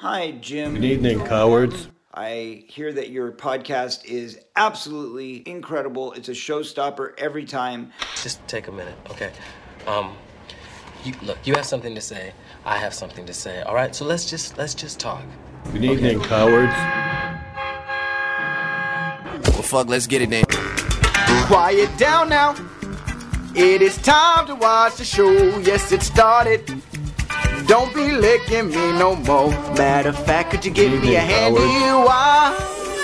Hi, Jim. Good evening, cowards. I hear that your podcast is absolutely incredible. It's a showstopper every time. Just take a minute, okay? You have something to say. I have something to say. All right, so let's just talk. Good evening, cowards. Well, fuck, let's get it then. Quiet down now. It is time to watch the show. Yes, it started. Don't be licking me no more. Matter of fact, could you give me a handy wire?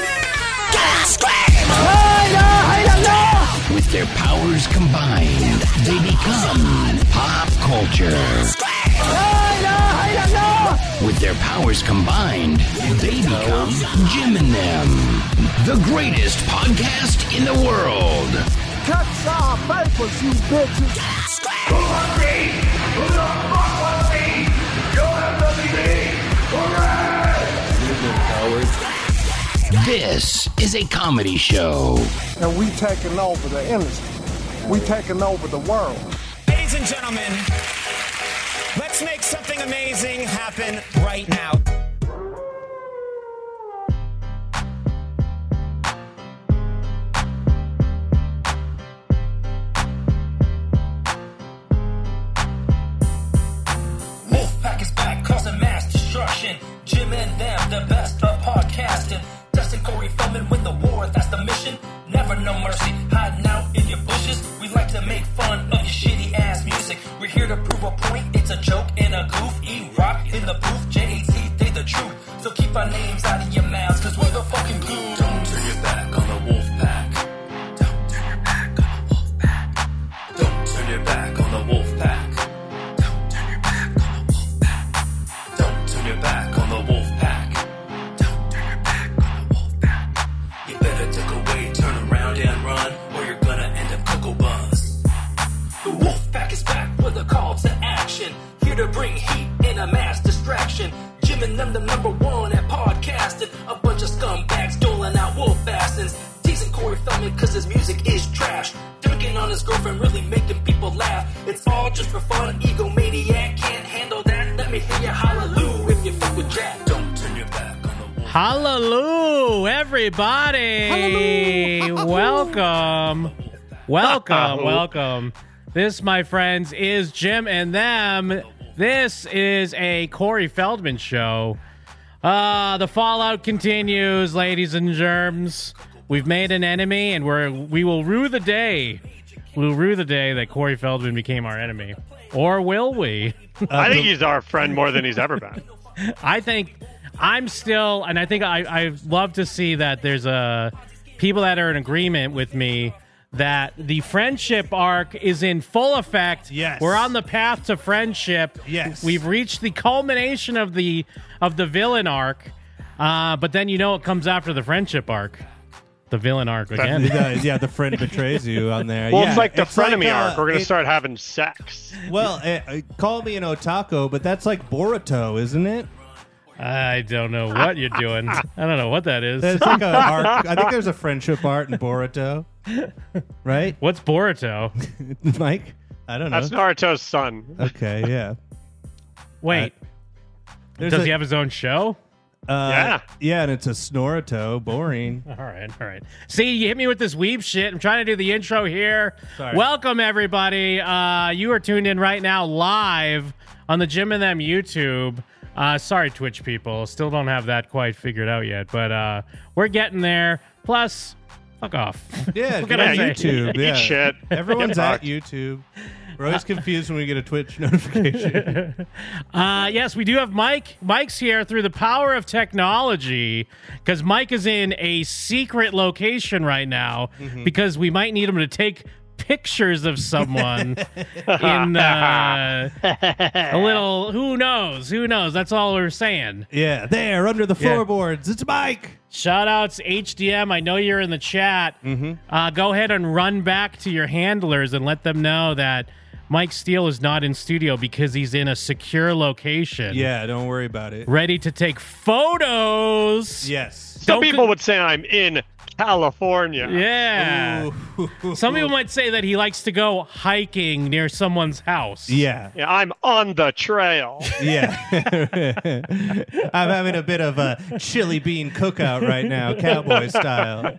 With their powers combined, they become pop culture. With their powers combined, they become Jim and Them, the greatest podcast in the world. Cut our papers, you bitches. Who wants me? Who the fuck wants me? You'll have to be correct. This is a comedy show. And we taking over the industry. We taking over the world. Ladies and gentlemen, let's make something amazing happen right now. Wolfpack is back, causing mass destruction. Jim and Them, the best of podcasting. Dustin, Corey, Feldman win the war, that's the mission. Never no mercy, hiding out in your bushes. We like to make fun of your shitty ass music. We're here to prove a point, it's a joke and a goof. E-Rock in the booth, J-A-Z, they the truth. So keep our names out of your mouths, cause we're the fucking glue. Don't turn your back on the Wolfpack. Don't turn your back on the Wolfpack. Don't turn your back on the Wolfpack. Don't turn your back on the Wolfpack. Don't turn your back on the Wolfpack. Don't turn your back on the Wolfpack. You better duck away, turn around and run, or you're gonna end up Cocoa Buzz. The Wolfpack is back with a call to action. Here to bring heat and a mass distraction. Jim and Them, the number one at podcasting. A bunch of scumbags doling out wolf fastens. Teasing Corey Feldman cause his music is trash. Dunking on his girlfriend, really making people laugh. It's all just for fun, egomaniac can't handle that. Let me hear you hallelujah if you fuck with Jack. Don't turn your back on the wolf. Hallelujah, everybody. Welcome. Welcome. This, my friends, is Jim and Them. This is a Corey Feldman show. The fallout continues, ladies and germs. We've made an enemy, and we will rue the day. We'll rue the day that Corey Feldman became our enemy. Or will we? I think he's our friend more than he's ever been. I think I'm still, and I think I love to see that there's people that are in agreement with me that the friendship arc is in full effect. Yes. We're on the path to friendship. Yes. We've reached the culmination of the villain arc. But then what comes after the friendship arc? The villain arc again. Yeah, the friend betrays you on there. Well, yeah, it's like the frenemy like, arc. We're going to start having sex. Well, call me an otaku, but that's like Boruto, isn't it? I don't know what you're doing. I don't know what that is. It's like a arc. I think there's a friendship art in Boruto. Right? What's Boruto? Mike? I don't know. That's Naruto's son. Okay, yeah. Wait. Does he have his own show? Yeah, and it's a Snoruto. Boring. All right. See, you hit me with this weeb shit. I'm trying to do the intro here. Sorry. Welcome, everybody. You are tuned in right now live on the Jim and Them YouTube. Sorry, Twitch people. Still don't have that quite figured out yet, but we're getting there. Plus, fuck off. Yeah, what can I say? YouTube. Eat shit. Everyone's at YouTube. We're always confused when we get a Twitch notification. Yes, we do have Mike. Mike's here through the power of technology because Mike is in a secret location right now because we might need him to take pictures of someone in a little, who knows, that's all we're saying. Yeah, there under the floorboards. It's Mike. Shout outs HDM, I know you're in the chat. Go ahead and run back to your handlers and let them know that Mike Steele is not in studio because he's in a secure location. Yeah, don't worry about it. Ready to take photos. Yes. Some people would say I'm in California. Yeah. Some people might say that he likes to go hiking near someone's house. Yeah. Yeah, I'm on the trail. Yeah. I'm having a bit of a chili bean cookout right now, cowboy style.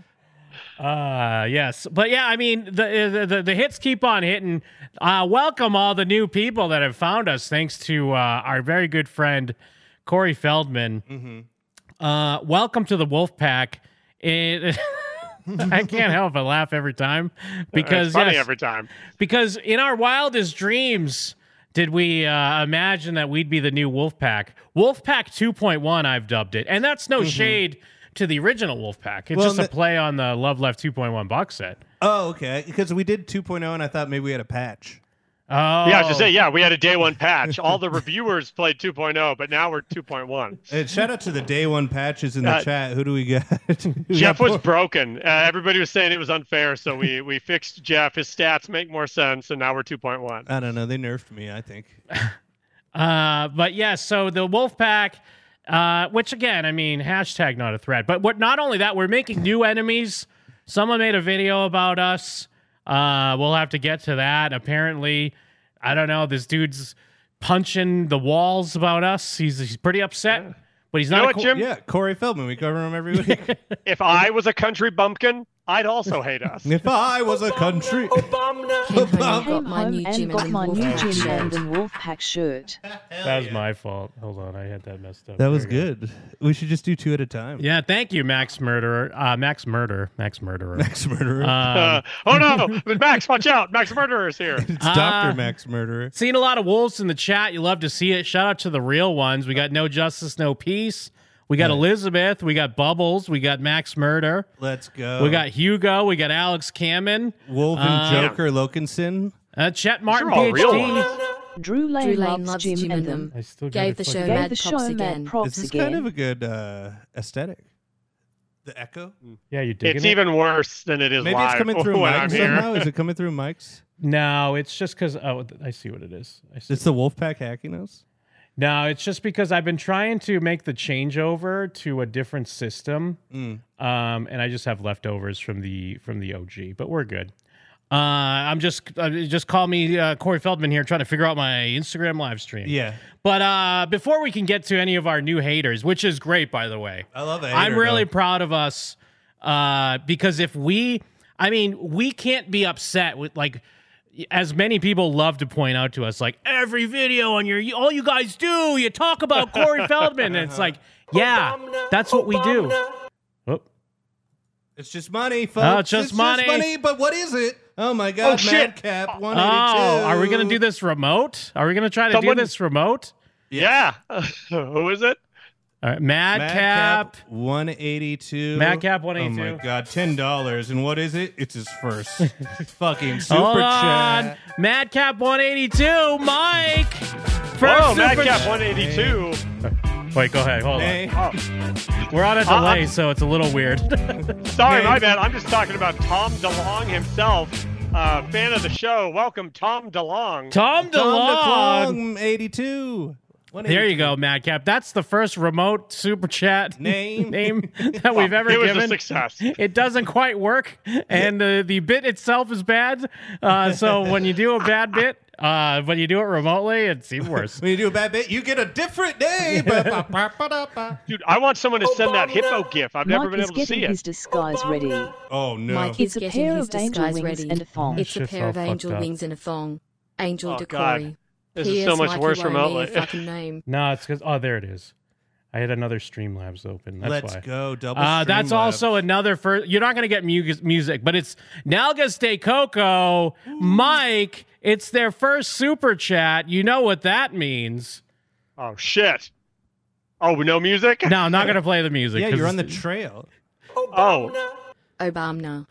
Yes. But yeah, I mean, the hits keep on hitting. Welcome all the new people that have found us thanks to our very good friend, Corey Feldman. Mm-hmm. Welcome to the Wolfpack. I can't help but laugh every time because it's funny every time. Because in our wildest dreams, did we imagine that we'd be the new Wolfpack? Wolfpack 2.1, I've dubbed it, and that's no shade to the original Wolfpack. It's just a play on the Love Left 2.1 box set. Oh, okay. Because we did 2.0, and I thought maybe we had a patch. Oh, yeah, I was to say, we had a day one patch. All the reviewers played 2.0, but now we're 2.1. And shout out to the day one patches in the chat. Who do we got? Jeff was broken. Everybody was saying it was unfair, so we fixed Jeff. His stats make more sense, and now we're 2.1. I don't know. They nerfed me, I think. But yeah, so the Wolfpack, which again, I mean, hashtag not a threat. But not only that, we're making new enemies. Someone made a video about us. We'll have to get to that. Apparently, I don't know. This dude's punching the walls about us. He's pretty upset, but he's not. Jim? Yeah, Corey Feldman. We cover him every week. If I was a country bumpkin, I'd also hate us. If I was a country... I got my new Jim and Wolfpack shirt. That was my fault. Hold on, I had that messed up. That was good. We should just do two at a time. Yeah, thank you, Max Murderer. Max Murderer. Oh no, Max, watch out! Max Murderer's here. It's Dr. Max Murderer. Seen a lot of wolves in the chat. You love to see it. Shout out to the real ones. We got No Justice, No Peace. We got Elizabeth. We got Bubbles. We got Max Murder. Let's go. We got Hugo. We got Alex Kamen. Wolf and Joker Lokinson. Chet Martin, PhD. Drew Lane loves Jim and them. I still Gave the show mad props This is again. kind of a good aesthetic. The echo? Yeah, you digging It's it? even worse than it is Maybe live it's coming through when mics I'm here. somehow. Is it coming through mics? No, it's just because... Oh, I see what it is. It's the Wolfpack hacking us? No, it's just because I've been trying to make the changeover to a different system, and I just have leftovers from the OG. But we're good. I'm just call me Corey Feldman here, trying to figure out my Instagram live stream. Yeah. But before we can get to any of our new haters, which is great, by the way, I love it. I'm really proud of us because we can't be upset with as many people love to point out to us, like every video on all you guys do, you talk about Corey Feldman. And it's like, yeah, that's what we do. Oh. It's just money, folks. Oh, it's just money. But what is it? Oh, my God. Madcap 182. Oh, are we going to do this remote? Are we going to try to do this remote? Yeah. Who is it? All right, Madcap 182. Madcap 182. Oh my God, $10. And what is it? It's his first fucking super Hold chat. on. Madcap 182, Mike. Whoa, Madcap 182. Wait, go ahead. Hold on. We're on a delay, so it's a little weird. Sorry, my bad. I'm just talking about Tom DeLong himself. Fan of the show. Welcome, Tom DeLong. Tom DeLong. 82. There you go, Madcap. That's the first remote super chat name that we've ever given. It was a success. It doesn't quite work, and the bit itself is bad. So when you do a bad bit, when you do it remotely, it's even worse. When you do a bad bit, you get a different name. Dude, I want someone to send that hippo gif. I've never been able to see getting it. his disguise ready. Oh, no. Mike is getting pair of angel wings and a thong. It's a pair of angel wings and a thong. Angel God. Decory. This is so much worse remotely. Fucking name. No, it's because there it is. I had another Streamlabs open. That's Let's why. go. Double That's Streamlabs. also another first. You're not going to get music, but it's Nalgas de Coco. Mike, it's their first super chat. You know what that means. Oh, shit. Oh, no music? No, I'm not going to play the music. Yeah, you're on the trail. Oh. Obama.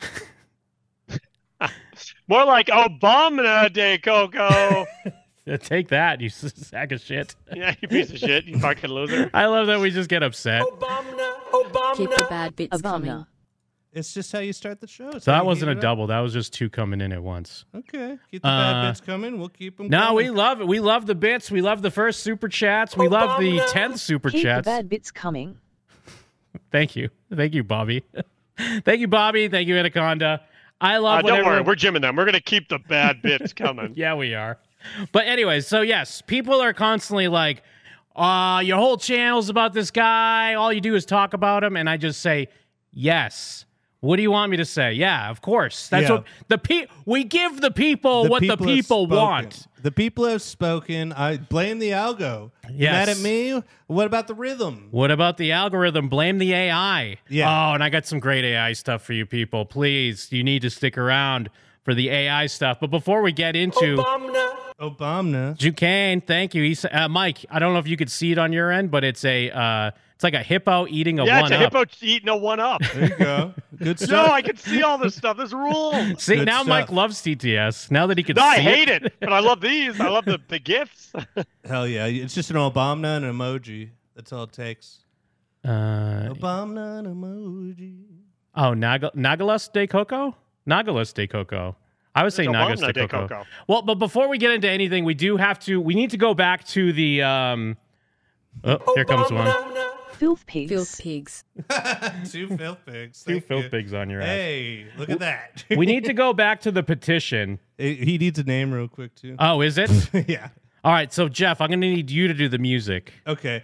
More like Obama de Coco. Take that, you sack of shit. Yeah, you piece of shit, you fucking loser. I love that we just get upset. Keep the bad bits coming. It's just how you start the show. So that wasn't a double. That was just two coming in at once. Okay. Keep the bad bits coming. We'll keep them No, coming. we love it. We love the bits. We love the first super chats. We love the 10th super Keep chats. the bad bits coming. Thank you. Thank you, Bobby. Thank you, Bobby. Thank you, Anaconda. I love Don't whenever... worry, we're jimming them. We're going to keep the bad bits coming. Yeah, we are. But anyways, so yes, people are constantly like, your whole channel's about this guy. All you do is talk about him. And I just say, yes. What do you want me to say? Yeah, of course. That's what we give the people what the people want. The people have spoken. I blame the algo. Yes. Mad at me? What about the rhythm? What about the algorithm? Blame the AI. Yeah. Oh, and I got some great AI stuff for you people. Please, you need to stick around for the AI stuff. But before we get into Obama. Duquesne, thank you. Mike, I don't know if you could see it on your end, but it's it's like a hippo eating a yeah, one-up. it's a hippo eating a one-up. There you go. Good stuff. No, I can see all this stuff. This rules. See, Good now stuff. Mike loves TTS. Now that he can No, see I hate it, but I love these. I love the gifts. Hell yeah. It's just an Obama and an emoji. That's all it takes. Obama and emoji. Oh, Nagalas de Coco? Nagalas de Coco. I would say Nagas de Coco. Well, but before we get into anything, we need to go back to the here comes one. Filth pigs. Filth pigs. Two filth pigs. Two filth pigs on your ass. Hey, look at that. We need to go back to the petition. He needs a name real quick, too. Oh, is it? Yeah. All right, so Jeff, I'm going to need you to do the music. Okay.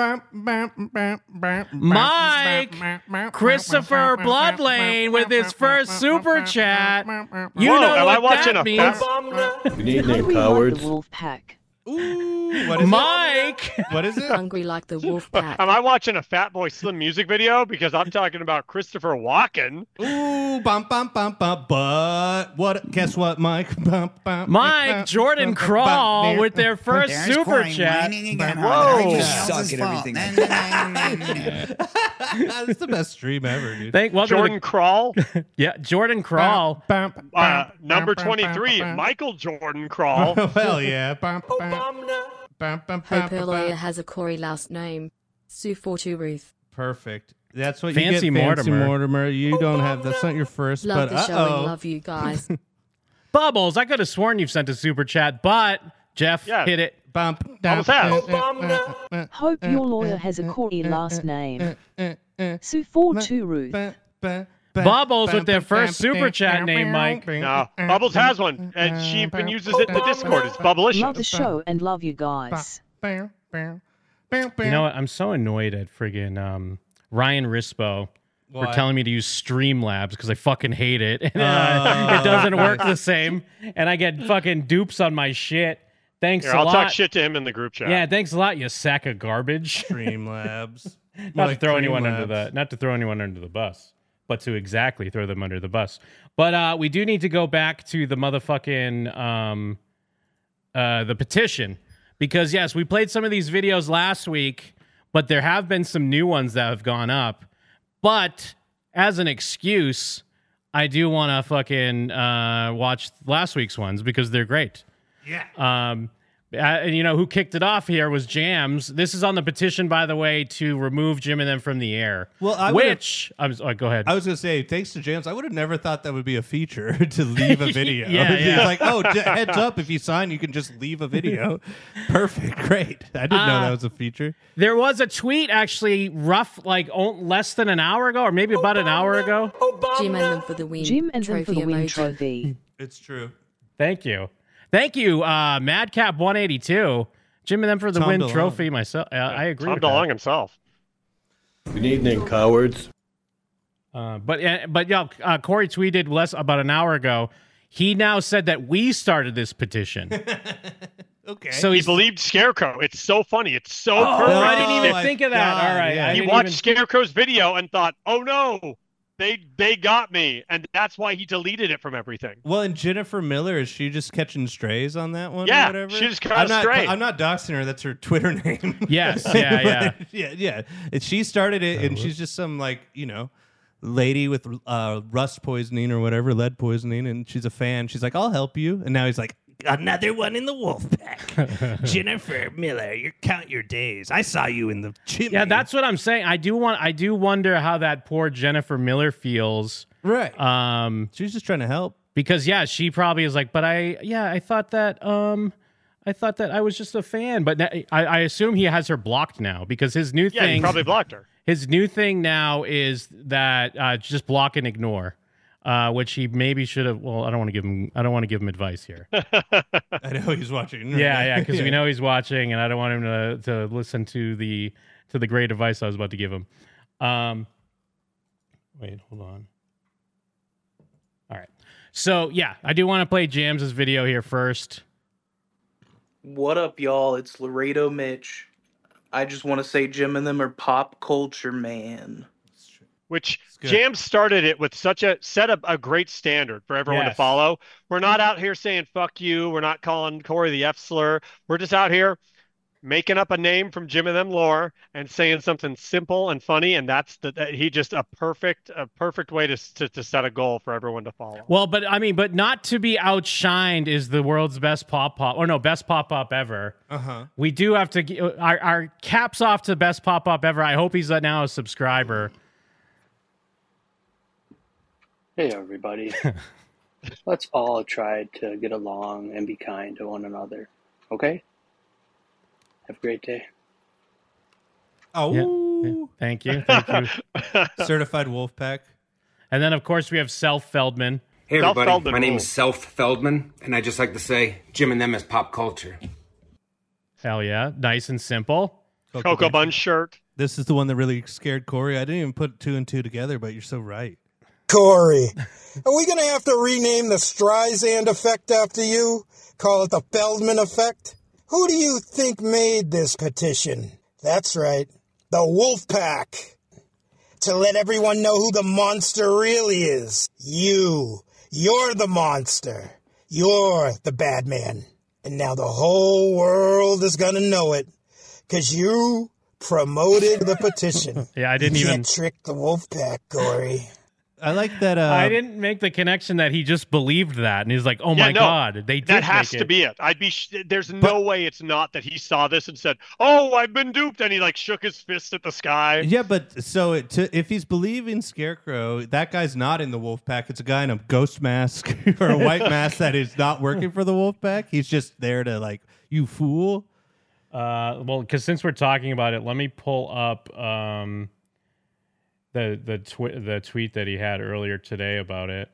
Mike, Christopher Bloodlane with his first super chat. You Whoa, know am I what watching that a means. Good evening, cowards. Wolf pack. Ooh, what is Mike. What is it? Hungry like the wolf pack. Am I watching a Fatboy Slim music video? Because I'm talking about Christopher Walken. Ooh, bum, bum, bum, bum, but what? Guess what, Mike? Bum, bum, Mike, bum, Jordan bum, Crawl bum, with their first There's super Corey chat. whining again. Whoa. You Suck at everything. That's the best stream ever, dude. Welcome Jordan Crawl. Yeah, Jordan Crawl. Number 23, Michael Jordan Crawl. Hell yeah. Bum, bum, bum, bum, Hope bum, Earlier bum. has a Corey last name. Sue Fortu Ruth. Perfect. That's what Fancy you get, Fancy Mortimer. Mortimer. You don't have, that's not your first, Love but the show and love you guys. Bubbles, I could have sworn you've sent a super chat, but Jeff hit it. Bump, Almost has. Hope your lawyer has a Corey last name. Sue Fortu Ruth. Bubbles with their first super chat name, Mike. No, Bubbles has one, and she even uses it in the Discord. It's Bubblicious. Love the show and love you guys. You know what? I'm so annoyed at friggin' Ryan Rispo for Why? telling me to use Streamlabs because I fucking hate it. And, it doesn't work the same, and I get fucking dupes on my shit. Thanks Here, a I'll lot. talk shit to him in the group chat. Yeah, thanks a lot, you sack of garbage. Streamlabs. Not Like to throw anyone Creamlabs. under the bus, but to exactly throw them under the bus. But we do need to go back to the motherfucking the petition, because yes, we played some of these videos last week, but there have been some new ones that have gone up. But as an excuse, I do want to fucking watch last week's ones because they're great. Yeah. And you know who kicked it off here was Jams. This is on the petition, by the way, to remove Jim and them from the air. Well, go ahead. I was going to say, thanks to Jams, I would have never thought that would be a feature to leave a video. Yeah. It's like, heads up, if you sign, you can just leave a video. Perfect, great. I didn't know that was a feature. There was a tweet actually less than an hour ago, or maybe about an hour ago. Jim and them for the win. Jim and them for the win emoji. trophy. It's true. Thank you, Madcap182. Jim and them for the Tom win DeLonge. trophy. Myself, I agree. Tom with DeLonge that. himself. Good evening, cowards. But Corey tweeted about an hour ago. He now said that we started this petition. Okay. So He believed Scarecrow. It's so funny. It's so perfect. I didn't even my think of that. God, All right, yeah. He watched Scarecrow's video and thought, "Oh no, they got me," and that's why he deleted it from everything. Well, and Jennifer Miller, is she just catching strays on that one? Yeah, or whatever? she just caught a stray. I'm not doxing her. That's her Twitter name. Yes, yeah. yeah. And she started it, and she's just some lady with rust poisoning or whatever, lead poisoning, and she's a fan. She's like, "I'll help you," and now he's like, "Another one in the wolf pack." Jennifer Miller, you count your days. I saw you in the chimney. Yeah, that's what I'm saying. I do wonder how that poor Jennifer Miller feels. Right. She's just trying to help. Because she probably is like, but I thought that I thought that I was just a fan, but I assume he has her blocked now because his new thing. Yeah, he probably blocked her. His new thing now is that just block and ignore, which he maybe should have. Well, I don't want to give him advice here. I know he's watching. Yeah, because we know he's watching, and I don't want him to listen to the great advice I was about to give him. Wait, hold on. All right. So, yeah, I do want to play Jams' video here first. What up, y'all? It's Laredo Mitch. I just want to say Jim and them are pop culture, man. Which Jam started it with set up a great standard for everyone to follow. We're not out here saying fuck you. We're not calling Corey the F slur. We're just out here making up a name from Jim and them lore and saying something simple and funny, and that's he just a perfect way to set a goal for everyone to follow. Well, but not to be outshined is the world's best pop best pop up ever. We do have to our caps off to best pop up ever. I hope he's now a subscriber. Hey everybody, let's all try to get along and be kind to one another. Okay. Have a great day. Oh, yeah. Thank you. Certified Wolfpack. And then, of course, we have Self Feldman. Hey, everybody. My name is Self Feldman, and I just like to say Jim and them is pop culture. Hell yeah. Nice and simple. Cocoa Bun shirt. This is the one that really scared Corey. I didn't even put 2 and 2 together, but you're so right. Corey, are we going to have to rename the Streisand effect after you? Call it the Feldman effect? Who do you think made this petition? That's right, the Wolfpack. To let everyone know who the monster really is. You're the monster. You're the bad man. And now the whole world is going to know it. Because you promoted the petition. Yeah, I didn't you even... can't trick the Wolfpack, Corey. I like that. I didn't make the connection that he just believed that, and he's like, "Oh my god, they did." That has make to be it. There's no way it's not that he saw this and said, "Oh, I've been duped," and he like shook his fist at the sky. Yeah, but so if he's believing Scarecrow, that guy's not in the Wolfpack. It's a guy in a ghost mask or a white mask that is not working for the Wolfpack. He's just there to like, you fool. Well, because since we're talking about it, let me pull up the tweet that he had earlier today about it.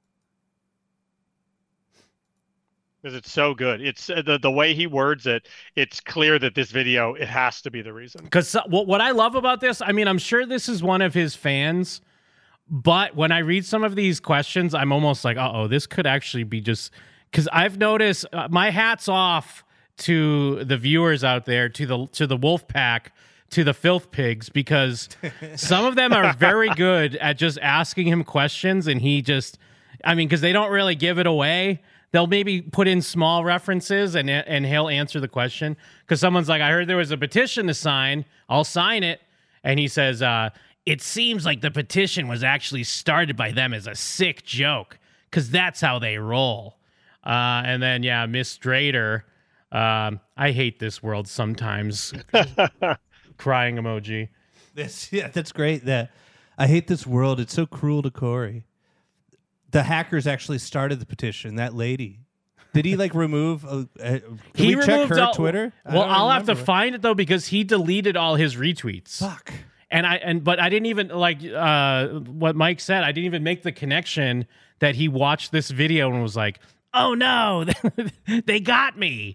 Because it's so good. It's the way he words it. It's clear that this video, it has to be the reason. Because what I love about this, I mean, I'm sure this is one of his fans, but when I read some of these questions, I'm almost like, this could actually be just because I've noticed. My hat's off to the viewers out there, to the Wolfpack, to the filth pigs, because some of them are very good at just asking him questions, and he just, because they don't really give it away. They'll maybe put in small references and he'll answer the question. Because someone's like, I heard there was a petition to sign. I'll sign it. And he says, it seems like the petition was actually started by them as a sick joke, because that's how they roll. And then, Miss Drader, I hate this world sometimes. Crying emoji. That's great. I hate this world. It's so cruel to Corey. The hackers actually started the petition. That lady. Did he remove? Can we check her Twitter? Well, I'll have to find it though, because he deleted all his retweets. Fuck. But I didn't even what Mike said. I didn't even make the connection that he watched this video and was like, "Oh no, they got me."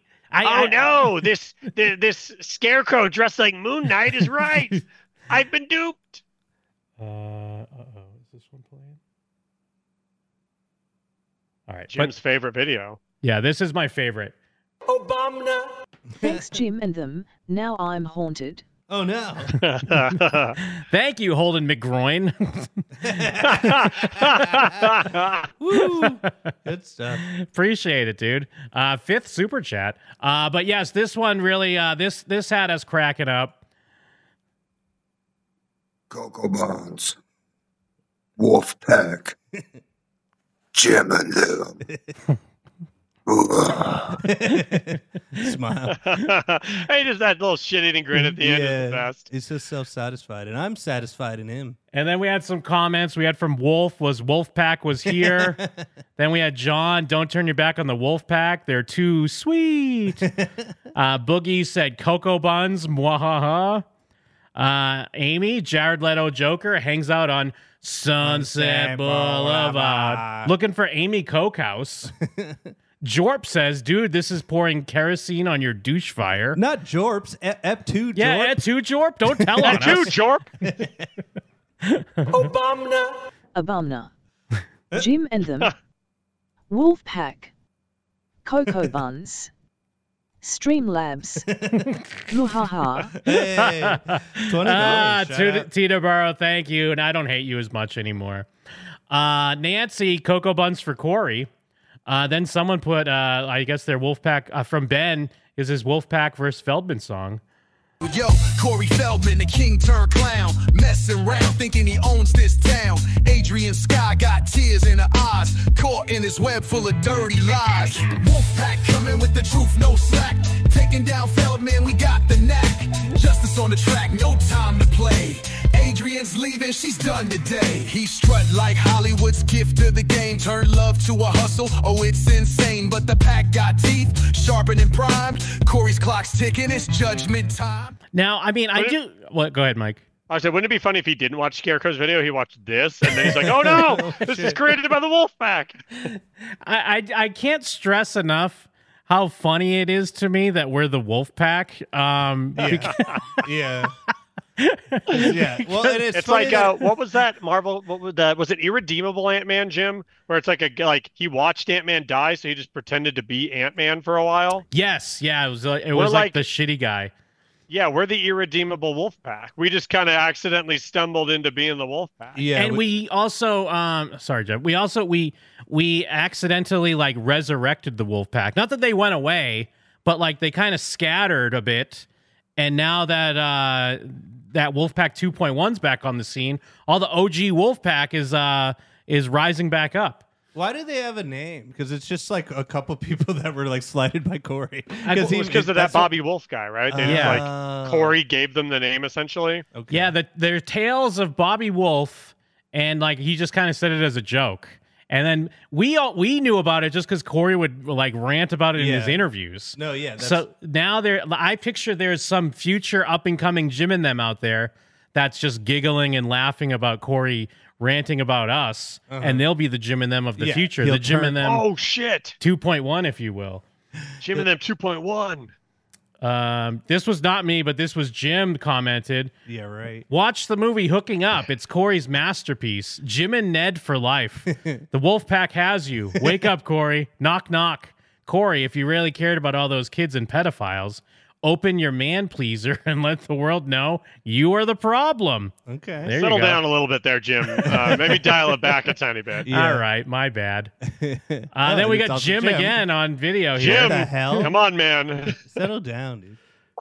This scarecrow dressed like Moon Knight is right. I've been duped. Is this one playing? All right, Jim's favorite video. Yeah, this is my favorite. Obama. Thanks, Jim and them. Now I'm haunted. Oh no! Thank you, Holden McGroin. Woo! Good stuff. Appreciate it, dude. 5th super chat. But yes, this one really. This had us cracking up. Cocoa Bonds, Wolfpack, Jim and them. Smile. Hey, just that little shit-eating grin at the end is the best. He's so self-satisfied, and I'm satisfied in him. And then we had some comments. We had from Wolf, was Wolfpack was here. Then we had John, don't turn your back on the Wolfpack. They're too sweet. Boogie said Cocoa Buns, mwahaha. Amy, Jared Leto Joker, hangs out on Sunset Boulevard. Looking for Amy Cokehouse. Jorp says, dude, this is pouring kerosene on your douche fire. Not Jorps, Ep2 Jorp. Yeah, Ep2 Jorp, don't tell on us. Ep2 Jorp. Obama. Jim and them. Wolfpack. Cocoa Buns. Streamlabs. Luhaha. Hey, $20. Teterboro, thank you. And I don't hate you as much anymore. Nancy, Cocoa Buns for Corey. Then someone put, I guess their Wolfpack, from Ben, is his Wolfpack versus Feldman song. Yo, Corey Feldman, the king turned clown, messing around thinking he owns this town. Adrian Sky got tears in her eyes, caught in his web full of dirty lies. Wolfpack coming with the truth, no slack. Taking down Feldman, we got the knack. Justice on the track, no time to play. Adrian's leaving, she's done today. He strut like Hollywood's gift to the game. Turn love to a hustle, oh it's insane. But the pack got teeth, sharpened and primed. Corey's clock's ticking, it's judgment time. Now, I mean, I do... What? Go ahead, Mike. I said, wouldn't it be funny if he didn't watch Scarecrow's video? He watched this, and then he's like, oh no, this is created by the Wolfpack. I can't stress enough how funny it is to me that we're the Wolfpack. Yeah. Yeah. Well, and it's like what was that Marvel? What was that? Was it Irredeemable Ant-Man, Jim? Where it's like he watched Ant-Man die, so he just pretended to be Ant-Man for a while. Yes, yeah, it was like the shitty guy. Yeah, we're the Irredeemable Wolfpack. We just kind of accidentally stumbled into being the Wolfpack. Yeah, and we also, sorry, Jeff. We accidentally like resurrected the Wolfpack. Not that they went away, but like they kind of scattered a bit. And now that that Wolfpack 2.1's back on the scene, all the OG Wolfpack is rising back up. Why do they have a name? Because it's just like a couple people that were like slighted by Corey. Because of that Bobby Wolf guy, right? Like Corey gave them the name essentially. Okay. Yeah, they're tales of Bobby Wolf, and like he just kind of said it as a joke. And then we knew about it just because Corey would like rant about it in his interviews. No, yeah. So now I picture there's some future up and coming Jim and them out there that's just giggling and laughing about Corey ranting about us, and they'll be the Jim and them of the future. The Jim and them. Oh shit! 2.1, if you will. Jim and them 2.1. This was not me, but this was Jim commented. Yeah, right. Watch the movie Hooking Up. It's Corey's masterpiece. Jim and Ned for life. The Wolfpack has you. Wake up, Corey. Knock, knock. Corey, if you really cared about all those kids and pedophiles, open your man pleaser and let the world know you are the problem. Okay. There Settle you go. down a little bit there, Jim. Maybe dial it back a tiny bit. Yeah. All right, my bad. Then we got Jim again on video here. Jim, what the hell? Come on, man. Settle down, dude.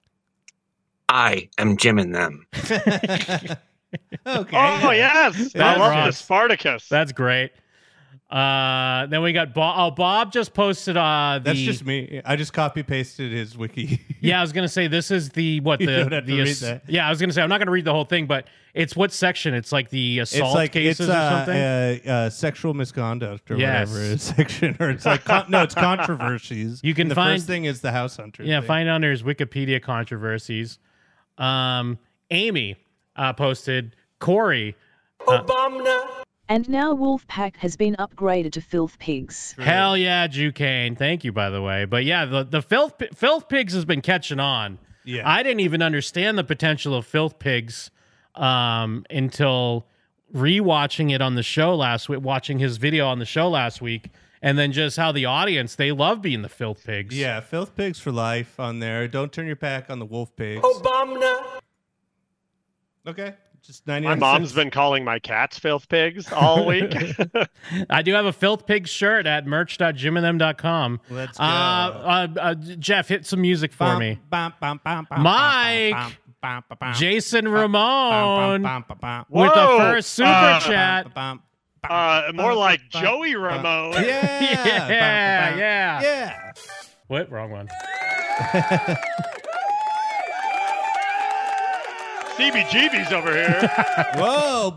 I am Jim and them. Okay. Oh, yes. I love the Spartacus. That's great. Then we got Bob. Oh, Bob just posted That's just me. I just copy pasted his wiki. Yeah, I was gonna say this is the don't have to read that. Yeah, I was gonna say I'm not gonna read the whole thing, but it's what section? It's like the assault cases or something. Sexual misconduct or Yes. whatever is section, or it's like it's controversies. You can the find first thing is the House Hunter. Yeah, thing. find under his Wikipedia controversies. Amy posted Corey. And now Wolfpack has been upgraded to Filth Pigs. Hell yeah, Jucane. Thank you, by the way. But yeah, the Filth Pigs has been catching on. Yeah. I didn't even understand the potential of Filth Pigs until rewatching it on the show last week, watching his video on the show last week, and then just how the audience, they love being the Filth Pigs. Yeah, Filth Pigs for life on there. Don't turn your back on the Wolf Pigs. Okay. Just 99 My mom's cents. been calling my cats filth pigs all week. I do have a Filth Pig shirt at merch.jimandthem.com. Let's go. Jeff, hit some music for me. Mike, Jason Ramon with the first super chat. More like Joey Ramone. Yeah. What? Wrong one. CBGB's over here. Whoa,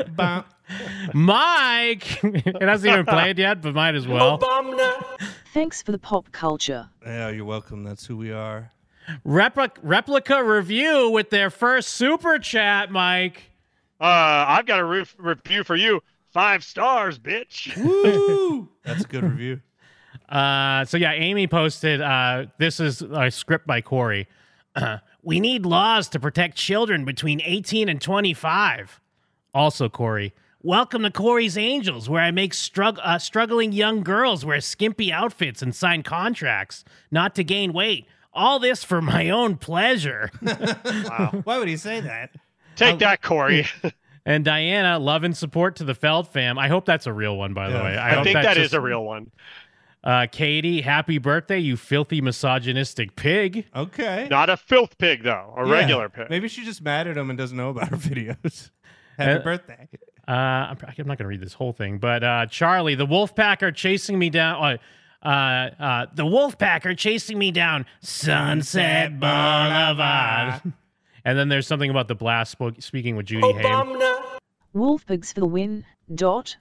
Mike! It hasn't even played yet, but might as well. Thanks for the pop culture. Yeah, you're welcome. That's who we are. Replica Review with their first super chat, Mike. I've got a review for you. 5 stars, bitch. Woo! That's a good review. So yeah, Amy posted, this is a script by Corey. We need laws to protect children between 18 and 25. Also, Corey, welcome to Corey's Angels, where I make struggling young girls wear skimpy outfits and sign contracts, not to gain weight. All this for my own pleasure. Wow. Why would he say that? Take that, Corey. And Diana, love and support to the Feld fam. I hope that's a real one, by the way. I think that is a real one. Katie, happy birthday, you filthy misogynistic pig. Okay. Not a filth pig, though. A regular pig. Maybe she's just mad at him and doesn't know about her videos. Happy birthday. I'm not going to read this whole thing, but Charlie, the Wolfpack are chasing me down. The Wolfpack are chasing me down Sunset Boulevard. And then there's something about the blast speaking with Judy Hayes. Wolfpigs for the win. Dot.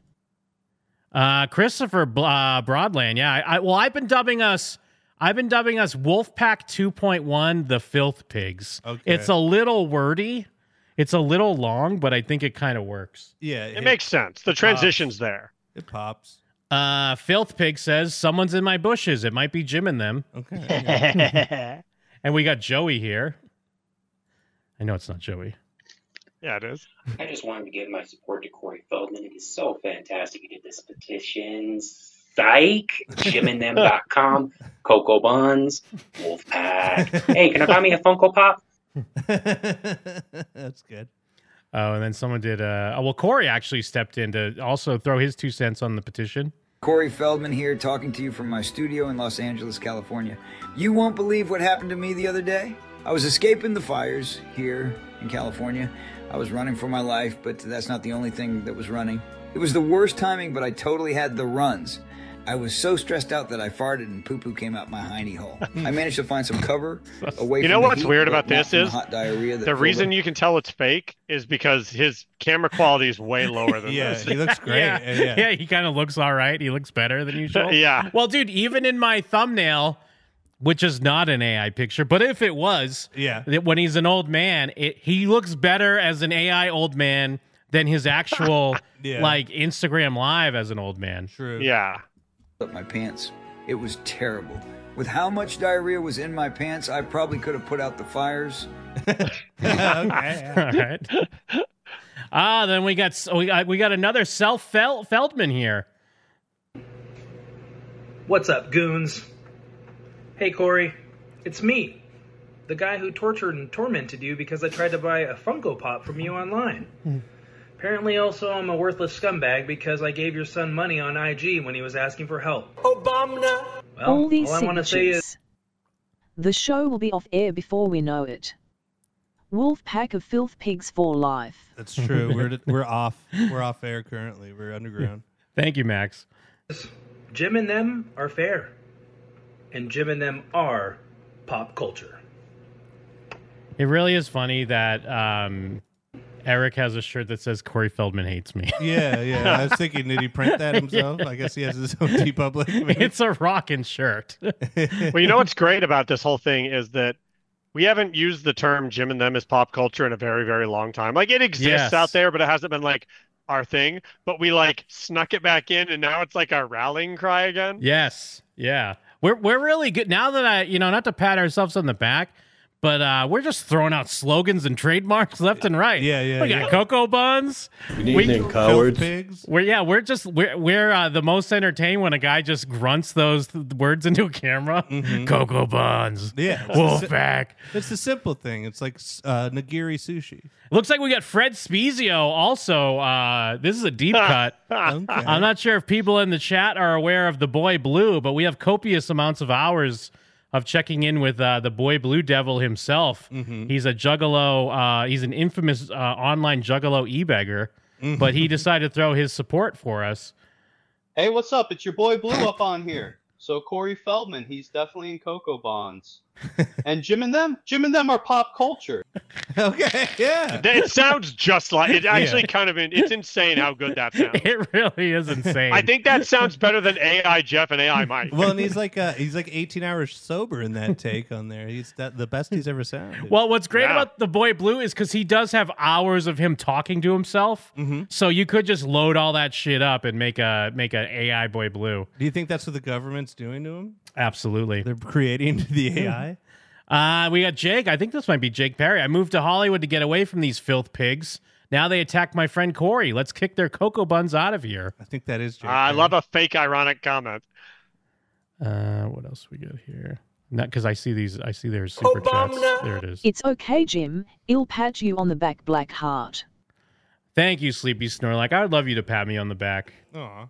Christopher Broadland. Yeah. I've been dubbing us Wolfpack 2.1, the Filth Pigs. Okay. It's a little wordy. It's a little long, but I think it kind of works. Yeah. It makes sense. The transition's there. It pops. Filth Pig says, someone's in my bushes. It might be Jim and them. Okay. And we got Joey here. I know it's not Joey. Yeah, it is. I just wanted to give my support to Corey Feldman. It is so fantastic. He did this petition. Psych. JimandThem.com. Cocoa Buns. Wolfpack. Hey, can I buy me a Funko Pop? That's good. Oh, and then someone did. Corey actually stepped in to also throw his 2 cents on the petition. Corey Feldman here, talking to you from my studio in Los Angeles, California. You won't believe what happened to me the other day. I was escaping the fires here in California. I was running for my life, but that's not the only thing that was running. It was the worst timing, but I totally had the runs. I was so stressed out that I farted and poo-poo came out my hiney hole. I managed to find some cover away from You know the what's heat, weird but about not this from is hot diarrhea that the filled reason up. you can tell it's fake is because his camera quality is way lower than Yeah, this. he looks great. Yeah, he kind of looks all right. He looks better than usual. Yeah. Well, dude, even in my thumbnail, which is not an AI picture, but if it was, when he's an old man, he looks better as an AI old man than his actual like Instagram Live as an old man. True. Yeah. Up my pants. It was terrible. With how much diarrhea was in my pants, I probably could have put out the fires. Okay. All right. Then we got another Feldman here. What's up, goons? Hey, Corey. It's me, the guy who tortured and tormented you because I tried to buy a Funko Pop from you online. Apparently, also, I'm a worthless scumbag because I gave your son money on IG when he was asking for help. Obama! Well, All these all I want to say is... The show will be off air before we know it. Wolfpack of filth pigs for life. That's true. We're off. We're off air currently. We're underground. Thank you, Max. Jim and them are fair. And Jim and them are pop culture. It really is funny that Eric has a shirt that says Corey Feldman hates me. Yeah. I was thinking, did he print that himself? I guess he has his own TeePublic. It's a rockin' shirt. Well, you know what's great about this whole thing is that we haven't used the term Jim and them as pop culture in a very, very long time. Like, it exists out there, but it hasn't been like our thing. But we like snuck it back in, and now it's like our rallying cry again. Yes. Yeah. We're really good now that not to pat ourselves on the back, but we're just throwing out slogans and trademarks left and right. Yeah. We got Cocoa Buns. Good evening, cowards. We're the most entertained when a guy just grunts those words into a camera. Mm-hmm. Cocoa Buns. Yeah. Wolfpack. It's the simple thing. It's like nigiri sushi. Looks like we got Fred Spezio also. This is a deep cut. Okay. I'm not sure if people in the chat are aware of the Boy Blue, but we have copious amounts of hours of checking in with the Boy Blue Devil himself. Mm-hmm. He's a juggalo. He's an infamous online juggalo e-beggar. but he decided to throw his support for us. Hey, what's up? It's your boy Blue up on here. So Corey Feldman, he's definitely in Cocoa Bonds. And Jim and them are pop culture. Okay, yeah. It sounds just like it. Actually, it's insane how good that sounds. It really is insane. I think that sounds better than AI Jeff and AI Mike. Well, and he's like 18 hours sober in that take on there. He's the best he's ever sounded. Well, what's great about the Boy Blue is because he does have hours of him talking to himself. So you could just load all that shit up and make an AI Boy Blue. Do you think that's what the government's doing to him? Absolutely. They're creating the AI? We got Jake. I think this might be Jake Perry. I moved to Hollywood to get away from these filth pigs. Now they attack my friend Corey. Let's kick their cocoa buns out of here. I think that is Jake I love a fake ironic comment. What else we got here? Not because I see their super chats. There it is. It's okay, Jim. I'll pat you on the back, Black Heart. Thank you, Sleepy Snorlax. I would love you to pat me on the back. Aw.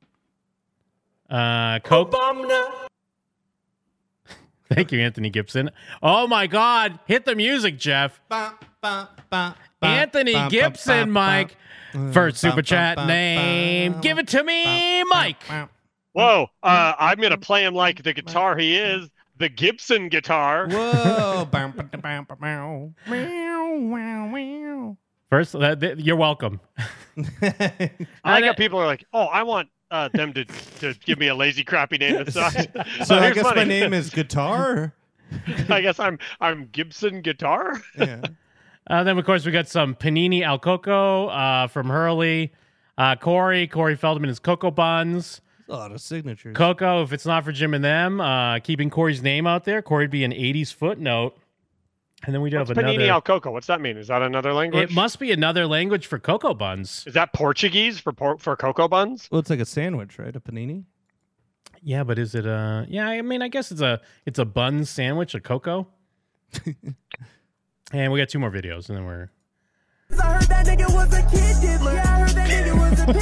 Thank you, Anthony Gibson. Oh my God! Hit the music, Jeff. Anthony Gibson, Mike. First super chat name. Give it to me, Mike. Whoa! I'm gonna play him like the guitar he is. The Gibson guitar. Whoa! First, you're welcome. I got people who are like, "Oh, I want them to give me a lazy, crappy name that sucks." So I guess my name is Guitar. I guess I'm Gibson Guitar. Yeah. Then of course we got some Panini Al Coco from Hurley. Corey Feldman is Cocoa Buns. A lot of signatures. Coco, if it's not for Jim and them, keeping Corey's name out there, Corey'd be an 80s footnote. And then we do have another. Panini Al Coco. What's that mean? Is that another language? It must be another language for cocoa buns. Is that Portuguese for cocoa buns? Well, it's like a sandwich, right? A panini. Yeah, but is it a? Yeah, I mean, I guess it's a bun sandwich, a cocoa. And we got 2 more videos, and then we're. I heard that nigga was a kid diddler. Yeah, I heard that nigga was a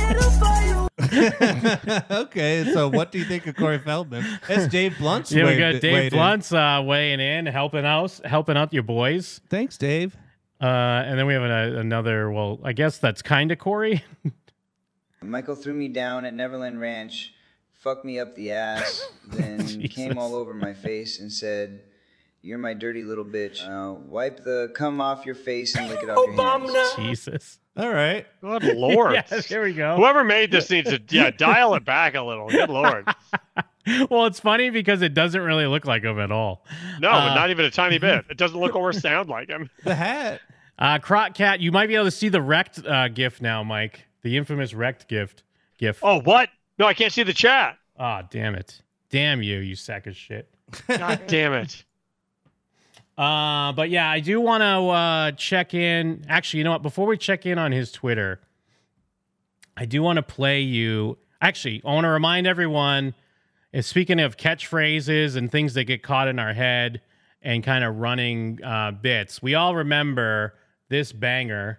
pedophile. Okay, so what do you think of Corey Feldman? That's Dave Blunt's. Yeah, we got Dave Blunt's weighing in, helping out your boys. Thanks, Dave. And then we have another. Well, I guess that's kind of Corey. Michael threw me down at Neverland Ranch, fucked me up the ass, then came all over my face and said, "You're my dirty little bitch. Wipe the cum off your face and lick it off your hands." Jesus. All right. Good Lord. Yes, here we go. Whoever made this needs to dial it back a little. Good Lord. Well, it's funny because it doesn't really look like him at all. No, but not even a tiny bit. It doesn't look or sound like him. The hat. Crot Cat, you might be able to see the wrecked GIF now, Mike. The infamous wrecked GIF. Oh, what? No, I can't see the chat. Ah, damn it. Damn you sack of shit. God damn it. But yeah, I do want to check in. Actually, you know what? Before we check in on his Twitter, I do want to play you. Actually, I want to remind everyone, speaking of catchphrases and things that get caught in our head and kind of running bits, we all remember this banger.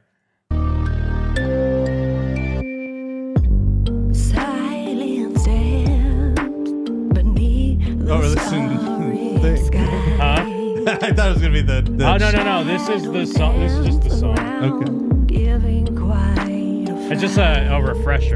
Silence beneath the starry sky. Huh? I thought it was gonna be the Oh no! This is the song. This is just the song. Okay. It's just a refresher.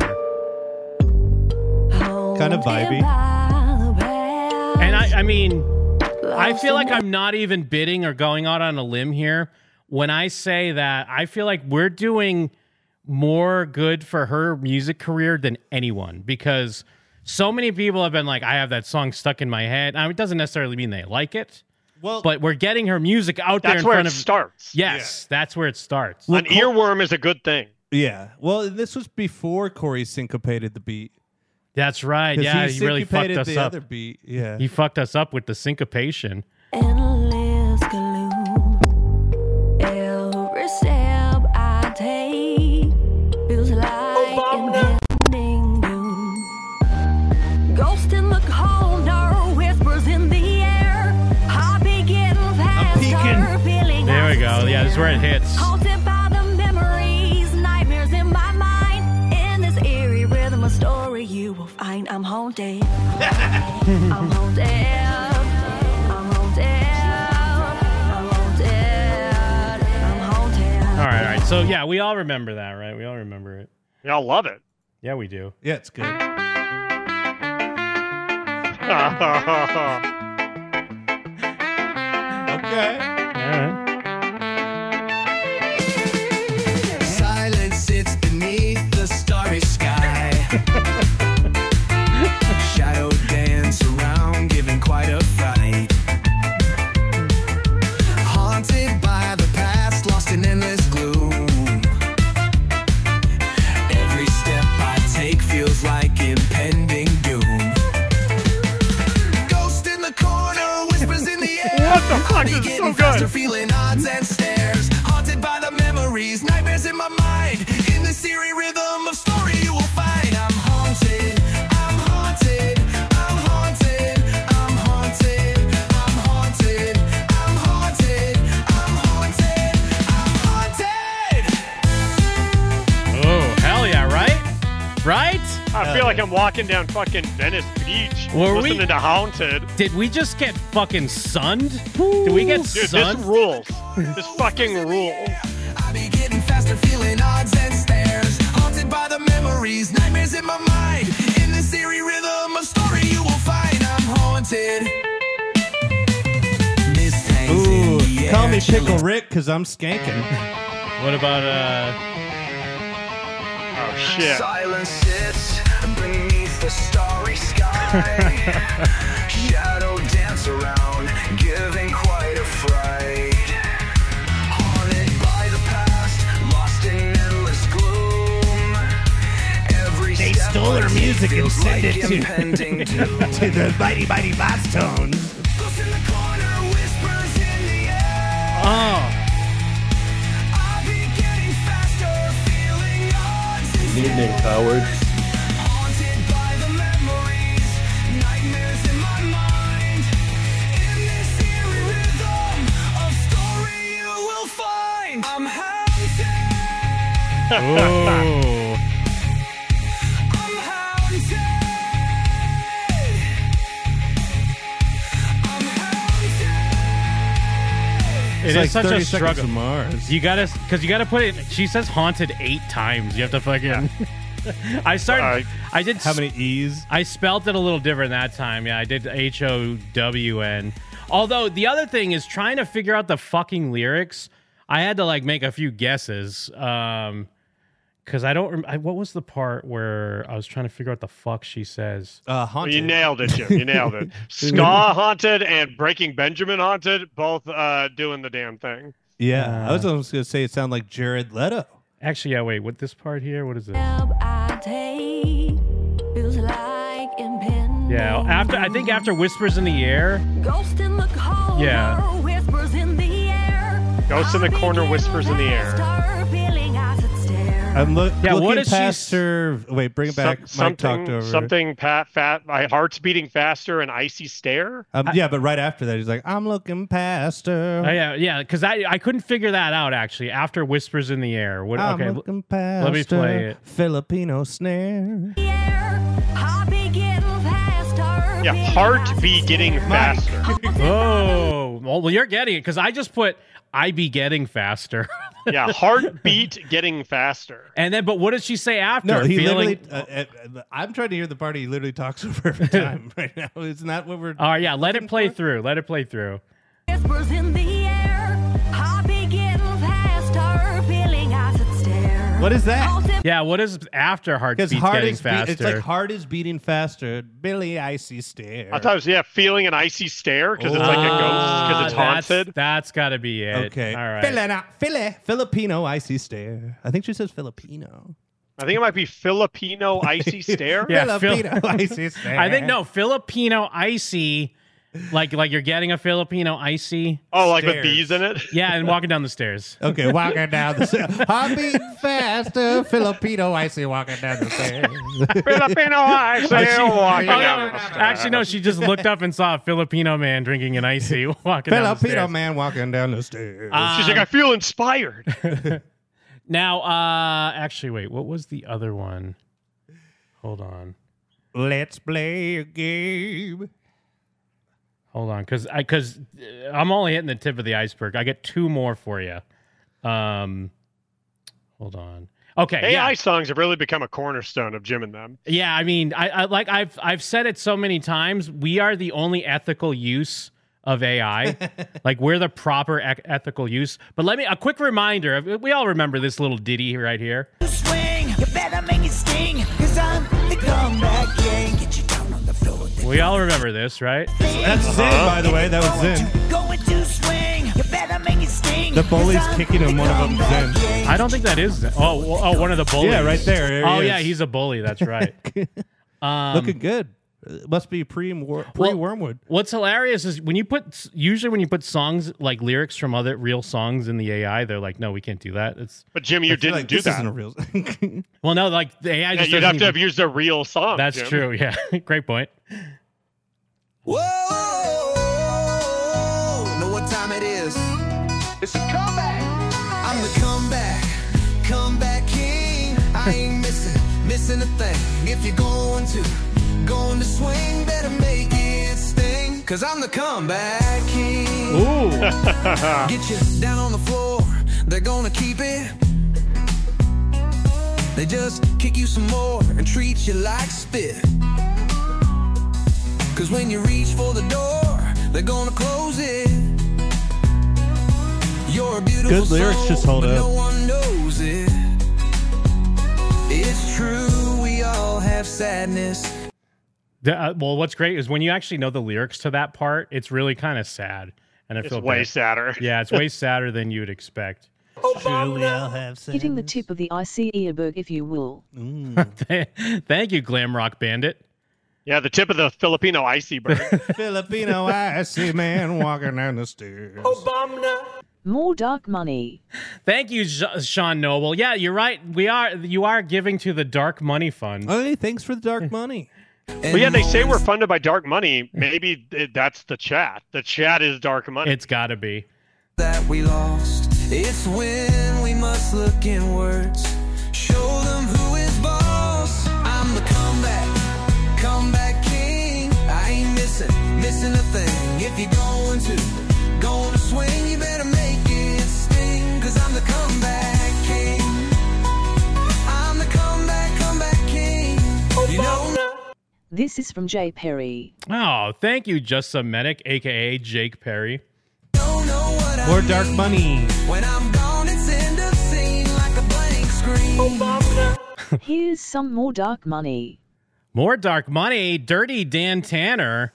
Kind of vibey. And I mean, I feel like I'm not even bidding or going out on a limb here when I say that I feel like we're doing more good for her music career than anyone, because so many people have been like, I have that song stuck in my head. It doesn't necessarily mean they like it. Well, but we're getting her music out there in That's where front it of starts. Yes, that's where it starts. An earworm is a good thing. Yeah. Well, this was before Corey syncopated the beat. That's right. Yeah, he really fucked us the up. Other beat. Yeah. He fucked us up with the syncopation. Endless gloom. Every step I take feels like impending doom. Ghost in the corner, whispers in the air. I begin faster, feeling There we go. Yeah, this is where it hits. haunted by the memories, nightmares in my mind. In this eerie rhythm of story, you will find I'm haunted. I'm haunted. I'm haunted. I'm haunted. I'm haunted. All right. So, yeah, we all remember that, right? We all remember it. We all love it. Yeah, we do. Yeah, it's good. Okay. All right. Silence sits beneath the starry sky. Shadow dance around, giving quite a fright. Haunted by the past, lost in endless gloom. Every step I take feels like impending doom. Ghost in the corner, whispers in the air. What the fuck? This is Getting so faster, good. feeling odds and stares. Haunted by the memories, nightmares in my mind. In the eerie rhythm of story you will find. I'm haunted, I'm haunted, I'm haunted, I'm haunted, I'm haunted, I'm haunted, I'm haunted, I'm haunted. Oh, hell yeah, right? Right? I feel like I'm walking down fucking Venice Beach, Were we- listening to Haunted. Did we just get fucking sunned? Did we get Dude, sunned? this rules. This fucking rules. I be getting faster, feeling odds and stares. Haunted by the memories, nightmares in my mind. In this eerie rhythm of story you will find. I'm haunted. Mist hangs in the Ooh, air, call me chilling. Pickle Rick because I'm skanking. What about, Oh, shit. Silence sits beneath the starry sky. Shadow dance around, giving quite a fright. Haunted by the past, lost in endless gloom. Every They step stole I her take music and feels sent like it to, impending doom. to the mighty, mighty bass tones. Ghost in the corner, whispers in the air. oh, I be getting faster, feeling odds and Good evening, cowards. haunted by the memories, nightmares in my mind. In this eerie rhythm of story you will find. I'm haunted. oh. I'm haunted. I'm haunted. It It's is like such 30 a Seconds struggle. to Mars. You gotta, because you gotta put it. She says haunted 8 times. You have to fucking. I started. I did. How many E's? I spelt it a little different that time. Yeah, I did HOWN. Although the other thing is trying to figure out the fucking lyrics. I had to like make a few guesses. Because I don't. What was the part where I was trying to figure out the fuck she says? Well, you nailed it, Jim. You nailed it. Ska Haunted and Breaking Benjamin Haunted, both doing the damn thing. Yeah, I was almost going to say it sounded like Jared Leto. Actually, yeah. Wait, what this part here? What is this? I take feels like impending. Yeah, I think after Whispers in the Air. Ghost in the corner, Yeah. whispers in the air. Ghost in the corner, whispers in the air. Faster, feeling eyes that stare. I'm Yeah, looking what is she past her. Wait, bring it back. Mike talked over. Something my heart's beating faster, an icy stare. Yeah, but right after that, he's like, I'm looking past her. Yeah, because I couldn't figure that out actually. After Whispers in the Air, what? I'm Okay, looking past let me play her. it. Filipino snare. I be getting faster. Yeah, heart be getting faster. Oh, well, you're getting it because I just put I be getting faster. Yeah, heartbeat getting faster. And then, but what does she say after? No, he Feeling. literally. I'm trying to hear the part he literally talks over every time right now. It's not what we're. All right, yeah, let it play through. Let it play through. Whispers in the air. I be getting faster. Feeling eyes that stare. What is that? Yeah, what is after Because heartbeat heart getting is faster? it's like heart is beating faster. Billy Icy stare. I thought it was feeling an icy stare because it's like a ghost because it's haunted. That's got to be it. Okay. All right. Filipino icy stare. I think she says Filipino. I think it might be Filipino icy stare. Yeah, Filipino icy stare. I think no Filipino icy, like you're getting a Filipino icy. Oh, like Stairs. with bees in it. Yeah, and walking down the stairs. Okay, walking down the stairs. Heart beating faster. Filipino icy walking down the stairs. Filipino icy walking down the stairs. Actually, no. She just looked up and saw a Filipino man drinking an icy walking down the Filipino stairs. man walking down the stairs. She's like, I feel inspired. Now, actually, wait. What was the other one? Hold on. Let's play a game. Hold on, because I'm only hitting the tip of the iceberg. I get 2 more for you. Hold on. Okay. AI songs have really become a cornerstone of Jim and them. Yeah, I mean, I've said it so many times. We are the only ethical use of AI. Like, we're the proper ethical use. But a quick reminder. We all remember this little ditty right here. Swing, you better make it sting, 'cause I'm the comeback king. Get you down on the floor. We all remember this, right? That's Zin, by the way. That was Zin. Going to swing, you better make it sting. The bully's kicking him. One of them Zin. I don't think that is Zin. Oh, one of the bullies. Yeah, right there. Oh, yeah, he's a bully. That's right. Looking good. Must be pre-Wormwood. What's hilarious is when you put songs like lyrics from other real songs in the AI, they're like, no, we can't do that. But Jim, you didn't do this that. Isn't a real. Well, no, like the AI just you'd have doesn't to have used a real song. That's Jim. true. Yeah, great point. Whoa, know what time it is? It's a comeback. I'm the comeback king. I ain't missing a thing. If you're going to swing, better make it sting. 'Cause I'm the comeback king. Ooh. Get you down on the floor, they're gonna keep it. They just kick you some more and treat you like spit. 'Cause when you reach for the door, they're gonna close it. You're a beautiful Good lyrics soul, just hold but up. no one knows it. It's true, we all have sadness. Well, what's great is when you actually know the lyrics to that part, it's really kind of sad. And I It's feel way bad. sadder. Yeah, it's way sadder than you would expect. Hitting the tip of the IC earberg, if you will. Thank you, Glam Rock Bandit. Yeah, the tip of the Filipino iceberg. Filipino icy man walking down the stairs. More dark money. Thank you, Sean Noble. Yeah, you're right. You are giving to the Dark Money Fund. Oh, hey, thanks for the dark money. Well, yeah, they say we're funded by dark money. Maybe that's the chat. The chat is dark money. It's got to be. That we lost. It's when we must look inwards. Show them who is boss. I'm the comeback king. I ain't missing a thing. If you're going to swing, you better make it sting. 'Cause I'm the comeback king. I'm the comeback king. You know. This is from Jay Perry. Oh, thank you, Just Some Medic, a.k.a. Jake Perry. More dark money. When I'm gone, it's end of scene like a blank screen. Here's some more dark money. More dark money. Dirty Dan Tanner.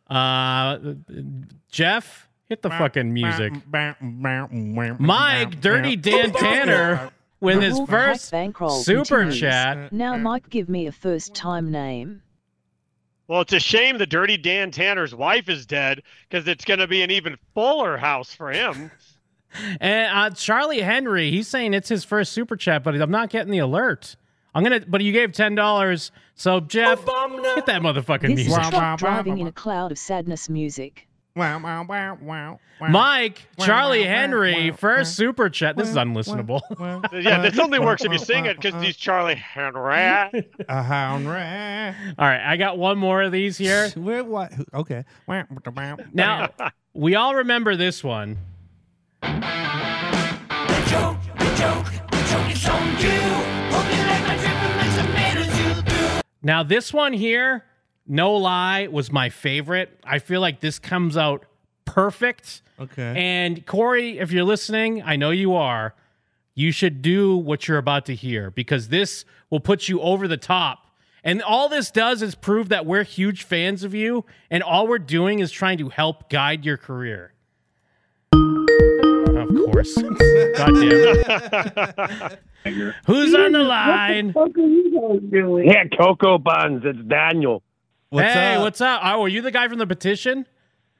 Jeff, hit the fucking music. Mike, Dirty Dan Tanner, with his Wolf first Pack bankroll super continues. chat. Now, Mike, give me a first-time name. Well, it's a shame that Dirty Dan Tanner's wife is dead because it's going to be an even fuller house for him. And Charlie Henry, he's saying it's his first super chat, but I'm not getting the alert. But you gave $10, so Jeff, hit that motherfucking This is music. truck driving in a cloud of sadness music. Mike, Charlie Henry, first super chat. This is unlistenable. Yeah, this only works if you sing it because he's Charlie Henry. All right, I got one more of these here. Okay. Now, we all remember this one. The joke is on you. Hope you like my trip and make some manners you do. Now, this one here, no lie, was my favorite. I feel like this comes out perfect. Okay. And Corey, if you're listening, I know you are, you should do what you're about to hear because this will put you over the top. And all this does is prove that we're huge fans of you, and all we're doing is trying to help guide your career. Of course. God damn it. Who's on the line? What the fuck are you guys doing? Yeah, Cocoa Buns. It's Daniel. What's up? Oh, are you the guy from the petition?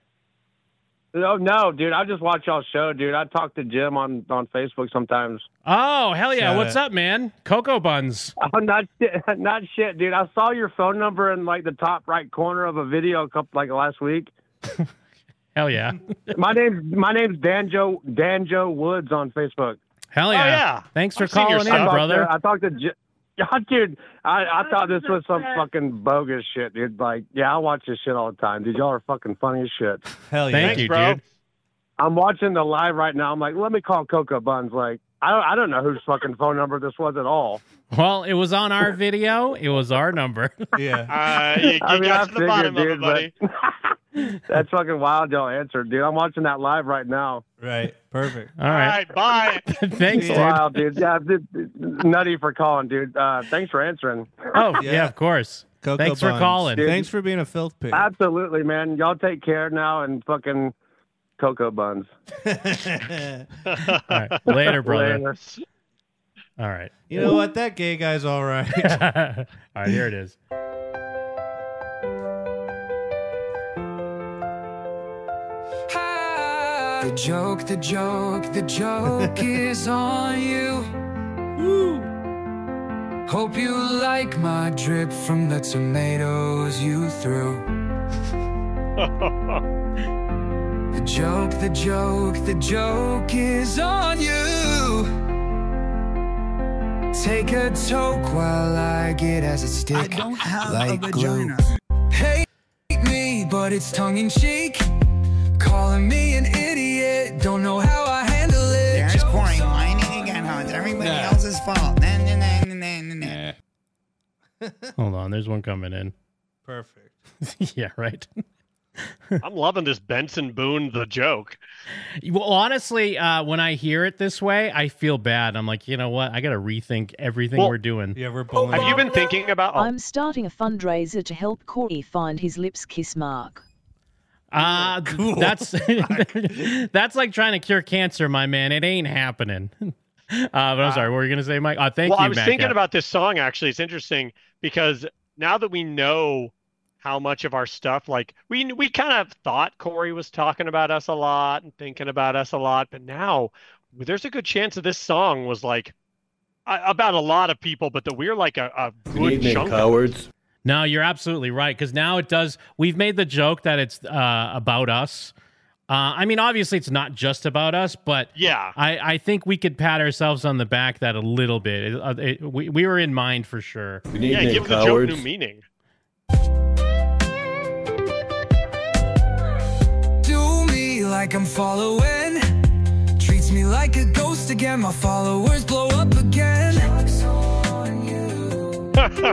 No, dude. I just watch y'all's show, dude. I talk to Jim on Facebook sometimes. Oh, hell yeah. What's up, man? Cocoa Buns. Oh, not shit, dude. I saw your phone number in like the top right corner of a video last week. Hell yeah. my name's Danjo Woods on Facebook. Hell yeah. Oh, yeah. Thanks for calling in, brother. I talked to dude, I thought this was some fucking bogus shit, dude. Like, yeah, I watch this shit all the time, dude. Y'all are fucking funny as shit. Hell yeah. Thank you, bro. dude. I'm watching the live right now. I'm like, let me call Cocoa Buns. Like, I don't know whose fucking phone number this was at all. Well, it was on our video. It was our number. Yeah. You got to the bottom of it, buddy. That's fucking wild y'all answered, dude. I'm watching that live right now. Right. Perfect. All right. Bye. Thanks, dude. Wow, dude. Yeah, nutty for calling, dude. Thanks for answering. Oh, yeah, of course. Cocoa Thanks for Buns. calling. Dude. Thanks for being a filth pig. Absolutely, man. Y'all take care now and fucking Cocoa Buns. All right. Later, brother. Later. All right. You know what? That gay guy's all right. All right, here it is. The joke is on you. Hope you like my drip from the tomatoes you threw. The joke is on you. Take a toke while I get as a stick. I don't have like a vagina. Hate me, but it's tongue in cheek. Calling me an idiot, don't know how I handle it. There's Corey whining again, how it's everybody else's fault. Nah, nah, nah, nah, nah, nah. Hold on. There's one coming in. Perfect. Yeah, right. I'm loving this Benson Boone the joke. Well, honestly, when I hear it this way, I feel bad. I'm like, you know what? I got to rethink everything we're doing. Yeah, we're bullying. Have you been thinking about... I'm starting a fundraiser to help Corey find his lips kiss mark. Cool. That's like trying to cure cancer, my man. It ain't happening. But I'm sorry. What were you going to say, Mike? Thank you, I was Matt thinking Cap. about this song, actually. It's interesting because now that we know how much of our stuff, like we kind of thought Corey was talking about us a lot and thinking about us a lot, but now there's a good chance that this song was like about a lot of people, but that we're like a good evening, chunk cowards. No, you're absolutely right, because now it does. We've made the joke that it's about us. I mean, obviously, it's not just about us, but yeah, I think we could pat ourselves on the back that a little bit. We were in mind for sure. Good evening, give cowards. the joke new meaning. Do me like I'm following. Treats me like a ghost again. My followers blow up again. Joke's on you.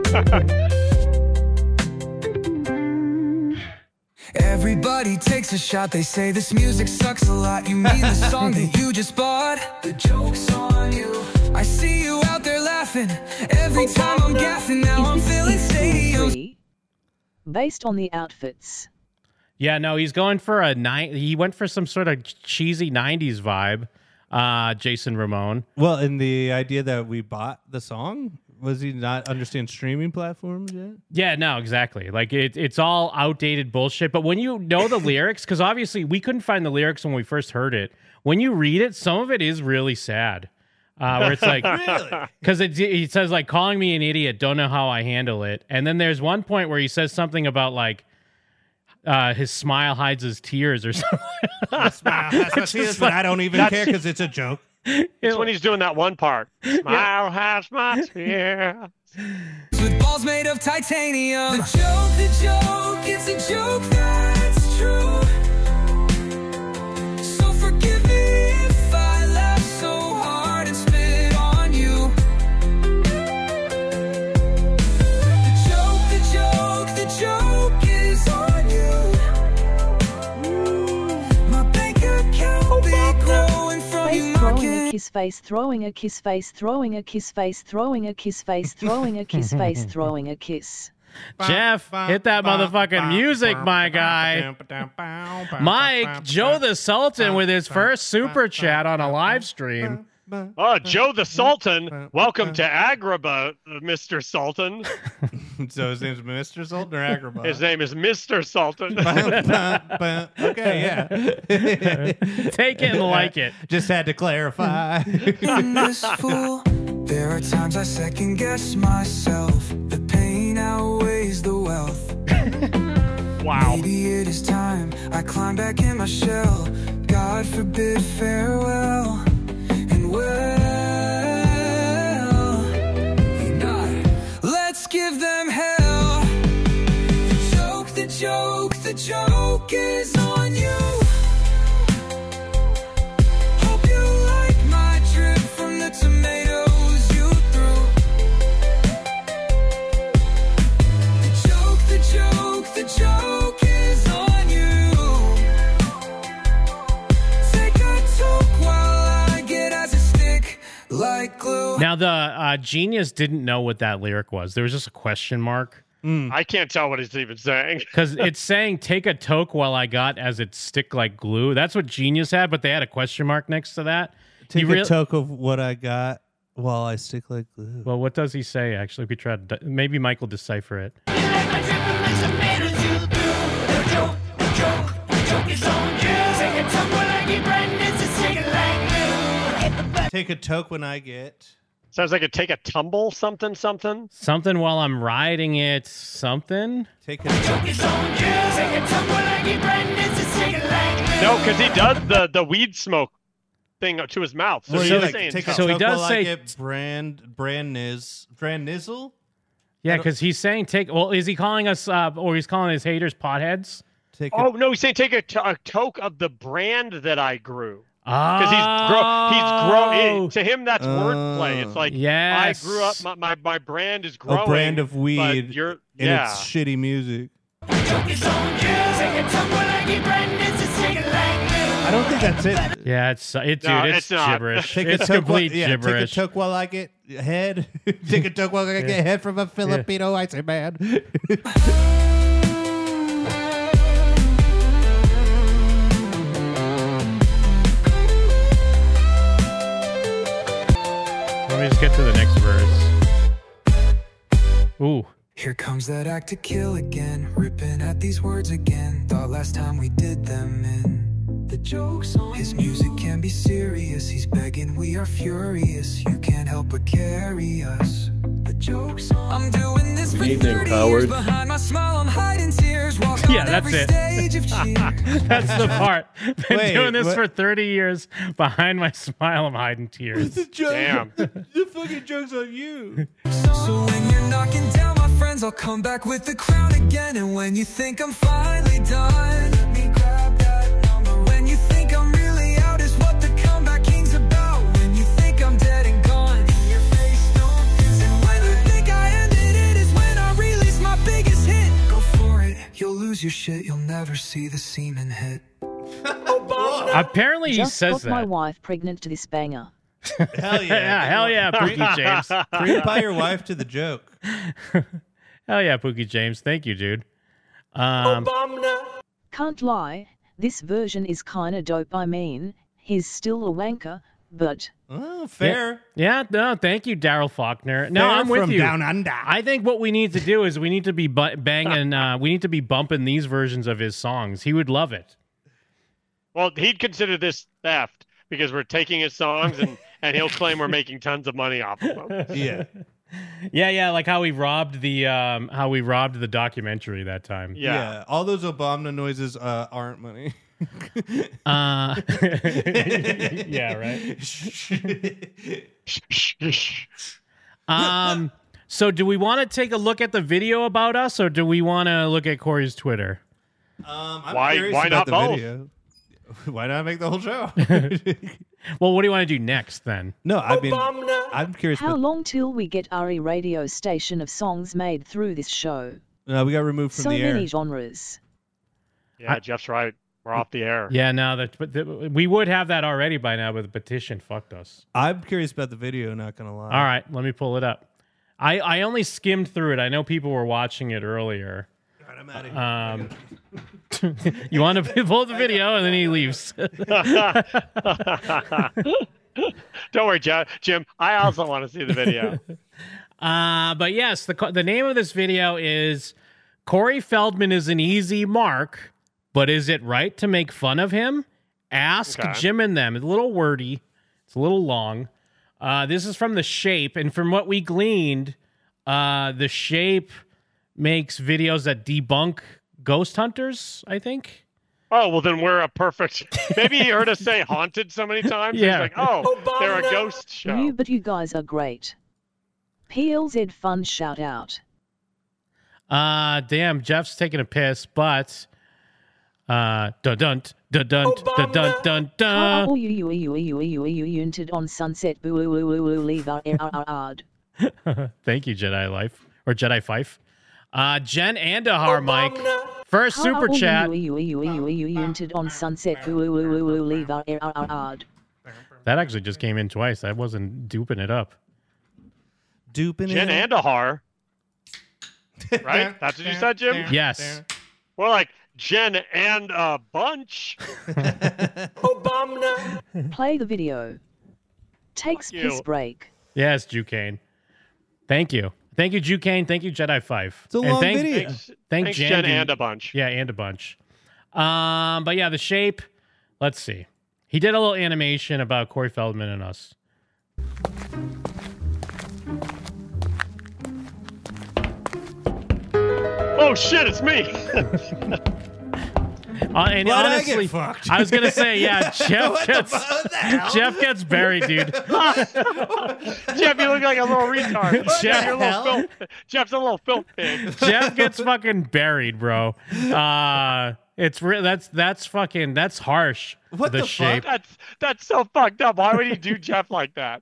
Everybody takes a shot. They say this music sucks a lot. You mean the song that you just bought? The joke's on you. I see you out there laughing. Every time I'm gaffing, now I'm feeling stadiums. Based on the outfits. Yeah, no, he's going for he went for some sort of cheesy 90s vibe, Jason Ramon. Well, and the idea that we bought the song, was he not understand streaming platforms yet? Yeah, no, exactly. Like it's all outdated bullshit. But when you know the lyrics, because obviously we couldn't find the lyrics when we first heard it. When you read it, some of it is really sad. Where it's like, because it says like, calling me an idiot, don't know how I handle it. And then there's one point where he says something about like, his smile hides his tears or something. Smile hides my tears, but I don't even care because it's a joke. It's when he's doing that one part. Smile has my tears. With balls made of titanium. The joke, it's a joke that's true. So forgive me if I laugh so hard and spit on you. The joke is on you. My bank account be growing from you. Throwing a kiss face, throwing a kiss face, throwing a kiss face, throwing a kiss face, throwing a kiss. Jeff, hit that motherfucking music, my guy. Mike, Joe the Sultan with his first super chat on a live stream. Oh, Joe the Sultan. Welcome to Agrabah, Mr. Sultan. So his name's Mr. Sultan or Agrabah? His name is Mr. Sultan. Okay, yeah. Take it and like it. Just had to clarify. I'm this fool. There are times I second guess myself. The pain outweighs the wealth. Wow. Maybe it is time I climb back in my shell. God forbid farewell. And well, let's give them hell. The joke is on you. Hope you like my drip from you. Now the genius didn't know what that lyric was. There was just a question mark. I can't tell what he's even saying. Because it's saying, take a toke while I got as it stick like glue. That's what Genius had, but they had a question mark next to that. Take a toke of what I got while I stick like glue. Well, what does he say, actually? We tried to, maybe Mike will decipher it. Take a toke when I get... Sounds like a take a tumble, something. Something while I'm riding it, something. Take a No, because he does the weed smoke thing to his mouth. So, Well, he's like, saying take a tumble. So he toke does while say- I get brand nizzle. Yeah, because he's saying take. Well, is he calling us, or he's calling his haters potheads? Oh no, he's saying take a toke of the brand that I grew. Oh, Because he's growing. To him, that's wordplay. It's like yes. I grew up. My brand is growing. A brand of weed, but you're, and yeah. it's shitty music. I don't think that's it. Yeah, it's it's it's not. gibberish. Take It's a toke complete Take a gibberish. toke while I get head. Take a toke while I get head from a Filipino icy man. Let me just get to the next verse. Ooh. Here comes that act to kill again, ripping at these words again. Thought last time we did them in the jokes on his music can be serious. He's begging, we are furious. You can't help but carry us. The jokes on. I'm doing this for Good evening, 30 Howard. years. Behind my smile, I'm hiding tears. Walk Yeah, on that's every it. stage of cheers. That's the part. Been Wait, doing this what? for 30 years. Behind my smile, I'm hiding tears. Damn. The fucking joke's on you. So when you're knocking down my friends, I'll come back with the crown again. And when you think I'm finally done, let me grab that number. When you think I'm really out is what the comeback king's about. When you think I'm dead and gone, in your face don't kiss. And when you think I ended it is when I release my biggest hit. Go for it, you'll lose your shit, you'll never see the semen hit. Apparently he Just says got that. my wife pregnant to this banger. Hell yeah. Yeah, hell yeah, Pookie James. Pre-apply your wife to the joke. Hell yeah, Pookie James. Thank you, dude. Can't lie, this version is kinda dope. I mean, he's still a wanker, but... Oh, fair. Yeah, no, thank you, Daryl Faulkner. No, Fair I'm with from you. down under. I think what we need to do is we need to be banging, we need to be bumping these versions of his songs. He would love it. Well, he'd consider this theft because we're taking his songs and he'll claim we're making tons of money off of them. Yeah. Yeah, like how we robbed the documentary that time. Yeah. All those Obama noises aren't money. Yeah, right. So do we want to take a look at the video about us, or do we want to look at Corey's Twitter? I'm curious why about not the both? video. Why not make the whole show? Well, what do you want to do next then? No, I mean, I'm curious. How long till we get RE radio station of songs made through this show? We got removed from So the air. many genres. Yeah, Jeff's right. We're off the air. Yeah, no, we would have that already by now, but the petition fucked us. I'm curious about the video, not going to lie. All right, let me pull it up. I only skimmed through it. I know people were watching it earlier. All right, I'm out of here. You want to pull the video, and then he leaves. Don't worry, Jim. I also want to see the video. But yes, the name of this video is Corey Feldman is an easy mark, but is it right to make fun of him? Ask Jim and them. It's a little wordy. It's a little long. This is from The Shape, and from what we gleaned, The Shape makes videos that debunk ghost hunters, I think. Oh, well, then we're a perfect... Maybe he heard us say haunted so many times. Yeah. He's like, oh, they're a ghost show. But you guys are great. PLZ fun shout out. Damn, Jeff's taking a piss, but... dun dun dun dun dun dun dun dun. Oh, you entered on Sunset Boo leave our Thank you, Jedi Life or Jedi Fife. Jen Andahar, Mike. First super chat. You entered on Sunset Boo leave our That actually just came in twice. I wasn't duping it up. duping Jen it. Andahar. Right? That's what you said, Jim? Yes. Well, like Jen and a bunch. Play the video. Takes you. piss break. Yes, Jucane. Thank you. Thank you, Jucane. Thank you, Jedi 5. It's a long video. Thanks, Jen and a bunch. Yeah, and a bunch. But yeah, the shape. Let's see. He did a little animation about Corey Feldman and us. Oh shit, it's me. And Why'd I honestly, get fucked? I was gonna say, yeah, Jeff What gets the hell? Jeff gets buried, dude. Jeff, you look like a little retard. Jeff- You're a little filth. Jeff's a little filth pig. Jeff gets fucking buried, bro. It's that's fucking harsh. What the the shape. That's so fucked up. Why would he do Jeff like that?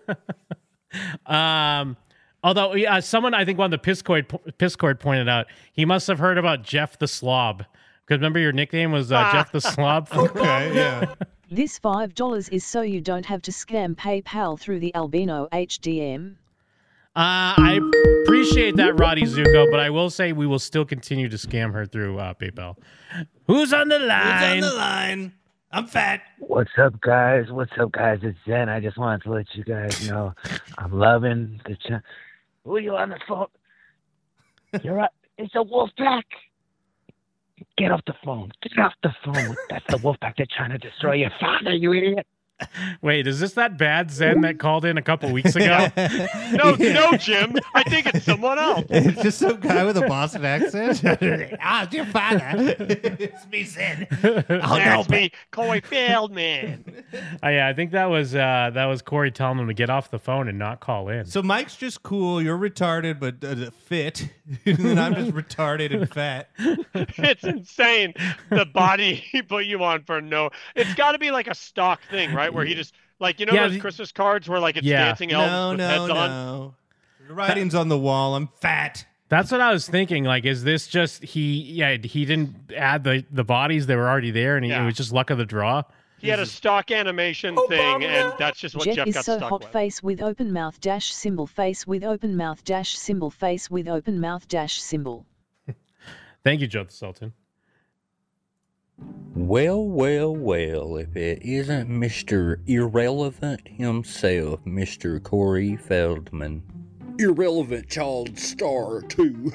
Although someone, I think one of the Piscord pointed out, he must have heard about Jeff the Slob. Because remember your nickname was Jeff the Slob? Okay, yeah. This $5 is so you don't have to scam PayPal through the Albino HDM. I appreciate that, Roddy Zuko, but I will say we will still continue to scam her through PayPal. Who's on the line? Who's on the line? I'm fat. What's up, guys? It's Zen. I just wanted to let you guys know I'm loving the Who are you on the phone? You're right. It's a wolf pack. Get off the phone. Get off the phone. That's the wolf pack. They're trying to destroy your father, you idiot. Wait, is this that bad Zen that called in a couple weeks ago? No, Jim. I think it's someone else. It's just some guy with a Boston accent. It's your father. It's me, Zen. That's me, Corey Feldman. Yeah, I think that was Corey telling him to get off the phone and not call in. So Mike's just cool. You're retarded, but fit. And then I'm just retarded and fat. It's insane. The body he put you on for no. It's got to be like a stock thing, right? Where he just those Christmas cards where like it's dancing elves with heads on. No. The writing's on the wall. I'm fat. That's what I was thinking. Like, is this just he didn't add the bodies that were already there, and it was just luck of the draw. He had a stock animation thing, and that's just what Jeff is got so stuck hot. with. Face with open mouth dash symbol. Face with open mouth dash symbol. Face with open mouth dash symbol. Thank you, Joe the Sultan. Well, if it isn't Mr. Irrelevant himself, Mr. Corey Feldman. Irrelevant child star, too.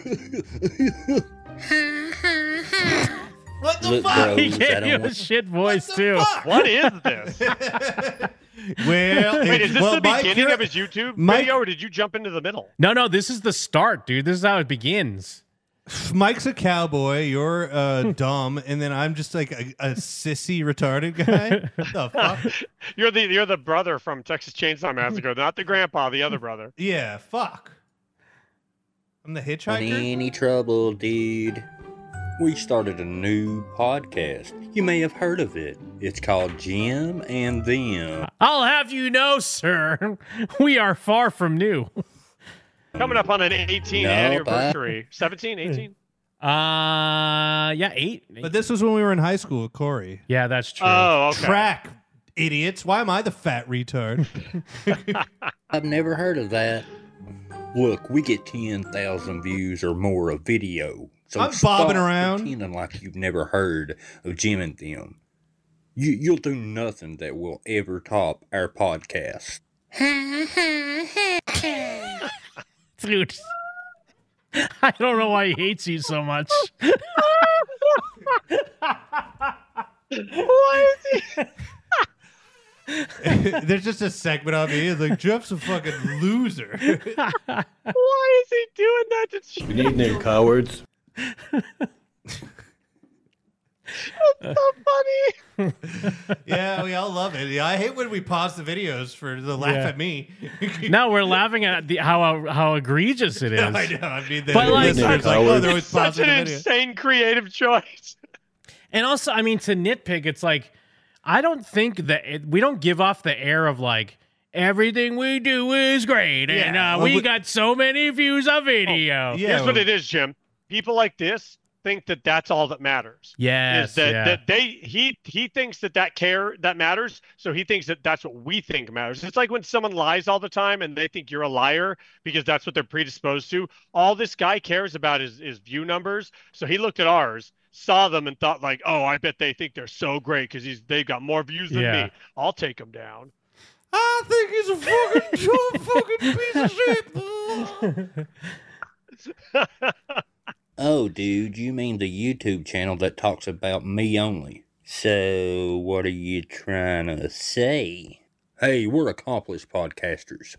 What the Look, fuck? bros, He gave you a shit voice, too. What is this? Well, Wait, is this the Mike, beginning of his YouTube Mike- video, or did you jump into the middle? No, this is the start, dude. This is how it begins. Mike's a cowboy. You're dumb, and then I'm just like a sissy retarded guy. What the fuck? You're the brother from Texas Chainsaw Massacre, not the grandpa, the other brother. Yeah, fuck. I'm the hitchhiker. Any trouble, dude? We started a new podcast. You may have heard of it. It's called Jim and Them. I'll have you know, sir, we are far from new. Coming up on an 18th No, anniversary. 17, 18? Yeah, 8. But this was when we were in high school with Corey. Yeah, that's true. Oh, okay. Track, idiots. Why am I the fat retard? I've never heard of that. Look, we get 10,000 views or more a video. So I'm stop bobbing around. pretending like you've never heard of Jim and Them. You'll do nothing that will ever top our podcast. Dude, I don't know why he hates you so much. Why is he? There's just a segment of me. It's like, Jeff's a fucking loser. Why is he doing that to We need new cowards. That's so funny. Yeah, we all love it. Yeah, I hate when we pause the videos for the laugh Yeah. at me. No, we're laughing at how egregious it is. I know. I mean, the But, like, listeners like, oh, they're always Such pausing an the video. insane creative choice. And also, I mean, to nitpick, it's like, I don't think that we don't give off the air of like, everything we do is great. And Yeah. we got so many views of video. Yeah. Here's what it is, Jim. People like this think that that's all that matters. Yes, is that he thinks that matters, so he thinks that that's what we think matters. It's like when someone lies all the time and they think you're a liar because that's what they're predisposed to. All this guy cares about is view numbers. So he looked at ours, saw them, and thought like, oh, I bet they think they're so great because they've got more views than me. I'll take them down. I think he's a fucking piece of shit. Oh, dude, you mean the YouTube channel that talks about me only? So, what are you trying to say? Hey, we're accomplished podcasters.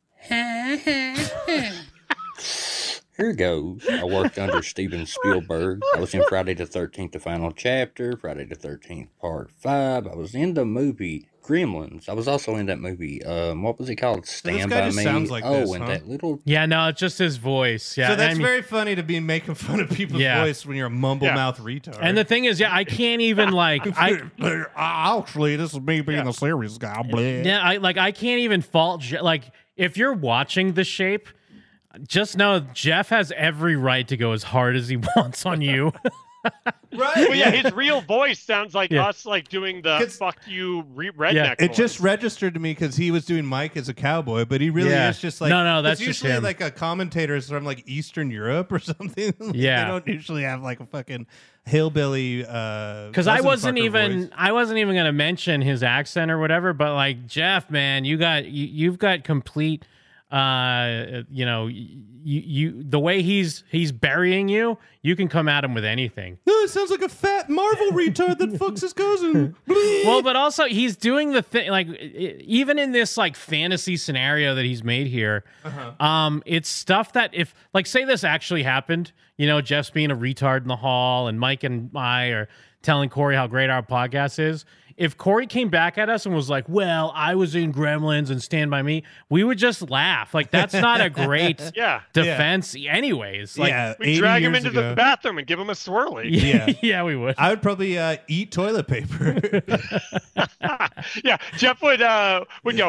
Here goes. I worked under Steven Spielberg. I was in Friday the 13th, the final chapter, Friday the 13th, part 5. I was in the movie Gremlins. I was also in that movie. What was it called? Stand By Me. Sounds like this, and huh? that little. Yeah, no, it's just his voice. Yeah, So that's very funny to be making fun of people's voice when you're a mumble mouth retard. And the thing is, I can't even like actually, this is me being a serious guy. I can't even fault if you're watching The Shape. Just know Jeff has every right to go as hard as he wants on you. Right? Well, yeah, his real voice sounds like us, like doing the "fuck you" redneck. It voice. just registered to me because he was doing Mike as a cowboy, but he really is just like no, that's it's just usually him. like a commentator is from like Eastern Europe or something. Yeah. They don't usually have like a fucking hillbilly. Because I wasn't even going to mention his accent or whatever, but like Jeff, man, you've got complete. The way he's burying you, you can come at him with anything. No, it sounds like a fat Marvel retard that fucks his cousin. Well, but also he's doing the thing, like even in this like fantasy scenario that he's made here, it's stuff that if like say this actually happened, Jeff's being a retard in the hall and Mike and I are telling Corey how great our podcast is. If Corey came back at us and was like, well, I was in Gremlins and Stand By Me, we would just laugh. Like, that's not a great defense anywaes. Like, we drag him into the bathroom and give him a swirly. Yeah, we would. I would probably eat toilet paper. Yeah, Jeff would go,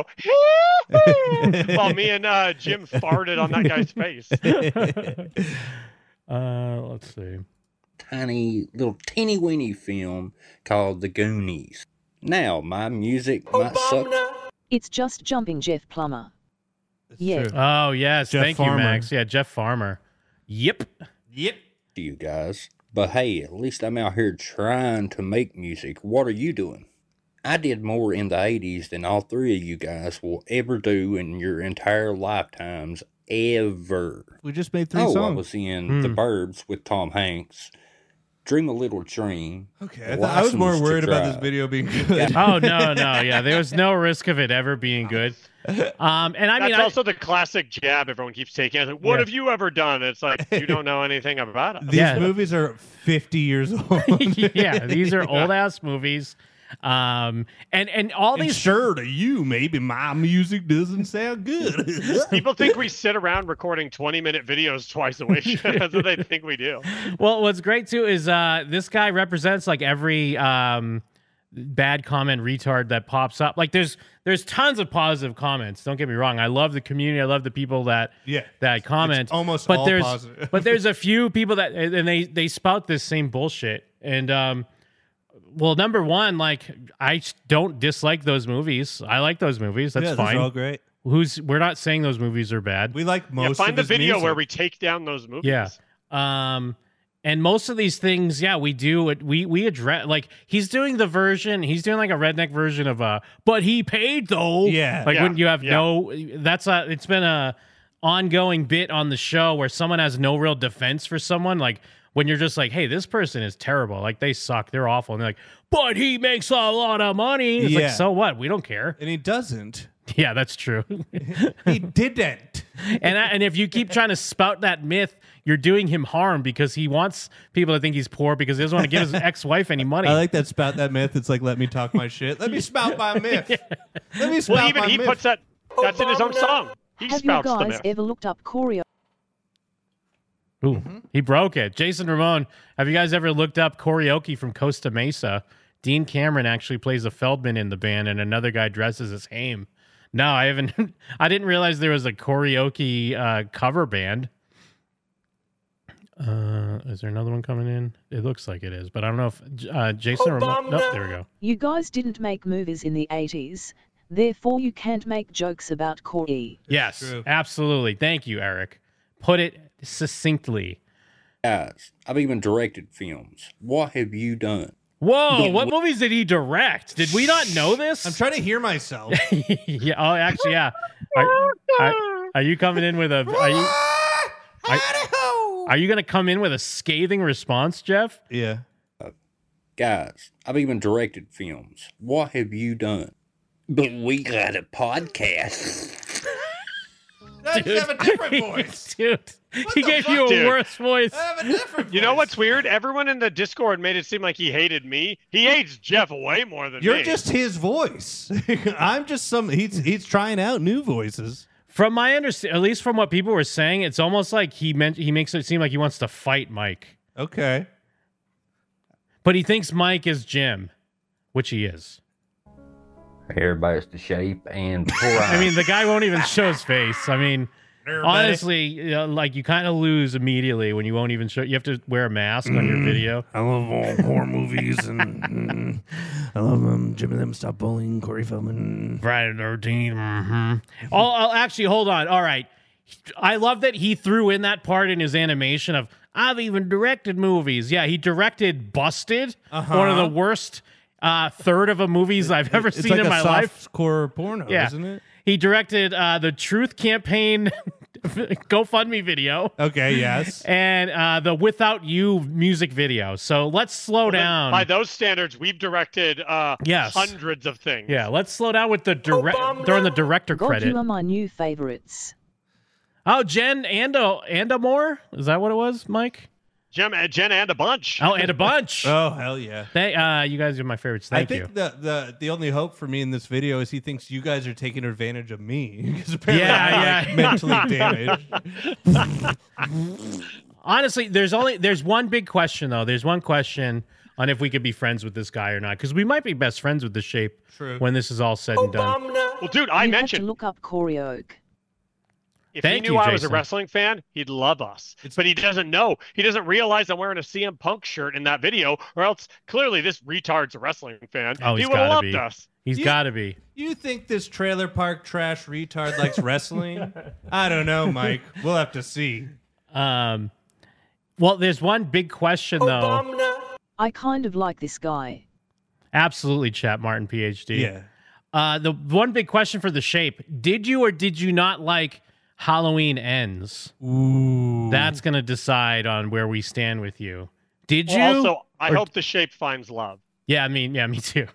while me and Jim farted on that guy's face. Let's see. Little teeny weeny film called The Goonies. Now, my music might suck. It's just jumping Jeff Plummer. Yeah. Oh, yes. Jeff Thank Farmer. you, Max. Yeah, Jeff Farmer. Yep. To you guys. But hey, at least I'm out here trying to make music. What are you doing? I did more in the 80s than all three of you guys will ever do in your entire lifetimes, ever. We just made 3 I songs. was in The Burbs with Tom Hanks. Dream a Little Dream. Okay, I was more worried about this video being good. Oh, no. Yeah, there was no risk of it ever being good. And I mean, that's also the classic jab everyone keeps taking. It's like, what have you ever done? It's like, you don't know anything about it. These movies are 50 years old. Yeah, these are old ass movies. And all these sure to you, maybe my music doesn't sound good. People think we sit around recording 20-minute videos twice a week. That's what they think we do. Well, what's great too is this guy represents like every bad comment retard that pops up. Like there's tons of positive comments. Don't get me wrong. I love the community. I love the people that comment. It's almost but all there's positive. but there's a few people that and they spout this same bullshit. And well, number one, like I don't dislike those movies. I like those movies. That's fine. Those are all great. We're not saying those movies are bad. We like most. Find of the his video music. where we take down those movies. Yeah. And most of these things, we do it. We address like he's doing the version. He's doing like a redneck version of but he paid though. Yeah. Like when you have it's been a ongoing bit on the show where someone has no real defense for someone. Like when you're just like, hey, this person is terrible. Like they suck. They're awful. And they're like, but he makes a lot of money. It's like, so what? We don't care. And he doesn't. Yeah, that's true. He didn't. And if you keep trying to spout that myth, you're doing him harm because he wants people to think he's poor because he doesn't want to give his ex-wife any money. I like that spout that myth. It's like, let me talk my shit. Let me spout my myth. Let me spout well, even my he myth. puts that's in his own song. He Have you spouts the guys myth. ever looked up choreo? Ooh, he broke it. Jason Ramon, have you guys ever looked up Karaoke from Costa Mesa? Dean Cameron actually plays a Feldman in the band, and another guy dresses as Haim. No, I haven't. I didn't realize there was a karaoke cover band. Is there another one coming in? It looks like it is, but I don't know if Jason. Nope, there we go. You guys didn't make movies in the 80s, therefore you can't make jokes about Corey. Yes, absolutely. Thank you, Eric. Put it succinctly. Guys, I've even directed films. What have you done? Whoa, what movies did he direct? Did we not know this? I'm trying to hear myself. Yeah. Oh, actually, yeah. Are you coming in with a? Are you going to come in with a scathing response, Jeff? Yeah. Guys, I've even directed films. What have you done? But we got a podcast. Dude, have a different voice. Dude, he gave you a worse voice. I have a different voice. You know what's weird? Everyone in the Discord made it seem like he hated me. He hates Jeff way more than me. You're just his voice. I'm just he's trying out new voices. From my understanding, at least from what people were saying, it's almost like he makes it seem like he wants to fight Mike. Okay. But he thinks Mike is Jim, which he is. Everybody's the shape and I mean, the guy won't even show his face. I mean, honestly, like you kind of lose immediately when you won't even show. You have to wear a mask on your video. I love all horror movies and I love Jim and them Stop Bullying, Corey Feldman, Friday the 13th. Mm-hmm. Oh, actually, hold on. All right, I love that he threw in that part in his animation of I've even directed movies. Yeah, he directed Busted, one of the worst third of a movies I've ever seen in my life. Softcore porno, isn't it? He directed the Truth Campaign GoFundMe video. Okay, yes. And the Without You music video. So let's slow down. By those standards, we've directed hundreds of things. Yeah, let's slow down with the during the director God, credit. you are my new favorites. Oh, Jen Andamore? Is that what it was, Mike? Jen and a bunch. Oh, and a bunch. Oh, hell yeah. You guys are my favorites. Thank you. I think the only hope for me in this video is he thinks you guys are taking advantage of me. Because apparently I'm mentally damaged. Honestly, there's one big question, though. There's one question on if we could be friends with this guy or not. Because we might be best friends with the Shape when this is all said and done. Well, dude, I You mentioned... have to look up Corey Oak. If Thank he knew you, I was a Jason. wrestling fan, he'd love us. But he doesn't know. He doesn't realize I'm wearing a CM Punk shirt in that video, or else clearly this retard's a wrestling fan. Oh, he he's would have gotta loved be. us. He's got to be. You think this trailer park trash retard likes wrestling? I don't know, Mike. We'll have to see. Well, there's one big question, though. I kind of like this guy. Absolutely, Chat Martin, PhD. Yeah. The one big question for the Shape: did you or did you not like Halloween Ends? Ooh. That's going to decide on where we stand with you. Did you? Also, I Or- hope the Shape finds love. Yeah, me too.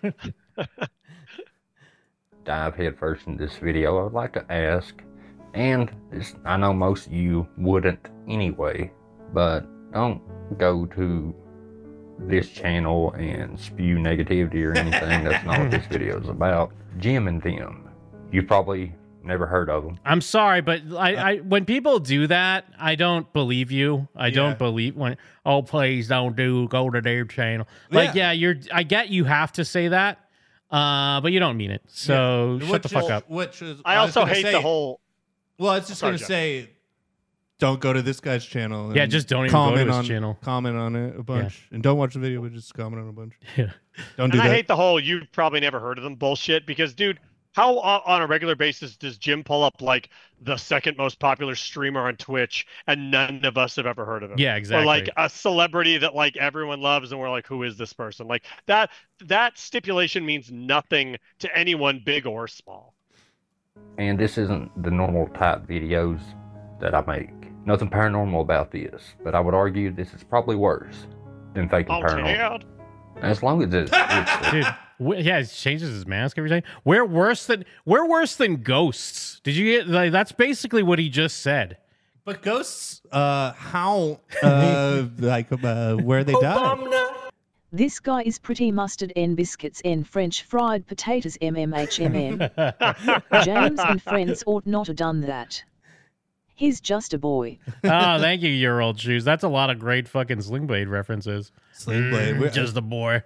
dive headfirst in this video, I would like to ask, and I know most of you wouldn't anyway, but don't go to this channel and spew negativity or anything. That's not what this video is about. Jim and them. You've probably never heard of them. I'm sorry, but I when people do that, I don't believe you. I don't believe when. Oh, please don't go to their channel. Like, I get you have to say that, but you don't mean it. So shut the fuck up. I also hate the whole. Well, I was just going to say, don't go to this guy's channel. Yeah, just don't even go to his channel. Comment on it a bunch, and don't watch the video, but just comment on a bunch. Yeah, don't do And that. I hate the whole "you've probably never heard of them" bullshit, because, dude, how on a regular basis does Jim pull up like the second most popular streamer on Twitch and none of us have ever heard of him? Yeah, exactly. Or like a celebrity that like everyone loves and we're like, who is this person? Like that stipulation means nothing to anyone, big or small. And this isn't the normal type videos that I make. Nothing paranormal about this, but I would argue this is probably worse than faking paranormal. As long as it's Dude, he changes his mask every time. We're worse than ghosts. Did you get? Like, that's basically what he just said. But ghosts, how, where they die? This guy is pretty mustard and biscuits and French fried potatoes MMHMN. James and friends ought not have done that. He's just a boy. Oh, thank you, your old shoes. That's a lot of great fucking Sling Blade references. Sling Blade. Just a boy.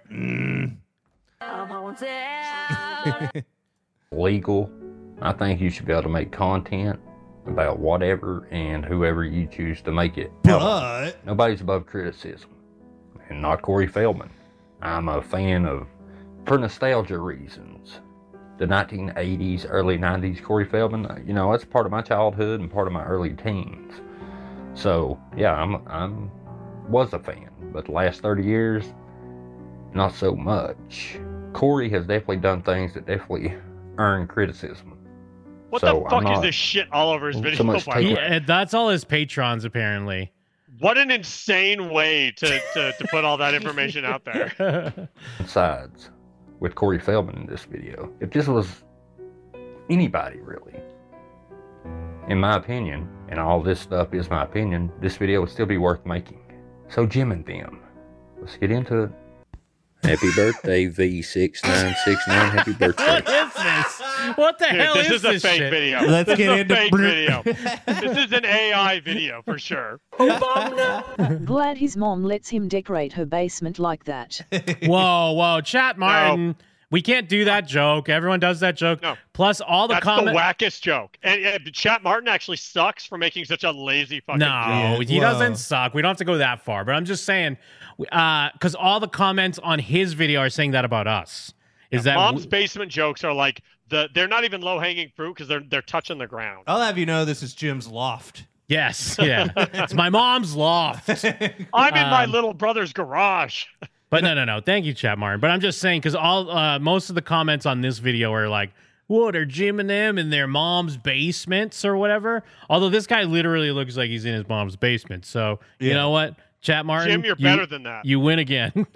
legal. I think you should be able to make content about whatever and whoever you choose to make it. But nobody's above criticism, and not Corey Feldman. I'm a fan of, for nostalgia reasons, the 1980s, early 90s Corey Feldman. You know, that's part of my childhood and part of my early teens. So yeah, I'm was a fan, but the last 30 years, not so much. Corey has definitely done things that definitely earn criticism. What So the fuck I'm is not this shit all over his video? so much by the way? Yeah, that's all his patrons, apparently. What an insane way to put all that information out there. Sides with Corey Feldman in this video. If this was anybody, really, in my opinion, and all this stuff is my opinion, this video would still be worth making. So Jim and them, let's get into it. Happy birthday, V6969. Happy birthday. What is this? What the Dude, hell this is is a this fake shit? video. Let's this get is a into fake video. This is an AI video for sure. Glad his mom lets him decorate her basement like that. Whoa, Chat Martin. We can't do that joke. Everyone does that joke. No. Plus, all the That's comments. the wackest joke. And Chat Martin actually sucks for making such a lazy fucking No, joke. he doesn't suck. We don't have to go that far. But I'm just saying, because all the comments on his video are saying that about us. Is that Mom's basement jokes are like they're not even low hanging fruit because they're touching the ground. I'll have you know this is Jim's loft. Yes, yeah. It's my mom's loft. I'm in my little brother's garage. But no. Thank you, Chat Martin. But I'm just saying, because most of the comments on this video are like, what are Jim and them in their mom's basements or whatever? Although this guy literally looks like he's in his mom's basement. So, you know what? Chat Martin. Jim, you're better than that. You win again.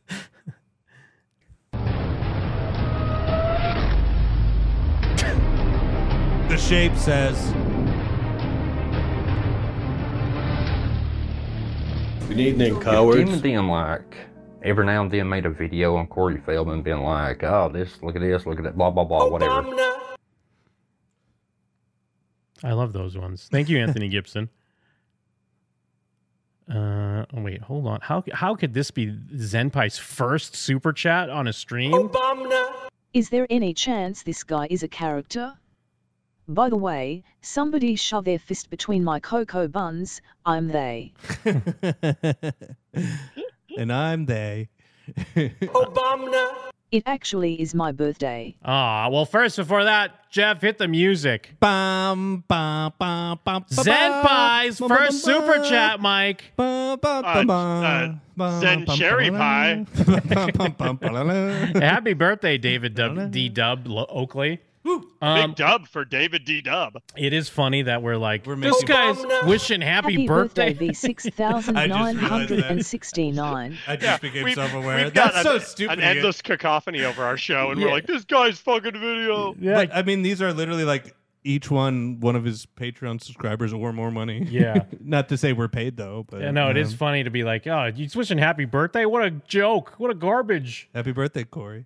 The Shape says, Good evening, cowards. Jim and them, like, every now and then made a video on Corey Feldman being like, oh, look at that, blah, blah, blah, whatever. I love those ones. Thank you, Anthony Gibson. Wait, hold on. How could this be Zenpai's first super chat on a stream? Is there any chance this guy is a character? By the way, somebody shove their fist between my cocoa buns. I'm they. and I'm they. It actually is my birthday. Well, first, before that, Jeff, hit the music. Zenpai's first super chat, Mike. Zen Cherry Pie. Happy birthday, David D. Dub Oakley. Big dub for David D. Dub. It is funny that we're like, this guy's wishing happy birthday. V6969. I just became self-aware. We've That's got so stupid. An endless cacophony over our show, and we're like, this guy's fucking video. Yeah. But, I mean, these are literally like each one of his Patreon subscribers or more money. Yeah. Not to say we're paid, though. But yeah, no, it is funny to be like, oh, he's wishing happy birthday? What a joke. What a garbage. Happy birthday, Corey.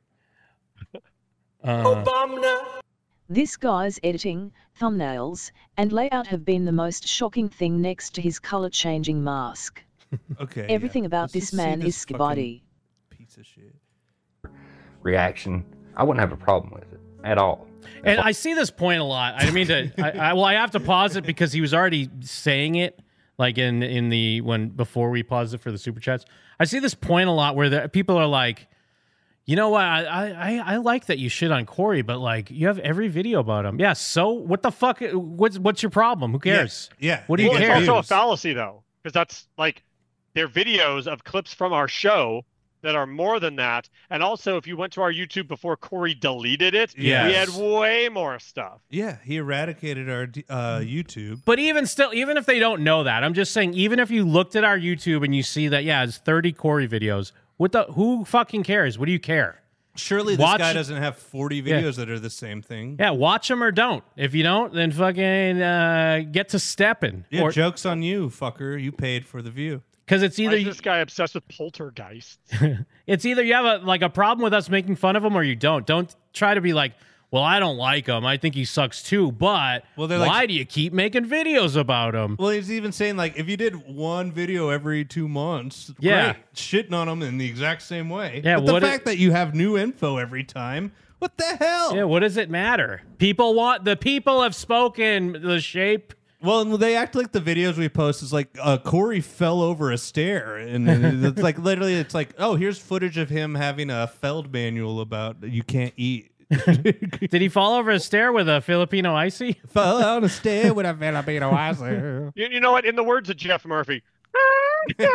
This guy's editing, thumbnails, and layout have been the most shocking thing next to his color-changing mask. Okay. Everything about this man is skibidi. Piece of shit. Reaction. I wouldn't have a problem with it at all. And I see this point a lot. I mean to. I have to pause it because he was already saying it, like before we paused it for the super chats. I see this point a lot where people are like, you know what? I like that you shit on Corey, but like you have every video about him. Yeah. So what the fuck? What's your problem? Who cares? Yeah. What do you care? It's also a fallacy though, because that's like they're videos of clips from our show that are more than that. And also, if you went to our YouTube before Corey deleted it, we had way more stuff. Yeah, he eradicated our YouTube. But even still, even if they don't know that, I'm just saying, even if you looked at our YouTube and you see that, it's 30 Corey videos. Who fucking cares? What do you care? Surely this guy doesn't have 40 videos that are the same thing. Yeah, watch them or don't. If you don't, then fucking get to stepping. Yeah, joke's on you, fucker. You paid for the view. Because it's either Why is this guy obsessed with poltergeists. It's either you have a problem with us making fun of him or you don't. Don't try to be like, well, I don't like him. I think he sucks too. But why do you keep making videos about him? Well, he's even saying like if you did one video every 2 months, great, shitting on him in the exact same way. Yeah, but the fact that you have new info every time, What the hell? Yeah, what does it matter? The people have spoken. The shape. Well, and they act like the videos we post is like Corey fell over a stair, and it's like literally, it's like, oh, here's footage of him having a Feld manual about you can't eat. Did he fall over a stair with a Filipino icy? Fell on a stair with a Filipino icy. You know what? In the words of Jeff Murphy. As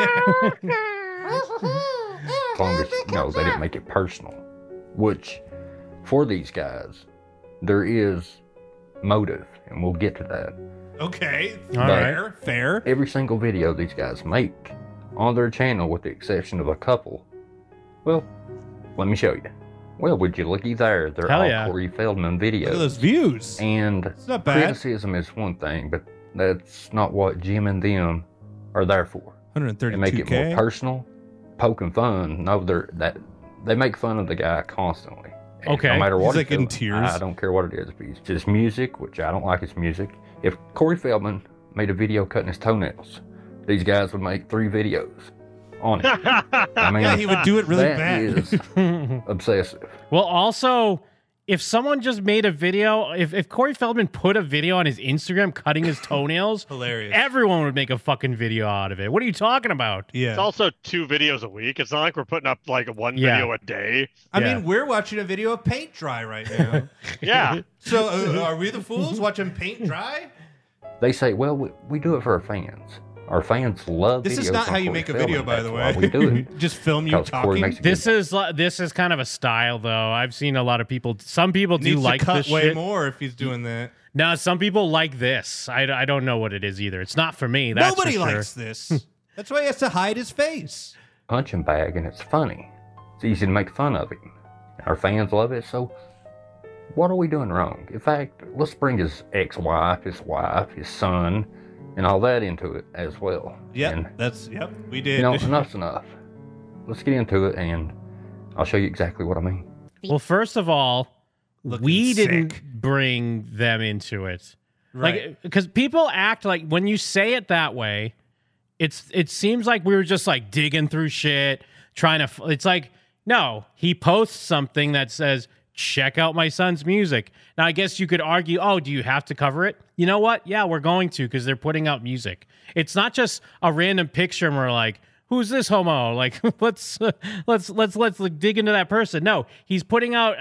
long as they didn't make it personal, which for these guys there is motive, and we'll get to that. Okay, But fair. Every single video these guys make on their channel, with the exception of a couple, well, let me show you. Well, would you looky there? They're Hell all yeah. Corey Feldman videos. Look at those views. And It's not bad. criticism is one thing, but that's not what Jim and them are there for. 132K. They make it more personal, poking fun. No, they make fun of the guy constantly. And Okay. No matter what He's he's like in doing, tears. I don't care what it is. If it's just music, which I don't like his music. If Corey Feldman made a video cutting his toenails, these guys would make 3 videos on it. I mean, Yeah, he would do it really that bad. is obsessive. Well, also, if someone just made a video, if Corey Feldman put a video on his Instagram cutting his toenails, hilarious. Everyone would make a fucking video out of it. What are you talking about? Yeah. It's also 2 videos a week. It's not like we're putting up like one Yeah. video a day. I mean, we're watching a video of paint dry right now. Yeah. So are we the fools watching paint dry? They say, well, we do it for our fans. Our fans love This videos is not on how you Corey make a Feldman. video, by That's the why way. we do it. Just film you Because Corey talking. makes a This is kind of a style, though. I've seen a lot of people. Some people do Needs like to cut this way shit. more if he's doing that. No, some people like this. I don't know what it is either. It's not for me. That's Nobody for sure. likes this. That's why he has to hide his face. punching bag, and it's funny. It's easy to make fun of him. Our fans love it, so what are we doing wrong? In fact, let's bring his ex-wife, his wife, his son, and all that into it as well. Yep, And, we did. You know, enough's enough. Let's get into it, and I'll show you exactly what I mean. Well, first of all, Looking we sick. didn't bring them into it. Right. Like, because people act like when you say it that way, it seems like we were just like digging through shit, trying to. It's like, no, he posts something that says, check out my son's music. Now, I guess you could argue, oh, do you have to cover it? You know what? Yeah, we're going to, because they're putting out music. It's not just a random picture and we're like, who's this homo? Like, let's like, dig into that person. No, he's putting out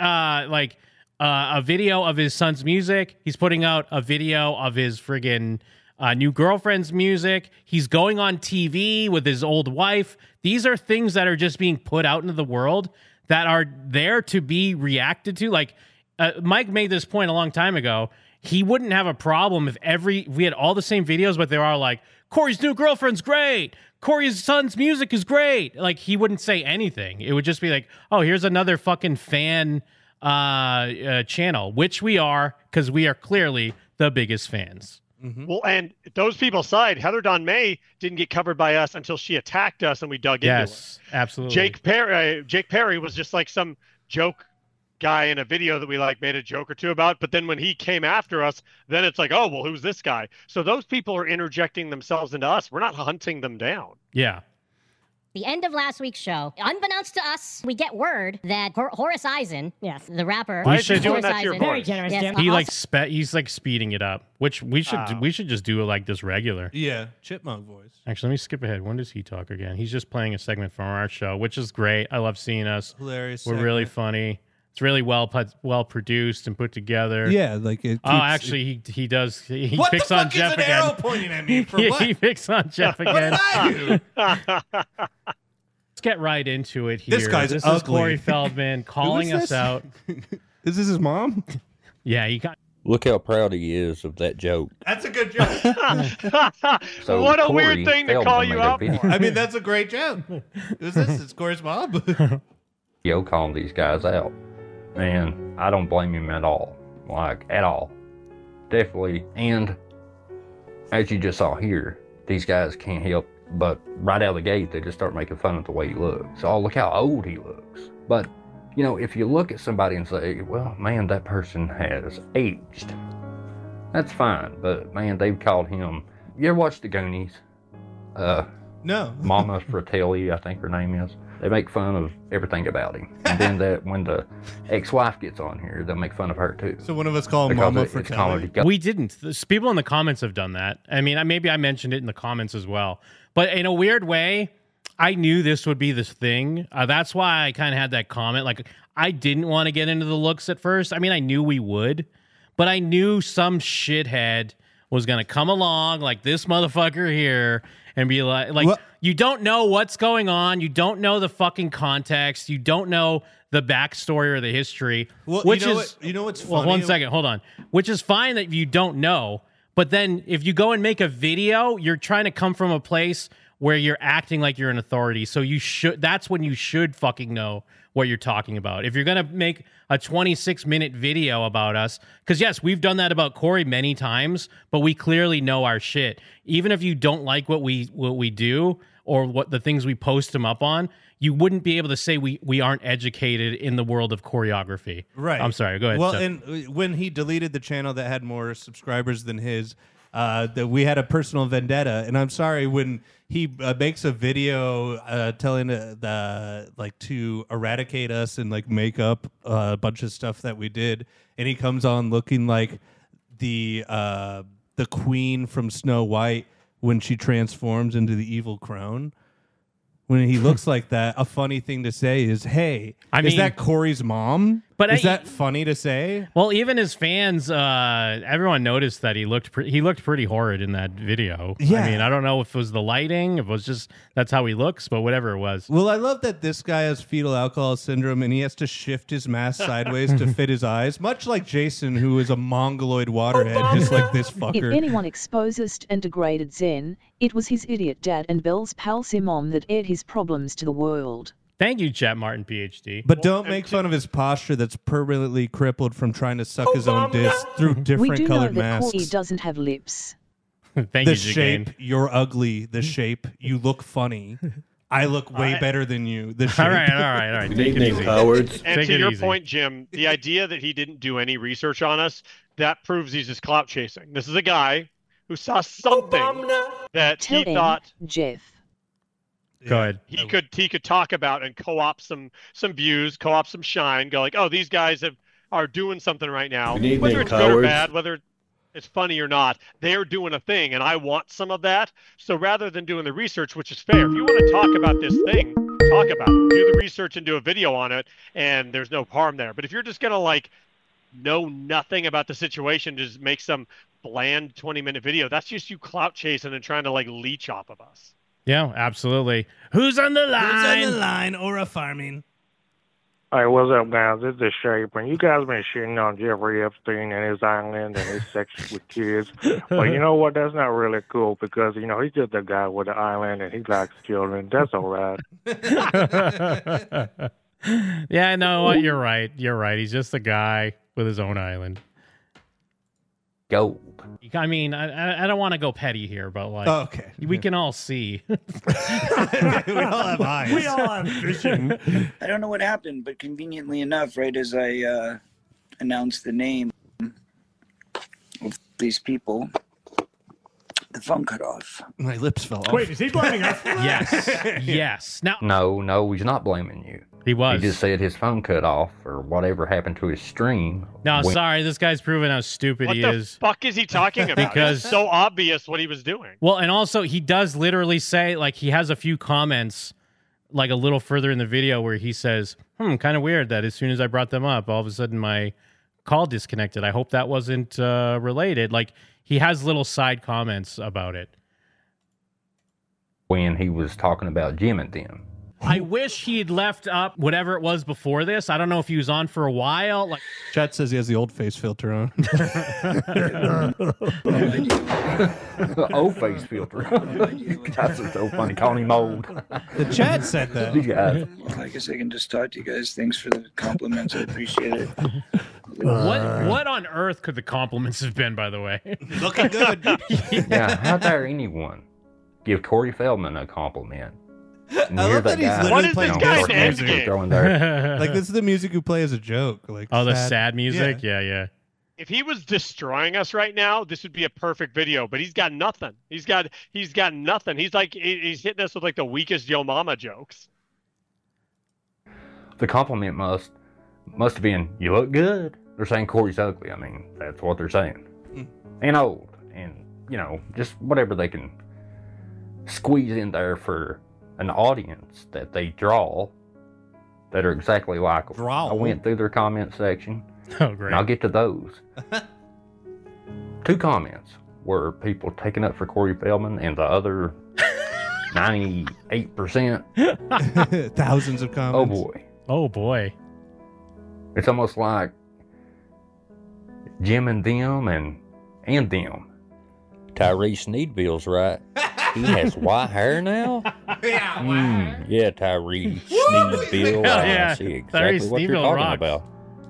a video of his son's music. He's putting out a video of his friggin' new girlfriend's music. He's going on TV with his old wife. These are things that are just being put out into the world that are there to be reacted to. Like, Mike made this point a long time ago. He wouldn't have a problem if we had all the same videos, but they were all like, Corey's new girlfriend's great. Corey's son's music is great. Like, he wouldn't say anything. It would just be like, oh, here's another fucking fan channel, which we are, because we are clearly the biggest fans. Mm-hmm. Well, and those people aside, Heather Dawn May didn't get covered by us until she attacked us and we dug into it. Yes, absolutely. Jake Perry was just like some joke guy in a video that we like made a joke or two about, but then when he came after us, then it's like, oh, well, who's this guy? So those people are interjecting themselves into us. We're not hunting them down. Yeah. The end of last week's show, unbeknownst to us, we get word that Horace Eisen, yes, the rapper, We should do Horace it. Eisen, very generous. Yes, He also- he's like speeding it up, which we should just do it like this regular. Yeah, chipmunk voice. Actually, let me skip ahead. When does he talk again? He's just playing a segment from our show, which is great. I love seeing us. Hilarious We're really funny. It's really well produced and put together. Yeah, like it. Oh, actually, he does. He What picks the on fuck Jeff is an again. arrow pointing at me for what? He picks on Jeff What again. did I do? Let's get right into it here. This guy's This ugly. is Corey Feldman calling Who is us this? out. Is this his mom? Yeah, he got. Look how proud he is of that joke. That's a good joke. So what a Corey weird thing to Feldman call made you a out video- for. I mean, that's a great joke. Who's this? It's Corey's mom. Yo, calling these guys out. And I don't blame him at all. Like, at all. Definitely. And as you just saw here, these guys can't help but right out of the gate, they just start making fun of the way he looks. Oh, look how old he looks. But, you know, if you look at somebody and say, well, man, that person has aged, that's fine. But, man, they've called him. You ever watched The Goonies? No. Mama Fratelli, I think her name is. They make fun of everything about him. And then that when the ex-wife gets on here, they'll make fun of her too. So one of us call him Because Mama it's Fratelli. comedy. We didn't. People in the comments have done that. I mean, maybe I mentioned it in the comments as well. But in a weird way, I knew this would be this thing. That's why I kind of had that comment. Like, I didn't want to get into the looks at first. I mean, I knew we would. But I knew some shithead was going to come along like this motherfucker here and be like you don't know what's going on. You don't know the fucking context. You don't know the backstory or the history. Well, which you know what's well, funny? 1 second. Hold on. Which is fine that you don't know. But then if you go and make a video, you're trying to come from a place where you're acting like you're an authority. So that's when you should fucking know what you're talking about. If you're going to make a 26-minute video about us, because yes, we've done that about Corey many times, but we clearly know our shit. Even if you don't like what we do or what the things we post him up on, you wouldn't be able to say we aren't educated in the world of choreography. Right. I'm sorry. Go ahead. Well, Seth. and when he deleted the channel that had more subscribers than his, that we had a personal vendetta. And I'm sorry, when he makes a video telling to eradicate us and like make up a bunch of stuff that we did, and he comes on looking like the queen from Snow White when she transforms into the evil crone. When he looks like that, a funny thing to say is, "Hey, is that Corey's mom?" But is that funny to say? Well, even his fans, everyone noticed that he looked pretty horrid in that video. Yeah. I mean, I don't know if it was the lighting, if it was just that's how he looks, but whatever it was. Well, I love that this guy has fetal alcohol syndrome and he has to shift his mask sideways to fit his eyes, much like Jason, who is a mongoloid waterhead, just like this If fucker. anyone exposed and degraded Zen, it was his idiot dad and Bell's pal Simon that aired his problems to the world. Thank you, Chat Martin, PhD. But don't make fun of his posture that's permanently crippled from trying to suck his own disc through We different do know colored that Corey masks. doesn't have lips. Thank The you, shape, Jigane. you're ugly. The shape, you look funny. I look way better than you. The shape. All right. Good Take it evening, easy. cowards. And Take to it your easy. point, Jim, the idea that he didn't do any research on us, that proves he's just clout chasing. This is a guy who saw something that Tell he him, thought Jeff. Go ahead. he could talk about and co-op some views, co-op some shine, go like, oh, these guys are doing something right now. Good evening, Whether it's good or cowards. bad, whether it's funny or not, they're doing a thing, and I want some of that. So rather than doing the research, which is fair, if you want to talk about this thing, talk about it. Do the research and do a video on it, and there's no harm there. But if you're just gonna like know nothing about the situation, just make some bland 20-minute video, that's just you clout chasing and trying to like leech off of us. Yeah, absolutely. Who's on the line? line or a farming? Hey, what's up, guys? This is Shaper. You guys been shitting on Jeffrey Epstein and his island and his sex with kids. But you know what? That's not really cool because, you know, he's just a guy with an island and he likes children. That's all right. Yeah, no, what? You're right. You're right. He's just a guy with his own island. Gold. I mean, I don't want to go petty here, but like, Okay. we can all see. We all have eyes. We all have vision. I don't know what happened, but conveniently enough, right as I announced the name of these people, the phone cut off. My lips fell off. Wait, is he blaming us? Yes. Yes. Now, No, he's not blaming you. He was. He just said his phone cut off or whatever happened to his stream. no, when- sorry. This guy's proven how stupid What he the is. fuck is he talking about? Because- It's so obvious what he was doing. Well, and also he does literally say, like, he has a few comments, like a little further in the video where he says, kind of weird that as soon as I brought them up, all of a sudden my call disconnected. I hope that wasn't related. Like, he has little side comments about it. When he was talking about Jim and them. I wish he had left up whatever it was before this. I don't know if he was on for a while. Like, Chat says he has the old face filter on. Old face filter. That's so funny. Calling him old. The chat said that. These guys. I guess I can just talk to you guys. Thanks for the compliments. I appreciate it. what on earth could the compliments have been, by the way? Looking good. Yeah, how dare anyone give Corey Feldman a compliment? And I hear love that he's guy, literally What is playing this guy's dark end music. game? throwing there. Like, this is the music you play as a joke. Like, Oh, the sad music? Yeah. if he was destroying us right now, this would be a perfect video. But he's got nothing. He's got nothing. He's hitting us with like the weakest Yo Mama jokes. The compliment must have been, "You look good." They're saying Corey's ugly. I mean, that's what they're saying. And old, and just whatever they can squeeze in there for an audience that they draw that are exactly like them. I went through their comment section. Oh, great. And I'll get to those. 2 comments were people taking up for Corey Feldman, and the other 98%. Thousands of comments. Oh boy. It's almost like Jim and them and them. Tyrese Needville's right. He has white hair now? Yeah, Tyrese Needville. I see exactly what you're talking about.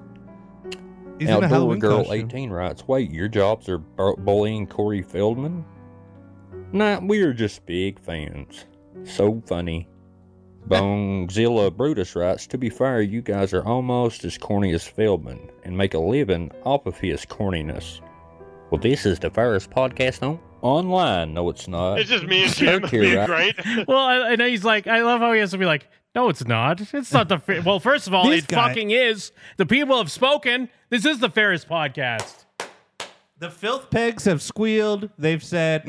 Outdoor Girl 18 writes, "Wait, your jobs are bullying Corey Feldman?" Nah, we're just big fans. So funny. Bongzilla Brutus writes, "To be fair, you guys are almost as corny as Feldman and make a living off of his corniness." Well, this is the fairest podcast online. No, it's not. It's just me and Jim being great. Well, I know he's like, I love how he has to be like, no, it's not. It's not the well, first of all, This it guy- fucking is. The people have spoken. This is the fairest podcast. The filth pegs have squealed. They've said,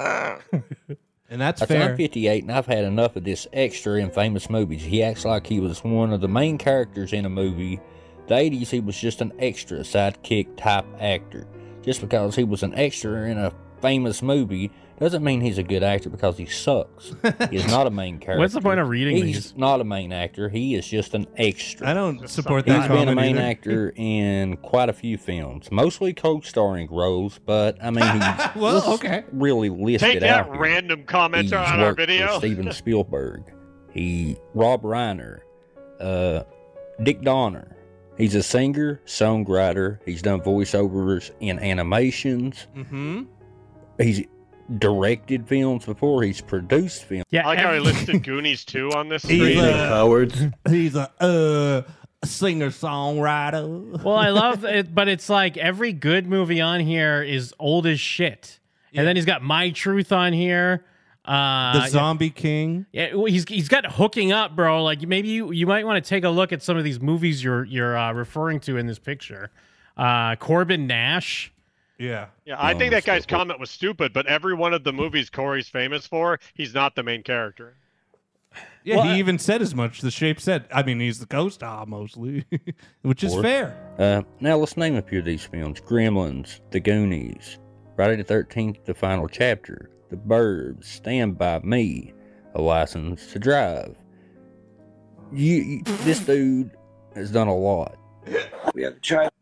and that's fair. I'm 58 and I've had enough of this extra in famous movies. He acts like he was one of the main characters in a movie. The 80s, he was just an extra sidekick type actor. Just because he was an extra in a famous movie doesn't mean he's a good actor because he sucks. He's not a main character. What's the point of reading He's these? not a main actor. He is just an extra. I don't support that He's been a comment main either. actor in quite a few films, mostly co-starring roles, but I mean, Well, okay. really listed Take that, out here. random comments He's on our worked video. with Steven Spielberg. Rob Reiner, Dick Donner. He's a singer, songwriter. He's done voiceovers in animations. Mm-hmm. He's directed films before. He's produced films. Yeah, I like how he listed Goonies 2 on this He's screen. He's a singer-songwriter. Well, I love it, but it's like every good movie on here is old as shit. And then he's got My Truth on here. The Zombie King. Yeah, well, he's got Hooking Up, bro. Like maybe you might want to take a look at some of these movies you're referring to in this picture. Corbin Nash. Yeah. Yeah, I think that guy's comment was stupid, but every one of the movies Corey's famous for, he's not the main character. Yeah, Well, he even said as much. The Shape said, I mean, he's the co-star mostly, which is Or- fair. Now let's name a few of these films: Gremlins, The Goonies, Friday the 13th, The Final Chapter, The Burbs, Stand By Me, A License to Drive. This dude has done a lot. We have a child,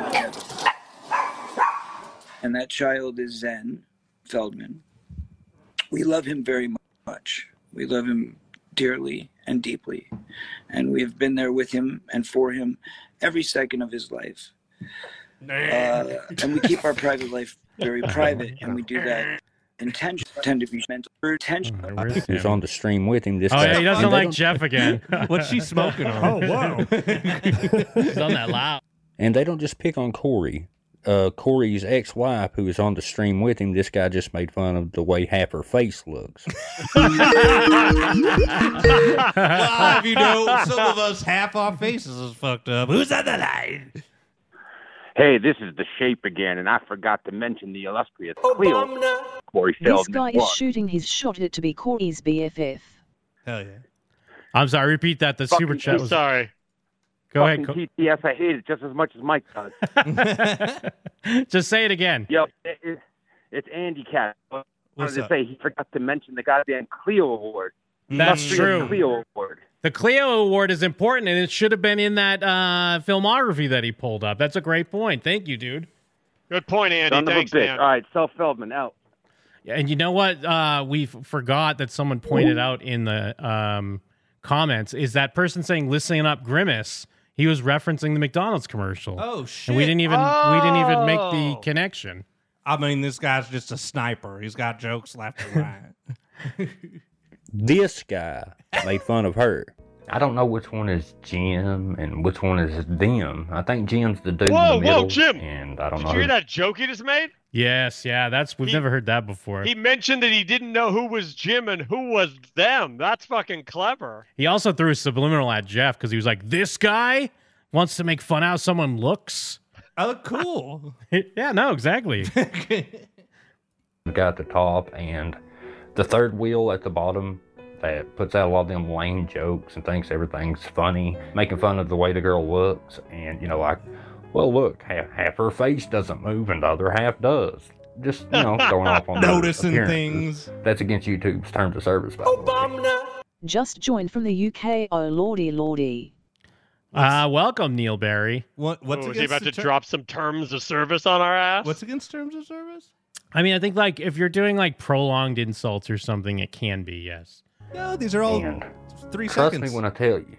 and that child is Zen Feldman. We love him very much. We love him dearly and deeply, and we've been there with him and for him every second of his life. And we keep our private life very private, and we do that intentionally. Tend to be mental attention. Who's on the stream with him? This Oh, guy. yeah, he doesn't And they like don't- Jeff again. What's she smoking on? Oh, wow. He's done that loud. And they don't just pick on Corey. Corey's ex-wife, who is on the stream with him, this guy just made fun of the way half her face looks. Live, you know, some of us half our faces is fucked up. Who's on the line? Hey, this is The Shape again, and I forgot to mention the illustrious Cleo. Corey This Feldman guy is won. shooting his shot at to be Corey's BFF. Hell yeah. I'm sorry, repeat that. The super chat was... Sorry. Go ahead. Fucking TTS, I hate it just as much as Mike does. Just say it again. Yo, it's Andy Cat. I What's wanted to up? say he forgot to mention the goddamn Cleo Award. That's Illustrious true. Cleo Award. The Cleo Award is important, and it should have been in that filmography that he pulled up. That's a great point. Thank you, dude. Good point, Andy. Son of a Thanks, bitch. man. All right, Self Feldman out. And you know what? We forgot that someone pointed out in the comments is that person saying "listening up, Grimace." He was referencing the McDonald's commercial. Oh shit! And we didn't even make the connection. I mean, this guy's just a sniper. He's got jokes left and right. This guy made fun of her. I don't know which one is Jim and which one is them. I think Jim's the dude Whoa, in the middle. whoa, Jim! And I don't Did know. you hear that joke he just made? Yes, yeah, we've never heard that before. He mentioned that he didn't know who was Jim and who was them. That's fucking clever. He also threw a subliminal at Jeff because he was like, "This guy wants to make fun of how someone looks." I look cool. Yeah, no, exactly. The guy at the top and the third wheel at the bottom that puts out a lot of them lame jokes and thinks everything's funny, making fun of the way the girl looks, and like, well, look, half her face doesn't move and the other half does. Just throwing off on noticing things. That's against YouTube's terms of service, by the way. Just joined from the UK. Oh lordy, lordy. Welcome, Neil Barry. What's was he about to drop some terms of service on our ass? What's against terms of service? I mean, I think like if you're doing like prolonged insults or something, it can be, yes. No, these are all 3 Trust seconds. me when I tell you,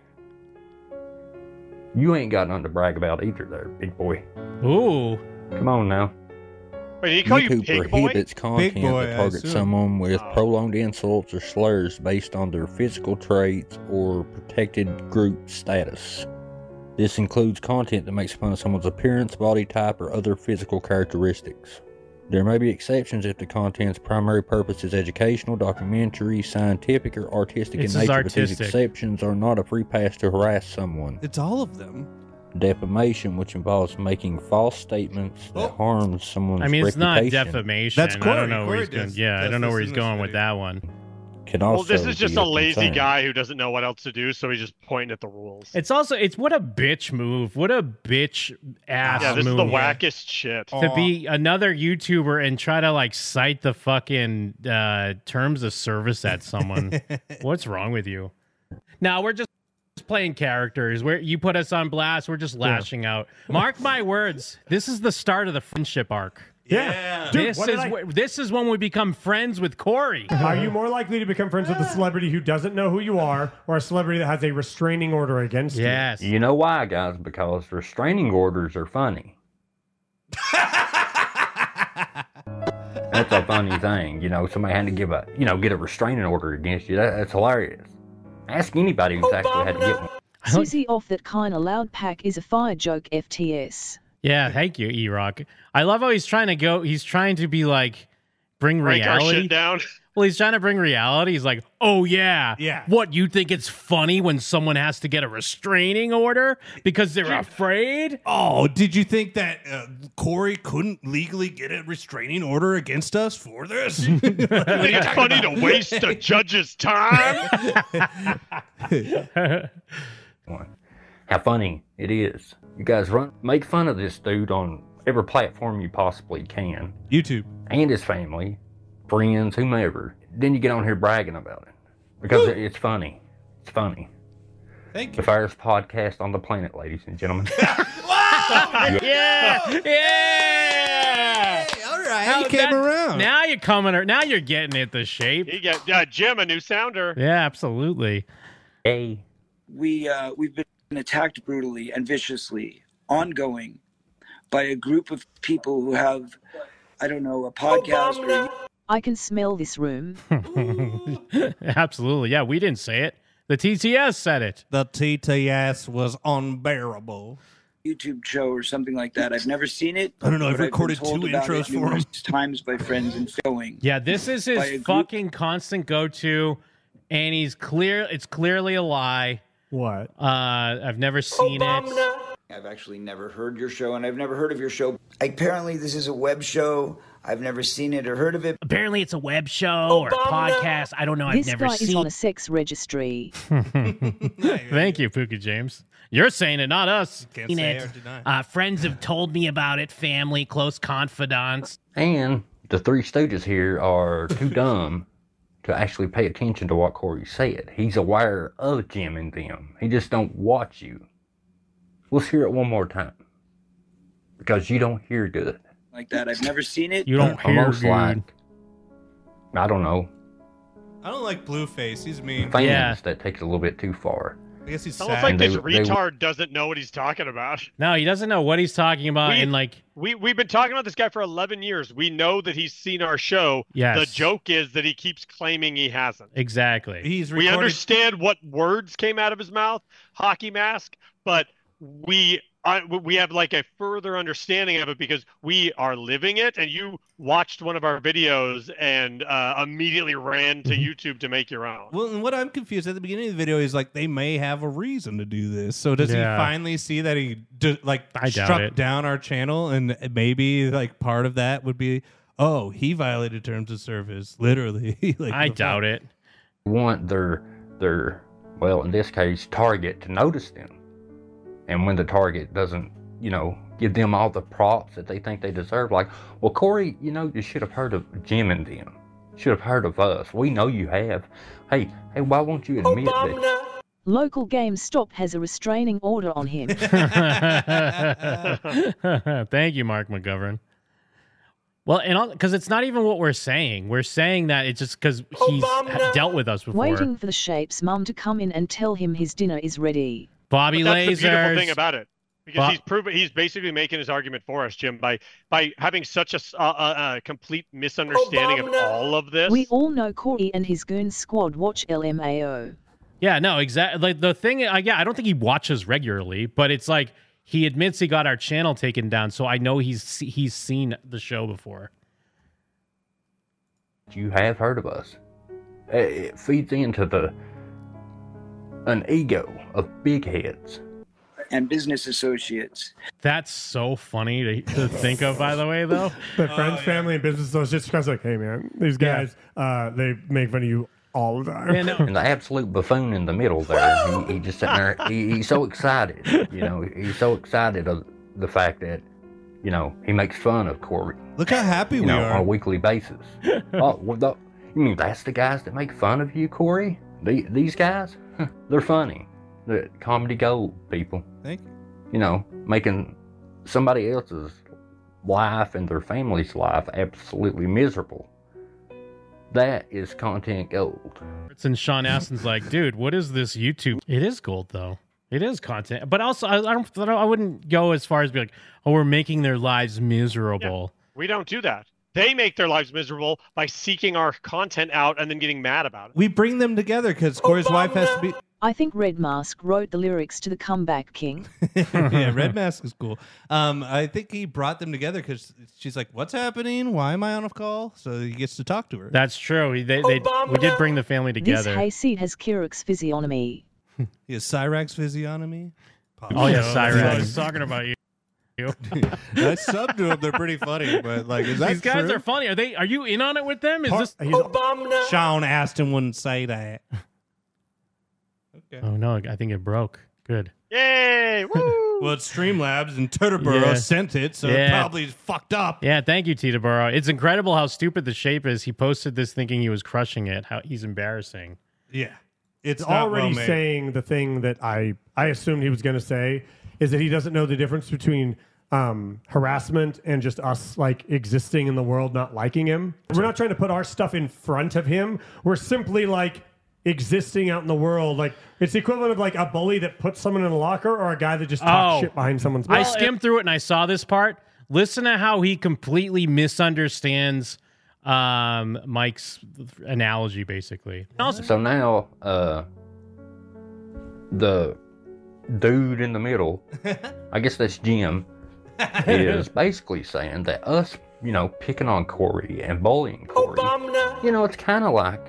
you ain't got nothing to brag about either there, big boy. Ooh. Come on now. Wait, did he call you YouTube Pig Boy? prohibits content Big boy, that I targets assume. someone with prolonged insults or slurs based on their physical traits or protected group status. This includes content that makes fun of someone's appearance, body type, or other physical characteristics. There may be exceptions if the content's primary purpose is educational, documentary, scientific, or artistic in This is nature, but these artistic. exceptions are not a free pass to harass someone. It's all of them. Defamation, which involves making false statements that harms someone's I mean, it's not reputation. defamation. That's I don't Corey. know where he's Corey going. Yeah, I does don't know this where in he's this going with video. that one. Can Well, also this is just be a lazy concern. guy who doesn't know what else to do, so he's just pointing at the rules. It's what a bitch move. What a bitch ass Yeah, this move. is the wackest shit. To be another YouTuber and try to like cite the fucking terms of service at someone. What's wrong with you? Now we're just playing characters. Where you put us on blast, we're just lashing out. Mark my words. This is the start of the friendship arc. Yeah. Dude, This is when we become friends with Corey. Are you more likely to become friends with a celebrity who doesn't know who you are or a celebrity that has a restraining order against you? Yes. You know why, guys? Because restraining orders are funny. That's a funny thing. Somebody had to get a restraining order against you. That's hilarious. Ask anybody who's actually had to get one. Susie off that kinda loud pack is a fire joke FTS. Yeah, thank you, E-Rock. I love how he's trying to be like, bring Break our reality shit down. Well, he's trying to bring reality. He's like, oh, yeah. What, you think it's funny when someone has to get a restraining order because they're afraid? Oh, did you think that Corey couldn't legally get a restraining order against us for this? You think it's funny to waste a judge's time? How funny it is. You guys make fun of this dude on every platform you possibly can. YouTube. And his family, friends, whomever. Then you get on here bragging about it. Because it's funny. It's funny. Thank you. The first podcast on the planet, ladies and gentlemen. Yeah! All right, you came around. Now you're coming. Now you're getting it. The shape. You get Jim, a new sounder. Yeah, absolutely. Hey, we've been attacked brutally and viciously, ongoing, by a group of people who have, I don't know, a podcast or. I can smell this room. Absolutely. Yeah, we didn't say it. The TTS said it. The TTS was unbearable. YouTube show or something like that. I've never seen it. I don't know. I've but recorded been told two about intros it for him. numerous times by friends and filming. Yeah, this is By a his group- fucking constant go-to, and it's clearly a lie. What? I've never seen it. I've actually never heard your show, and I've never heard of your show. Apparently, this is a web show. I've never seen it or heard of it. Apparently, it's a web show or a podcast. I don't know. I've This never guy is seen on a sex registry. Thank you, Pookie James. You're saying it, not us. Can't Seen say it. or deny. Friends have told me about it. Family, close confidants. and the Three Stooges here are too dumb to actually pay attention to what Corey said. He's aware of Jim and them. He just don't watch you. Let's hear it one more time. Because you don't hear good. Like that. I've never seen it. You don't hear Almost good. like, I don't know, I don't like Blueface. He's mean. fans Yeah. that take it a little bit too far. I guess he's It's almost sad. like this retard doesn't know what he's talking about. No, he doesn't know what he's talking about. And like, We've been talking about this guy for 11 years. We know that he's seen our show. Yes. The joke is that he keeps claiming he hasn't. exactly. We understand what words came out of his mouth, hockey mask, but we have like a further understanding of it because we are living it. And you watched one of our videos and immedately ran to YouTube to make your own. Well, and what I'm confused at the beginning of the video is like they may have a reason to do this. So does he finally see that he I doubt struck it. down our channel, and maybe like part of that would be, oh, he violated terms of service, literally. Like, I doubt it. Want their well, in this case, target to notice them. And when the target doesn't, give them all the props that they think they deserve, like, well, Corey, you should have heard of Jim and them. Should have heard of us. We know you have. Hey, why won't you admit that? Local GameStop has a restraining order on him. Thank you, Mark McGovern. Well, and because it's not even what we're saying. We're saying that it's just because he's dealt with us before. Waiting for the Shape's mum to come in and tell him his dinner is ready. Bobby But that's Lasers. the beautiful thing about it, because he's basically making his argument for us, Jim, by having such a complete misunderstanding of all of this. We all know Corey and his goon squad watch LMAO. Yeah, no, exactly. Like the thing, I don't think he watches regularly, but it's like he admits he got our channel taken down, so I know he's seen the show before. You have heard of us. It feeds into an ego of big heads. And business associates. That's so funny to think of, by the way, though. The friends, family, and business associates. Because like, hey man, these guys, they make fun of you all the time. And the absolute buffoon in the middle there, he just sitting there. He's so excited. He's so excited of the fact that, he makes fun of Corey. Look how happy we on are. a weekly basis. You mean that's the guys that make fun of you, Corey? These guys? They're funny. They're comedy gold, people. Thank you. Making somebody else's life and their family's life absolutely miserable. That is content gold. And Sean Astin's like, dude, what is this YouTube? It is gold, though. It is content. But also, I wouldn't go as far as be like, oh, we're making their lives miserable. We don't do that. They make their lives miserable by seeking our content out and then getting mad about it. We bring them together because Corey's wife has to be. I think Red Mask wrote the lyrics to the Comeback King. Yeah, Red Mask is cool. I think he brought them together because she's like, "What's happening? Why am I on a call?" So he gets to talk to her. That's true. We did bring the family This together. hayseed has Kirik's physiognomy. He has Cyrax's physiognomy. Oh yeah, Cyrax. I was talking about you. I subbed to them. They're pretty funny, but like, is that These guys true? are funny. Are you in on it with them? Is this Sean Astin wouldn't say that. Okay. Oh no, I think it broke. Good. Yay! Woo! Well, it's Streamlabs and Teterboro sent it, so it probably fucked up. Yeah, thank you, Teterboro. It's incredible how stupid the shape is. He posted this thinking he was crushing it. How he's embarrassing. Yeah. It's already saying the thing that I assumed he was going to say is that he doesn't know the difference between harassment and just us like existing in the world not liking him. We're not trying to put our stuff in front of him. We're simply like existing out in the world. Like it's the equivalent of like a bully that puts someone in a locker or a guy that just talks shit behind someone's back. I skimmed through it and I saw this part. Listen to how he completely misunderstands Mike's analogy, basically. So now, the dude in the middle, I guess that's Jim, is basically saying that us, picking on Corey and bullying Corey, it's kind of like,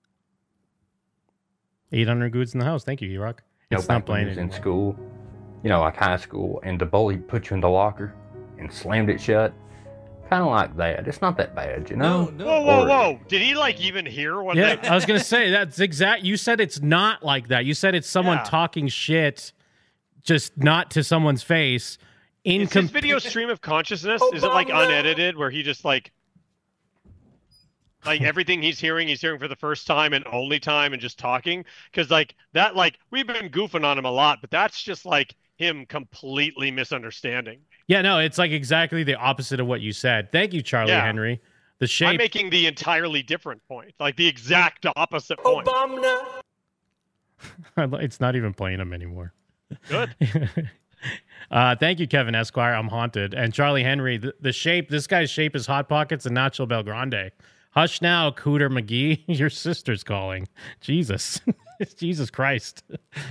800 goods in the house. Thank you, E-Rock. It's back not playing when he was it in school, like high school, and the bully put you in the locker and slammed it shut. Kind of like that. It's not that bad, Whoa, whoa! Did he even hear what? Yeah, they... I was gonna say that's exact. You said it's not like that. You said it's someone talking shit, just not to someone's face. Is his video stream of consciousness? Is it like unedited, where he just like everything he's hearing for the first time and only time, and just talking? Because that, we've been goofing on him a lot, but that's just like him completely misunderstanding. Yeah, no, it's like exactly the opposite of what you said. Thank you, Charlie Henry. The shape. I'm making the entirely different point, like the exact opposite point. It's not even playing him anymore. Good. Thank you, Kevin Esquire. I'm haunted. And Charlie Henry, the shape, this guy's shape is Hot Pockets and Nacho Belgrande. Hush now, Cooter McGee. Your sister's calling. Jesus. Jesus Christ.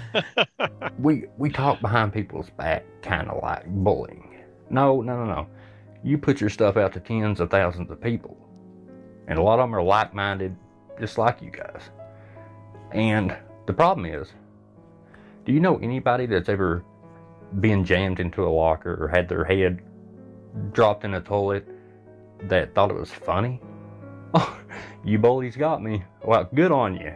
We talk behind people's back, kind of like bullying. No. You put your stuff out to tens of thousands of people. And a lot of them are like-minded, just like you guys. And the problem is, do you know anybody that's ever been jammed into a locker or had their head dropped in a toilet that thought it was funny? Oh, you bullies got me. Well, good on you.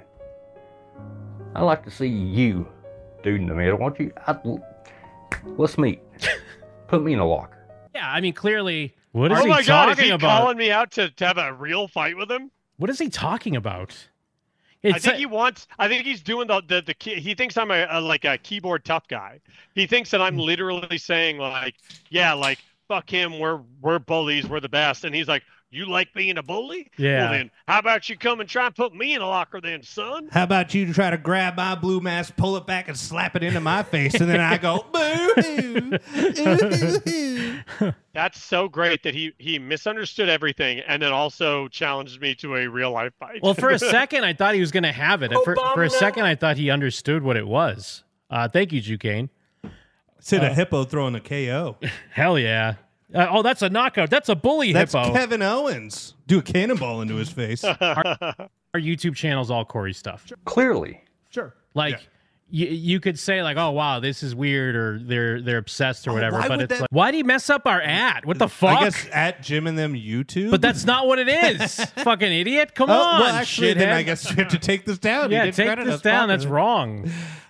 I'd like to see you, dude in the middle. Why don't you? Let's meet. Put me in a locker. Yeah, I mean, clearly, what is oh he my God, is talking he about? calling me out to have a real fight with him? What is he talking about? I think he's doing the he thinks I'm a keyboard tough guy. He thinks that I'm literally saying like fuck him, we're bullies, we're the best. And he's like, you like being a bully? Yeah. Well then, how about you come and try and put me in a locker then, son? How about you try to grab my blue mask, pull it back, and slap it into my face, and then I go, boo-hoo, ooh-hoo-hoo. That's so great that he misunderstood everything and then also challenged me to a real life fight. Well, for a second, I thought he was going to have it. For a second, I thought he understood what it was. Thank you, Jucane. Said a hippo throwing a KO. Hell yeah. That's a knockout. That's a bully That's hippo. Kevin Owens. Do a cannonball into his face. Our YouTube channel's all Corey stuff. Clearly. Sure. Like, you could say, like, oh, wow, this is weird, or they're obsessed or whatever. why But would it's that- like, why do you mess up our ad? What the fuck? I guess at Jim and them YouTube. But that's not what it is. Fucking idiot. Come on, Well, actually, then shithead. I guess we have to take this down. He Yeah, did take credit this us down. properly. That's wrong.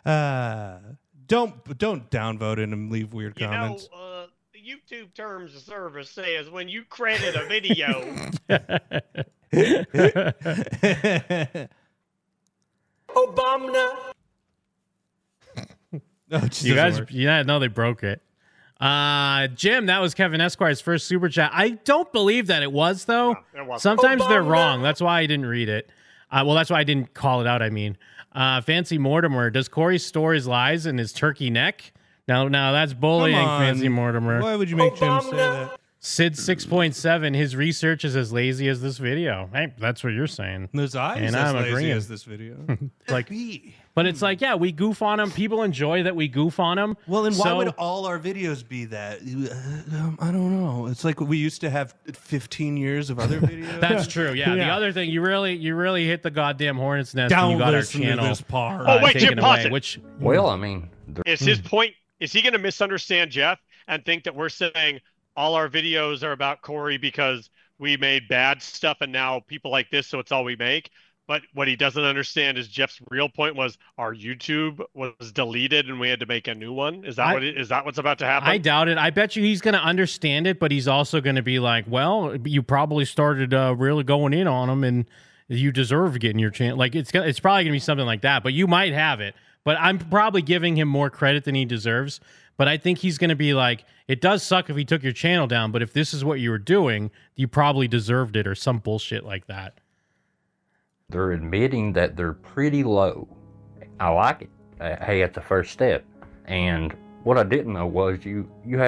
Don't downvote it and leave weird You comments. know, the YouTube terms of service says when you credit a video. Obama. You guys, no, they broke it. Jim, that was Kevin Esquire's first super chat. I don't believe that it was, though. it wasn't. Sometimes they're wrong. That's why I didn't read it. Well, that's why I didn't call it out, I mean. Fancy Mortimer, does Corey store his lies in his turkey neck? Now that's bullying, Come on. Fancy Mortimer. Why would you make Jim say that? Sid 6.7, his research is as lazy as this video. Hey, that's what you're saying. Those eyes And as I'm lazy agreeing. as this video. Like, but it's like, yeah, we goof on them. People enjoy that we goof on them. Well, then why would all our videos be that? I don't know. It's like we used to have 15 years of other videos. That's true. Yeah. The other thing, you really hit the goddamn hornet's nest when you got our listen to channel. this part. Oh, wait, taken Jim, pause away, it. which Well, I mean, Is his point? Is he going to misunderstand Jeff and think that we're saying all our videos are about Corey because we made bad stuff and now people like this, so it's all we make? But what he doesn't understand is Jeff's real point was our YouTube was deleted and we had to make a new one. Is that is that what's about to happen? I doubt it. I bet you he's going to understand it, but he's also going to be like, well, you probably started really going in on him and you deserve getting your chance. Like it's probably going to be something like that, but you might have it. But I'm probably giving him more credit than he deserves. But I think he's going to be like, it does suck if he took your channel down, but if this is what you were doing, you probably deserved it or some bullshit like that. they're admitting that they're pretty low. I like it. Hey, it's the first step. And what I didn't know was you had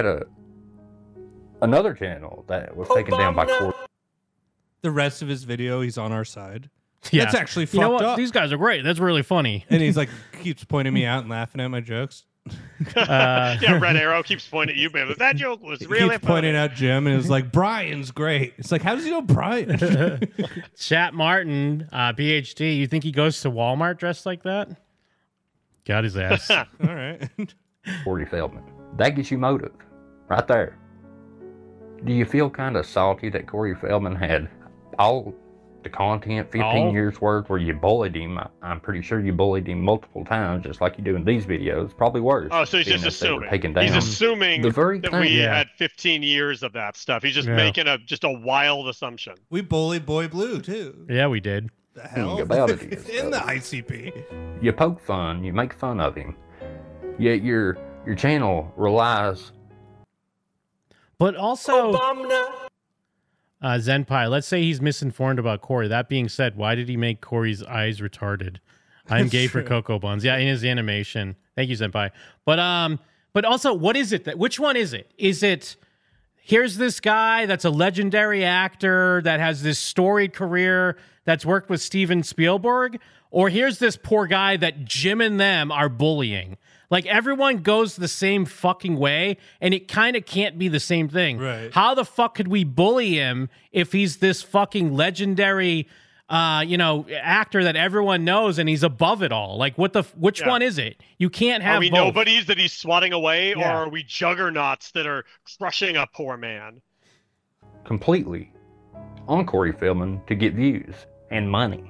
another channel that was taken down by Corey. The rest of his video, he's on our side. Yeah. That's actually fucked You know what? up. These guys are great. That's really funny. And he's like, keeps pointing me out and laughing at my jokes. Yeah, Red Arrow keeps pointing at you, man. That joke was He really keeps funny. pointing out Jim and is like, Brian's great. It's like, how does he know Brian? Chat Martin, PhD, you think he goes to Walmart dressed like that? Got his ass. All right. Corey Feldman. That gets you motive. Right there. Do you feel kind of salty that Corey Feldman had all the content, 15 years worth, where you bullied him? I'm pretty sure you bullied him multiple times, just like you do in these videos. Probably worse. Oh, so he's being just that they were assuming. taken down. He's assuming the very that thing. we had 15 years of that stuff. He's just making a wild assumption. We bullied Boy Blue, too. Yeah, we did. The hell? Thing about it is, in the ICP. You poke fun, you make fun of him. Yet your channel relies. But also, Zenpai, let's say he's misinformed about Corey. That being said, why did he make Corey's eyes retarded? I'm gay for Cocoa Buns. Yeah, in his animation. Thank you, Senpai. But also, what is it? Which one is it? Is it, here's this guy that's a legendary actor that has this storied career that's worked with Steven Spielberg? Or here's this poor guy that Jim and them are bullying? Like, everyone goes the same fucking way, and it kind of can't be the same thing. Right. How the fuck could we bully him if he's this fucking legendary, actor that everyone knows and he's above it all? Like, which one is it? You can't have Are we both. nobodies that he's swatting away, or Yeah. are we juggernauts that are crushing a poor man? Completely on Corey Feldman to get views and money.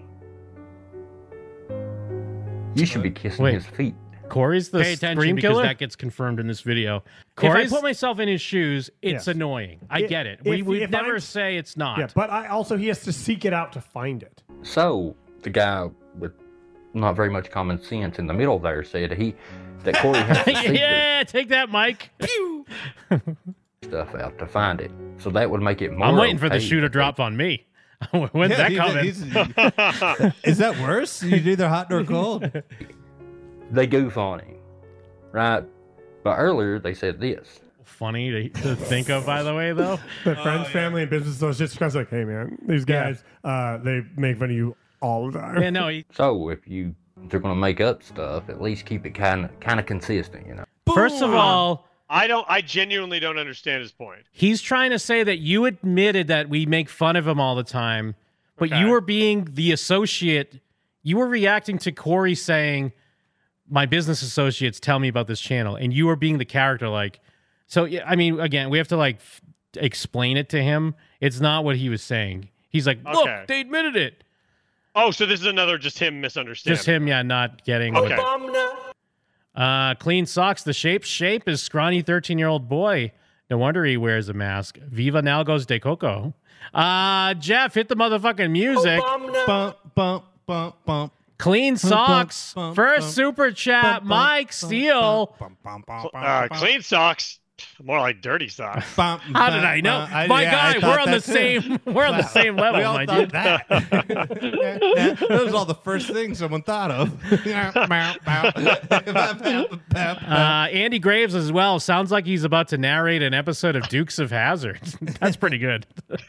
You should be kissing his feet. Corey's the Pay attention scream because killer? that Gets confirmed in this video. Corey's- If I put myself in his shoes, it's Yes. annoying. I If- get it. if- We if never I'm- say it's not. Yeah, but he has to seek it out to find it. So the guy with not very much common sense in the middle there said that Corey has to seek Yeah, take that, Mike. stuff out to find it. So that would make it more. I'm waiting for the okay. shoe to drop on me. When's that coming? Is that worse? You'd either hot or cold. They goof on him, right? But earlier they said this. Funny to think of, by the way, though. The friends, family, and business associates guys like, hey man, these guys, they make fun of you all the time. Yeah, no. So if they're going to make up stuff, at least keep it kind of consistent, you know. First of all, I genuinely don't understand his point. he's trying to say that you admitted that we make fun of him all the time, but you were being the associate. You were reacting to Corey saying, my business associates tell me about this channel, and you were being the character. Like, so, yeah, I mean, again, we have to explain it to him. It's not what he was saying. He's like, look, Okay. they admitted it. Oh, so this is another just him misunderstanding. Just him, yeah, not getting. Okay. Clean socks. The shape is scrawny 13-year-old boy. No wonder he wears a mask. Viva Nalgos de Coco. Jeff, hit the motherfucking music. Bump, bump, bump, bump. Clean Bump, socks. bump, First bump, super chat, Mike Steele. Clean socks. More like dirty socks. How did I know? My guy, we're on the same. We're on the same level, We all my thought dude. that. That was all the first thing someone thought of. Andy Graves as well. Sounds like he's about to narrate an episode of Dukes of Hazzard. That's pretty good.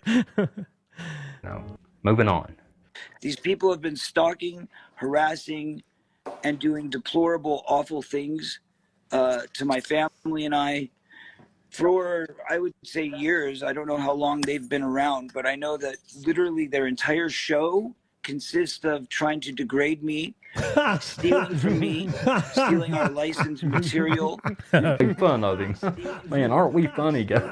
No. Moving on. These people have been stalking, harassing, and doing deplorable, awful things to my family and I for, I would say, years. I don't know how long they've been around, but I know that literally their entire show consists of trying to degrade me, stealing from me, stealing our licensed material. Make fun of him. Man, aren't we funny, guys?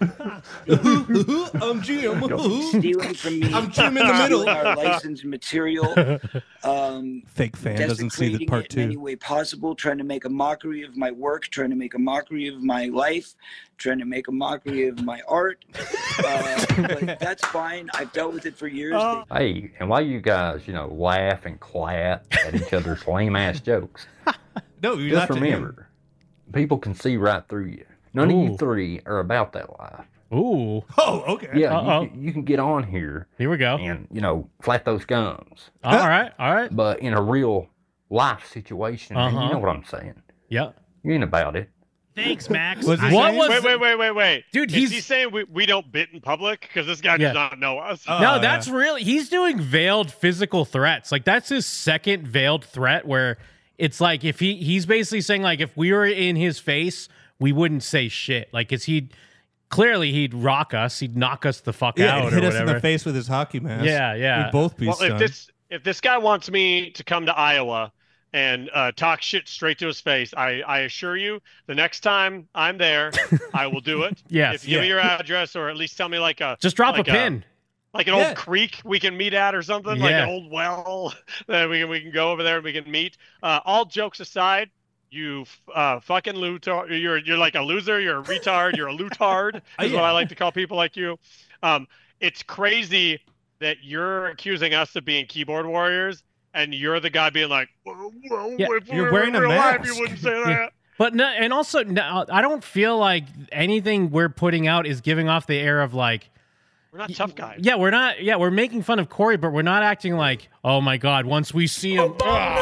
I'm Jim. Stealing from me. I'm Jim in the middle. Stealing our licensed material. Fake fan doesn't see the desecrating part it in any two. way possible, trying to make a mockery of my work, trying to make a mockery of my life, trying to make a mockery of my art. But that's fine. I've dealt with it for years. Hey, and while you guys, laugh and clap at each other's lame-ass jokes, No, you just remember, people can see right through you. None of you three are about that life. Ooh. Oh, okay. Yeah, you can get on here. Here we go. And, flap those gums. All right. But in a real life situation, man, you know what I'm saying. Yeah. You ain't about it. Thanks, Max. Wait, Dude, is he saying we don't bit in public? Because this guy Yeah. does not know us. No, that's really, he's doing veiled physical threats. Like, that's his second veiled threat where it's like, if he's basically saying, like, if we were in his face, we wouldn't say shit. Like, he'd rock us. He'd knock us the fuck Yeah, out hit or us in whatever. the face with his hockey mask. Yeah. We'd both be Well, stunned. if this guy wants me to come to Iowa and talk shit straight to his face, I assure you, the next time I'm there, I will do it. Yes. If you give me your address, or at least tell me Just drop a pin. Like an old creek we can meet at or something, like Yeah. an old well that we can go over there and we can meet. All jokes aside, you fucking loser. You're like a loser. You're a retard. You're a lootard is what I like to call people like you. It's crazy that you're accusing us of being keyboard warriors, and you're the guy being like, well, if you're we wearing were a in real life, mask. you wouldn't say Yeah. that. But no, and also, no, I don't feel like anything we're putting out is giving off the air of like, We're not tough guys. yeah, we're not. Yeah, we're making fun of Corey, but we're not acting like, oh my god, once we see him,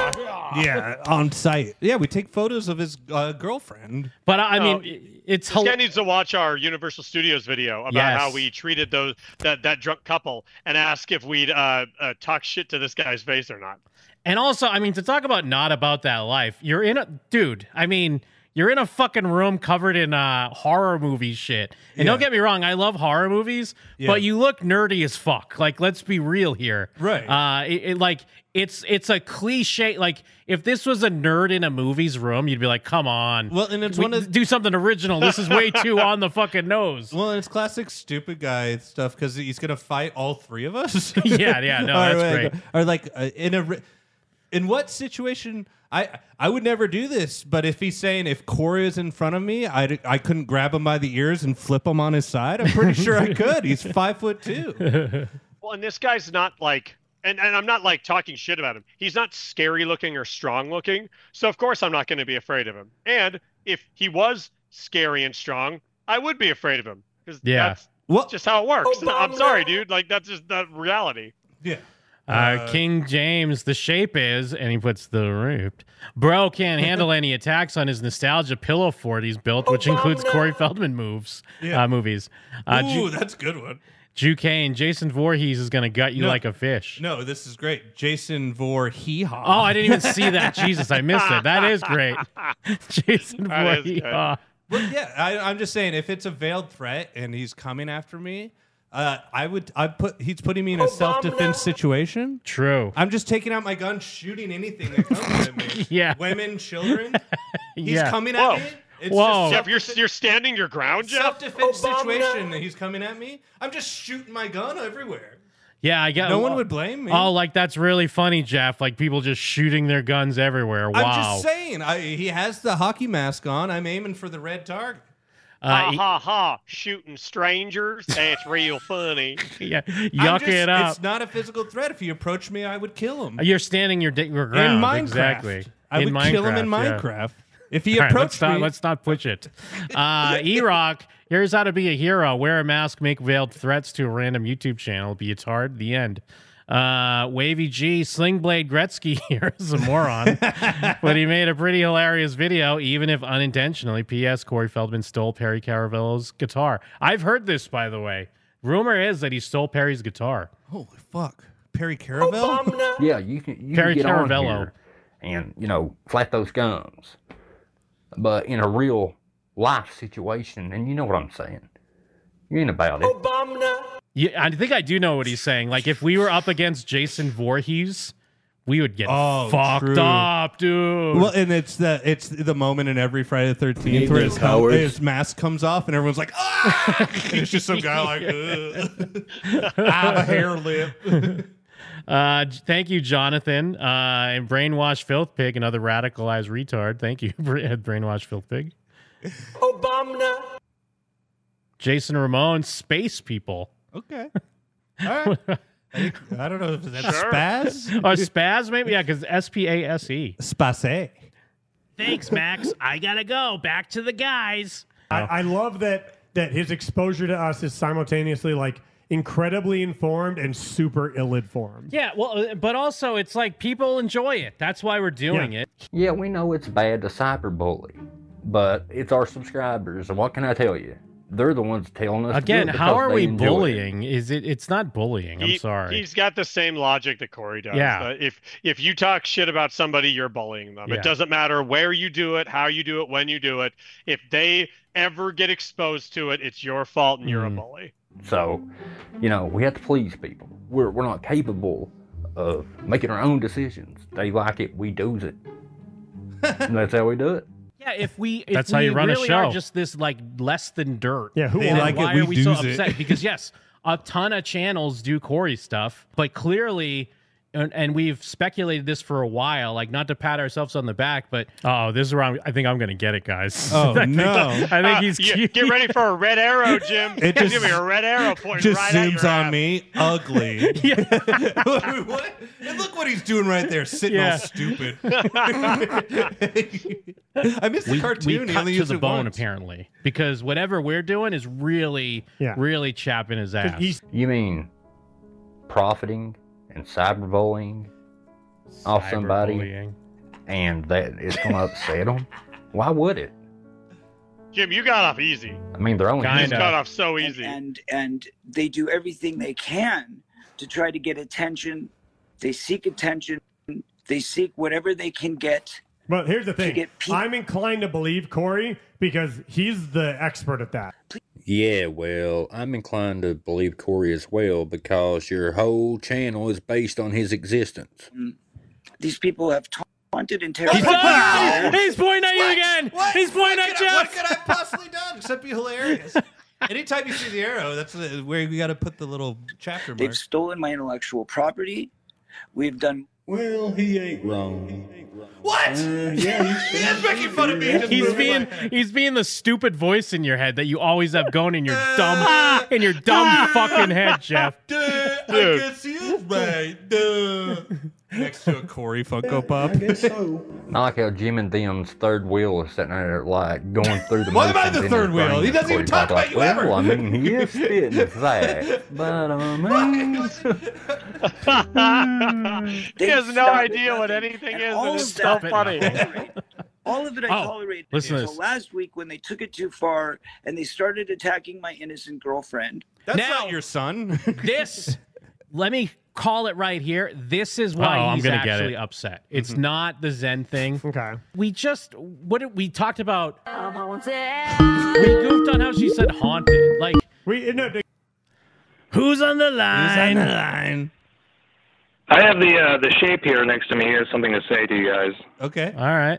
Yeah, on site. Yeah, we take photos of his girlfriend. But I mean, it's this guy needs to watch our Universal Studios video about Yes. how we treated that drunk couple and ask if we'd talk shit to this guy's face or not. And also, I mean, to talk about not about that life, you're in a dude. I mean, you're in a fucking room covered in horror movie shit. And don't get me wrong, I love horror movies, but you look nerdy as fuck. Like, let's be real here, right? It's a cliche. Like, if this was a nerd in a movie's room, you'd be like, come on. Well, and it's one of do something original. This is way too on the fucking nose. Well, and it's classic stupid guy stuff because he's gonna fight all three of us. Yeah, no, that's great. Or like in what situation? I would never do this, but if he's saying if Corey is in front of me, I couldn't grab him by the ears and flip him on his side. I'm pretty sure I could. He's 5'2". Well, and this guy's not like, and I'm not like talking shit about him. He's not scary looking or strong looking. So of course I'm not going to be afraid of him. And if he was scary and strong, I would be afraid of him because that's just how it works. I'm sorry, dude. Like that's just the reality. Yeah. King James, the shape is, and he puts the ripped. Bro can't handle any attacks on his nostalgia pillow fort he's built, which includes Corey Feldman movies. Ooh, that's a good one. Drew Kane, Jason Voorhees is going to gut you like a fish. No, this is great. Jason Voorhees. Oh, I didn't even see that. Jesus, I missed it. That is great. Jason That is Voorhees. good. But yeah, I'm just saying, if it's a veiled threat and he's coming after me, he's putting me in a self-defense situation. True. I'm just taking out my gun, shooting anything that comes at me. Yeah. Women, children. He's Yeah. coming Whoa. at me. It's Whoa. just Jeff, you're standing your ground, Jeff? self-defense situation. He's coming at me. I'm just shooting my gun everywhere. Yeah, I get. No one would blame me. Oh, like that's really funny, Jeff. Like people just shooting their guns everywhere. Wow. I'm just saying. He has the hockey mask on. I'm aiming for the red target. Ha. Shooting strangers. That's real funny. Yeah, yuck it up. It's not a physical threat. If he approached me, I would kill him. You're standing your ground. In Minecraft. Exactly. I would kill him in yeah. Minecraft. If he All right, approached me. let's not push it. E-Rock, here's how to be a hero. Wear a mask, make veiled threats to a random YouTube channel. Be it's hard. The end. Wavy G, Slingblade Gretzky here is a moron. But he made a pretty hilarious video, even if unintentionally. P.S. Corey Feldman stole Perry Caravello's guitar. I've heard this, by the way. Rumor is that he stole Perry's guitar. Holy fuck. Perry Caravello? Yeah, you can Perry get on Caravello. here and, flap those gums. But in a real life situation, and you know what I'm saying, you ain't about it. Yeah, I think I do know what he's saying. Like, if we were up against Jason Voorhees, we would get fucked true. up, dude. Well, and it's the moment in every Friday the 13th Evening where cowards. his mask comes off and everyone's like, ah! And it's just some guy like, I have a hair lip. Thank you, Jonathan. And Brainwash Filth Pig, another radicalized retard. Thank you, Brainwash Filth Pig. Obama. Jason Ramon, Space People. Okay. All right. I don't know if that's spaz. Or spaz, maybe? Yeah, because S-P-A-S-E. Spase. Thanks, Max. I gotta go. Back to the guys. I love that his exposure to us is simultaneously like incredibly informed and super ill-informed. Yeah, well, but also it's like people enjoy it. That's why we're doing it. Yeah, we know it's bad to cyberbully, but it's our subscribers, and what can I tell you? They're the ones telling us Again, to do it how because are they we enjoy it. bullying? It's not bullying. I'm sorry. He's got the same logic that Corey does. Yeah. If you talk shit about somebody, you're bullying them. Yeah. It doesn't matter where you do it, how you do it, when you do it. If they ever get exposed to it, it's your fault and you're a bully. So, we have to please people. We're not capable of making our own decisions. They like it, we do it. And that's how we do it. Yeah, if we That's how you run a really show. are just this like less than dirt. Yeah, who then like it, why we are we so do's it. upset? Because yes, a ton of channels do Corey stuff, but clearly, and we've speculated this for a while, like not to pat ourselves on the back, but this is where I think I'm going to get it, guys. Oh, I think- no. I think he's Yeah, get ready for a red arrow, Jim. It Give just- me a red arrow pointing Just right at zooms your on ass. me, ugly. What? And look what he's doing right there, sitting Yeah. all stupid. I missed the we cartoon. We He cut only to used the it bone, once. apparently, because whatever we're doing is really, really chapping his ass. You mean profiting and cyberbullying off somebody? Cyberbullying. and that it's going to upset them, why would it? Jim, you got off easy. I mean, they're only You just got off so easy. And they do everything they can to try to get attention. They seek attention. They seek whatever they can get. But here's the to thing. get I'm inclined to believe Corey because he's the expert at that. Yeah, well, I'm inclined to believe Corey as well because your whole channel is based on his existence. These people have taunted and He's pointing at you again. He's pointing at Jeff. What could I possibly done except be hilarious? Anytime you see the arrow, that's where you got to put the little chapter mark. They've stolen my intellectual property. We've done. Well, he ain't wrong. What? He's making fun of me. He's being the stupid voice in your head that you always have going in your dumb fucking head, Jeff. I guess he is right. Next to a Corey Funko Pop. I guess so. I like how Jim and them's third wheel is sitting there like going through the What about motions the in third his wheel? brain. He doesn't even Corey's talk like, about you ever. Well, I mean, he is spitting facts, but I mean... He has no idea what anything is, and it's so funny. All of it I tolerated listen to until this. last week when they took it too far and they started attacking my innocent girlfriend. That's Now- not your son. Let me call it right here. This is why I'm he's gonna get actually it. upset. It's not the Zen thing. Okay. We talked about. We goofed on how she said haunted. Like who's on the line? I have the shape here next to me. He has something to say to you guys. Okay. All right.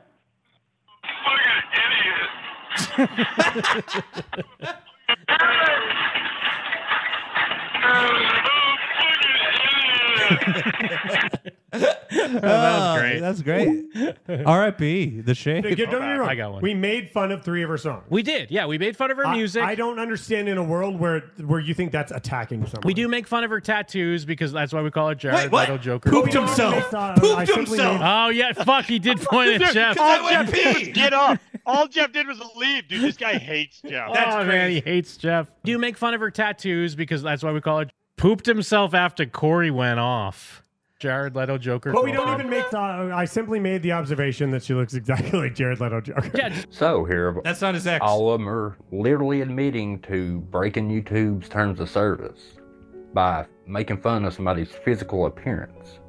That was great. That's great. R.I.P. The Shape. Don't get me wrong. I got one. We made fun of 3 of her songs. We did. Yeah, we made fun of her music. I don't understand in a world where you think that's attacking someone. We do make fun of her tattoos because that's why we call her Jared Wait, what? Leto Joker. Pooped himself. Pooped himself. Oh yeah, fuck! He did point at Jeff. All Jeff did was get up. All Jeff did was leave, dude. This guy hates Jeff. Man, he hates Jeff. Do make fun of her tattoos because that's why we call her. Pooped himself after Corey went off. Jared Leto Joker. But we don't even make. I simply made the observation that she looks exactly like Jared Leto Joker. So here, that's not his ex. All of them are literally admitting to breaking YouTube's terms of service by making fun of somebody's physical appearance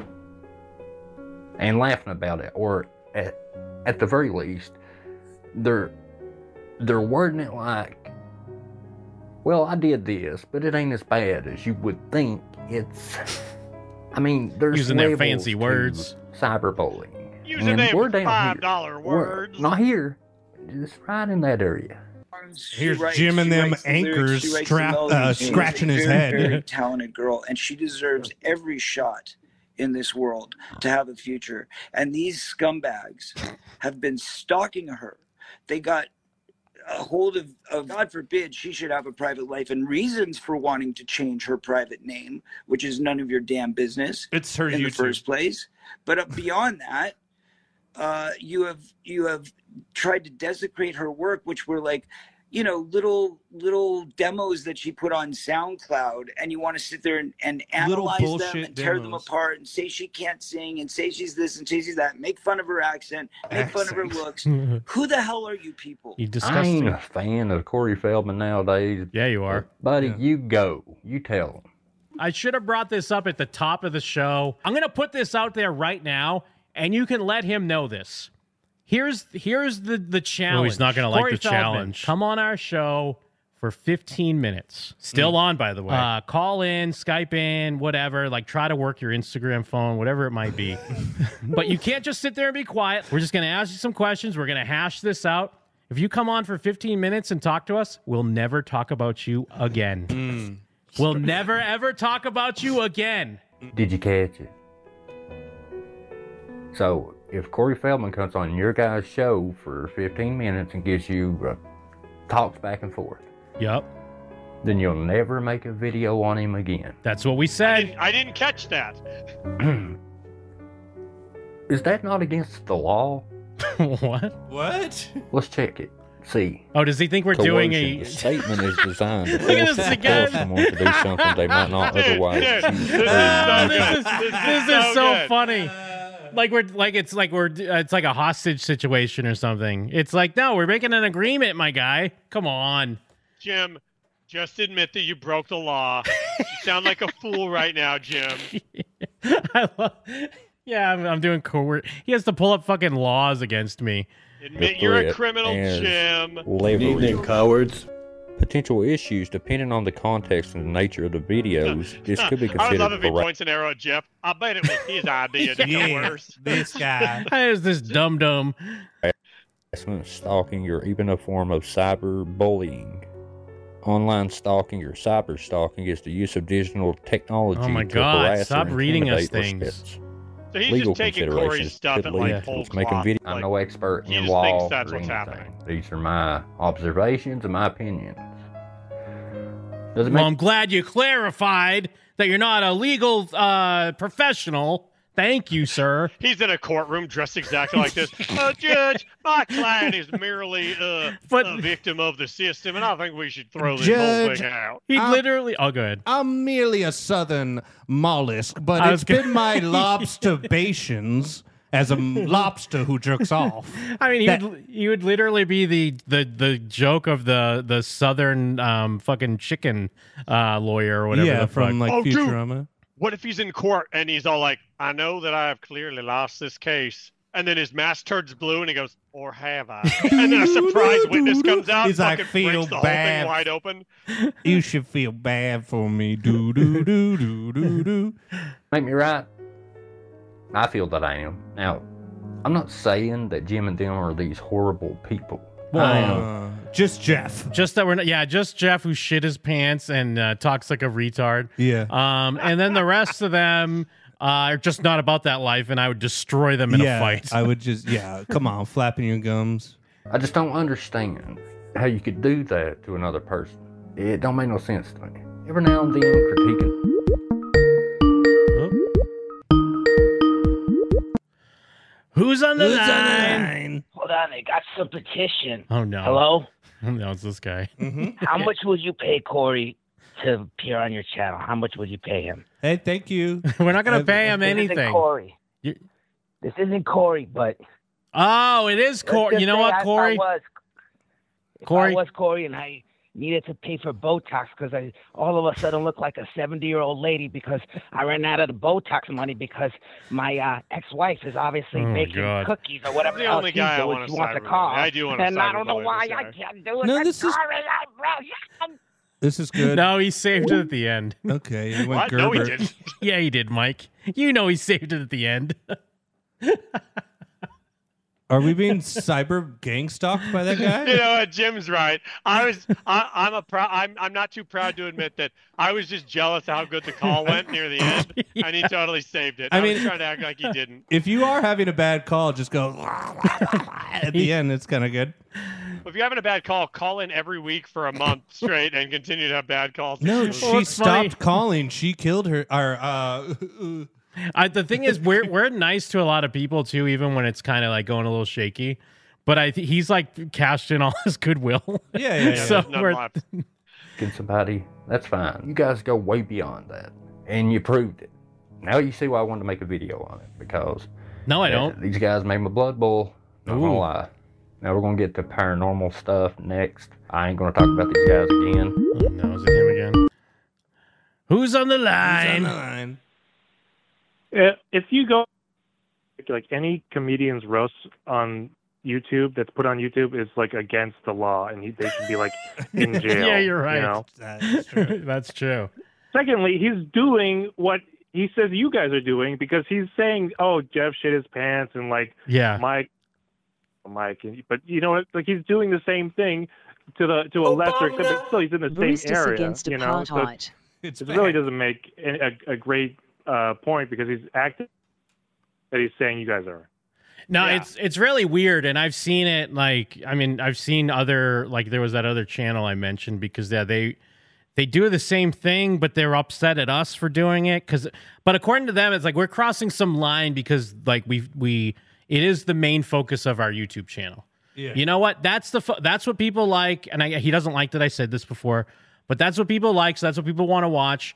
and laughing about it, or at the very least, they're wording it like, "Well, I did this, but it ain't as bad as you would think." It's, I mean, there's Using their levels fancy to words. cyberbullying. Using And them we're down $5 here. words. We're not here, just right in that area. Here's Jim and them anchors scratching his She's a very, very head. talented girl, and she deserves every shot in this world to have a future. And these scumbags have been stalking her. They got a hold of God forbid she should have a private life and reasons for wanting to change her private name, which is none of your damn business. It's her in the YouTube. first place. But beyond that, you have tried to desecrate her work, which were like, little demos that she put on SoundCloud, and you want to sit there and Little analyze them bullshit and tear them demos. apart and say she can't sing and say she's this and say she's that, make fun of her accent, make fun of her looks. Who the hell are you people? I ain't a fan of Corey Feldman nowadays. Yeah, you are. Buddy, you go. You tell him. I should have brought this up at the top of the show. I'm going to put this out there right now, and you can let him know this. Here's the challenge. Oh, he's not gonna like Corey the Feldman, challenge. Hmm. Come on our show for 15 minutes. Still on, by the way. Call in, Skype in, whatever. Like, try to work your Instagram phone, whatever it might be. But you can't just sit there and be quiet. We're just going to ask you some questions. We're going to hash this out. If you come on for 15 minutes and talk to us, we'll never talk about you again. We'll never, ever talk about you again. Did you catch it? So, if Corey Feldman comes on your guys' show for 15 minutes and gives you talks back and forth, yep, then you'll never make a video on him again. That's what we said. I didn't catch that. Is that not against the law? What? What? Let's check it. See. Oh, does he think we're doing Coercion. a... The statement is designed to Look at this force again. someone to do something they might not otherwise choose to do. This is so funny. it's like a hostage situation or something. It's like, no, we're making an agreement, my guy. Come on. Jim, just admit that you broke the law. You sound like a fool right now, Jim. I'm doing he has to pull up fucking laws against me. Admit you're a criminal, Jim. Good evening, cowards. Potential issues depending on the context and the nature of the videos. This could be I would considered love if he points an arrow at Jeff. I bet it was his idea to get worse. This guy. There's this dum-dum. harassment, stalking, or even a form of cyberbullying. Online stalking or cyber stalking is the use of digital technology Oh my to God, harass stop or reading us intimidate things. respects. So he's Legal just taking considerations Corey's stuff could at lead like to whole us making cloth. video. I'm no expert he in just law thinks that's or what's anything. happening. These are my observations and my opinions. I'm glad you clarified that you're not a legal professional. Thank you, sir. He's in a courtroom dressed exactly like this. Judge, my client is merely a victim of the system, and I think we should throw this whole Judge, thing out. He literally... Oh, good. I'm merely a southern mollusk, but it's been my lobsterbations as a lobster who jerks off. I mean, he would literally be the joke of the southern fucking chicken lawyer or whatever. Yeah, the from fuck. like Futurama. What if he's in court and he's all like, I know that I have clearly lost this case. And then his mask turns blue and he goes, or have I? And then a surprise witness comes out. He's like, fucking feel breaks the whole bad. thing wide open. You should feel bad for me. Do, do, do, do, do, do. Make me right. I feel that I am. Now, I'm not saying that Jim and them are these horrible people. I am. Just Jeff. Just that we're not, just Jeff who shit his pants and talks like a retard. Yeah. And then the rest of them are just not about that life, and I would destroy them in a fight. I would just, come on, flapping your gums. I just don't understand how you could do that to another person. It don't make no sense to me. Every now and then critiquing. Who's on the line? Hold on, I got some petition. Oh, no. Hello? No, it's this guy. How much would you pay Corey to appear on your channel? How much would you pay him? Hey, thank you. We're not going to pay him This anything. isn't Corey. This isn't Corey, but... Oh, it is Corey. You know what, Corey? If I was Corey and I needed to pay for Botox because I all of a sudden look like a 70-year-old lady because I ran out of the Botox money because my ex-wife is obviously baking cookies or whatever The else only she's guy I doing. want She to wants side a with. car. I do want to and side I don't with know Lily why this I time. can't do it. No, I'm this is- sorry. This is good. No, he saved it at the end. Okay, he went What? No, he Gerber. didn't. Yeah, he did, Mike. You know he saved it at the end. Are we being cyber gang stalked by that guy? You know what? Jim's right. I'm not too proud to admit that I was just jealous how good the call went near the end, and he totally saved it. I was trying to act like he didn't. If you are having a bad call, just go at the end. It's kind of good. If you're having a bad call in every week for a month straight and continue to have bad calls. No, she stopped calling. She killed her. The thing is, we're nice to a lot of people too, even when it's kind of like going a little shaky. But he's like cashed in all his goodwill. Yeah. So we're Get somebody, that's fine. You guys go way beyond that. And you proved it. Now you see why I wanted to make a video on it. Because No, I don't. These guys made my blood boil. Not Ooh. gonna lie. Now we're gonna get to paranormal stuff next. I ain't gonna talk about these guys again. Oh, no, is it him again? Who's on the line? Who's on the line? If you go like any comedian's roast on YouTube that's put on YouTube is like against the law, and they should be like in jail. Yeah, you're right. You know? That's true. That's true. Secondly, he's doing what he says you guys are doing because he's saying, "Oh, Jeff shit his pants," and like, Yeah. Mike, but you know, like he's doing the same thing to a lesser extent, but still he's in the Roosters same area. against you know, apartheid. It's it really doesn't make a great point because he's acting that he's saying you guys are. No, it's really weird, and I've seen it. Like, I mean, I've seen other, like, there was that other channel I mentioned because they do the same thing, but they're upset at us for doing it. But according to them, it's like we're crossing some line because like it is the main focus of our YouTube channel. Yeah. You know what? That's what people like, and he doesn't like that I said this before, but that's what people like. So that's what people want to watch.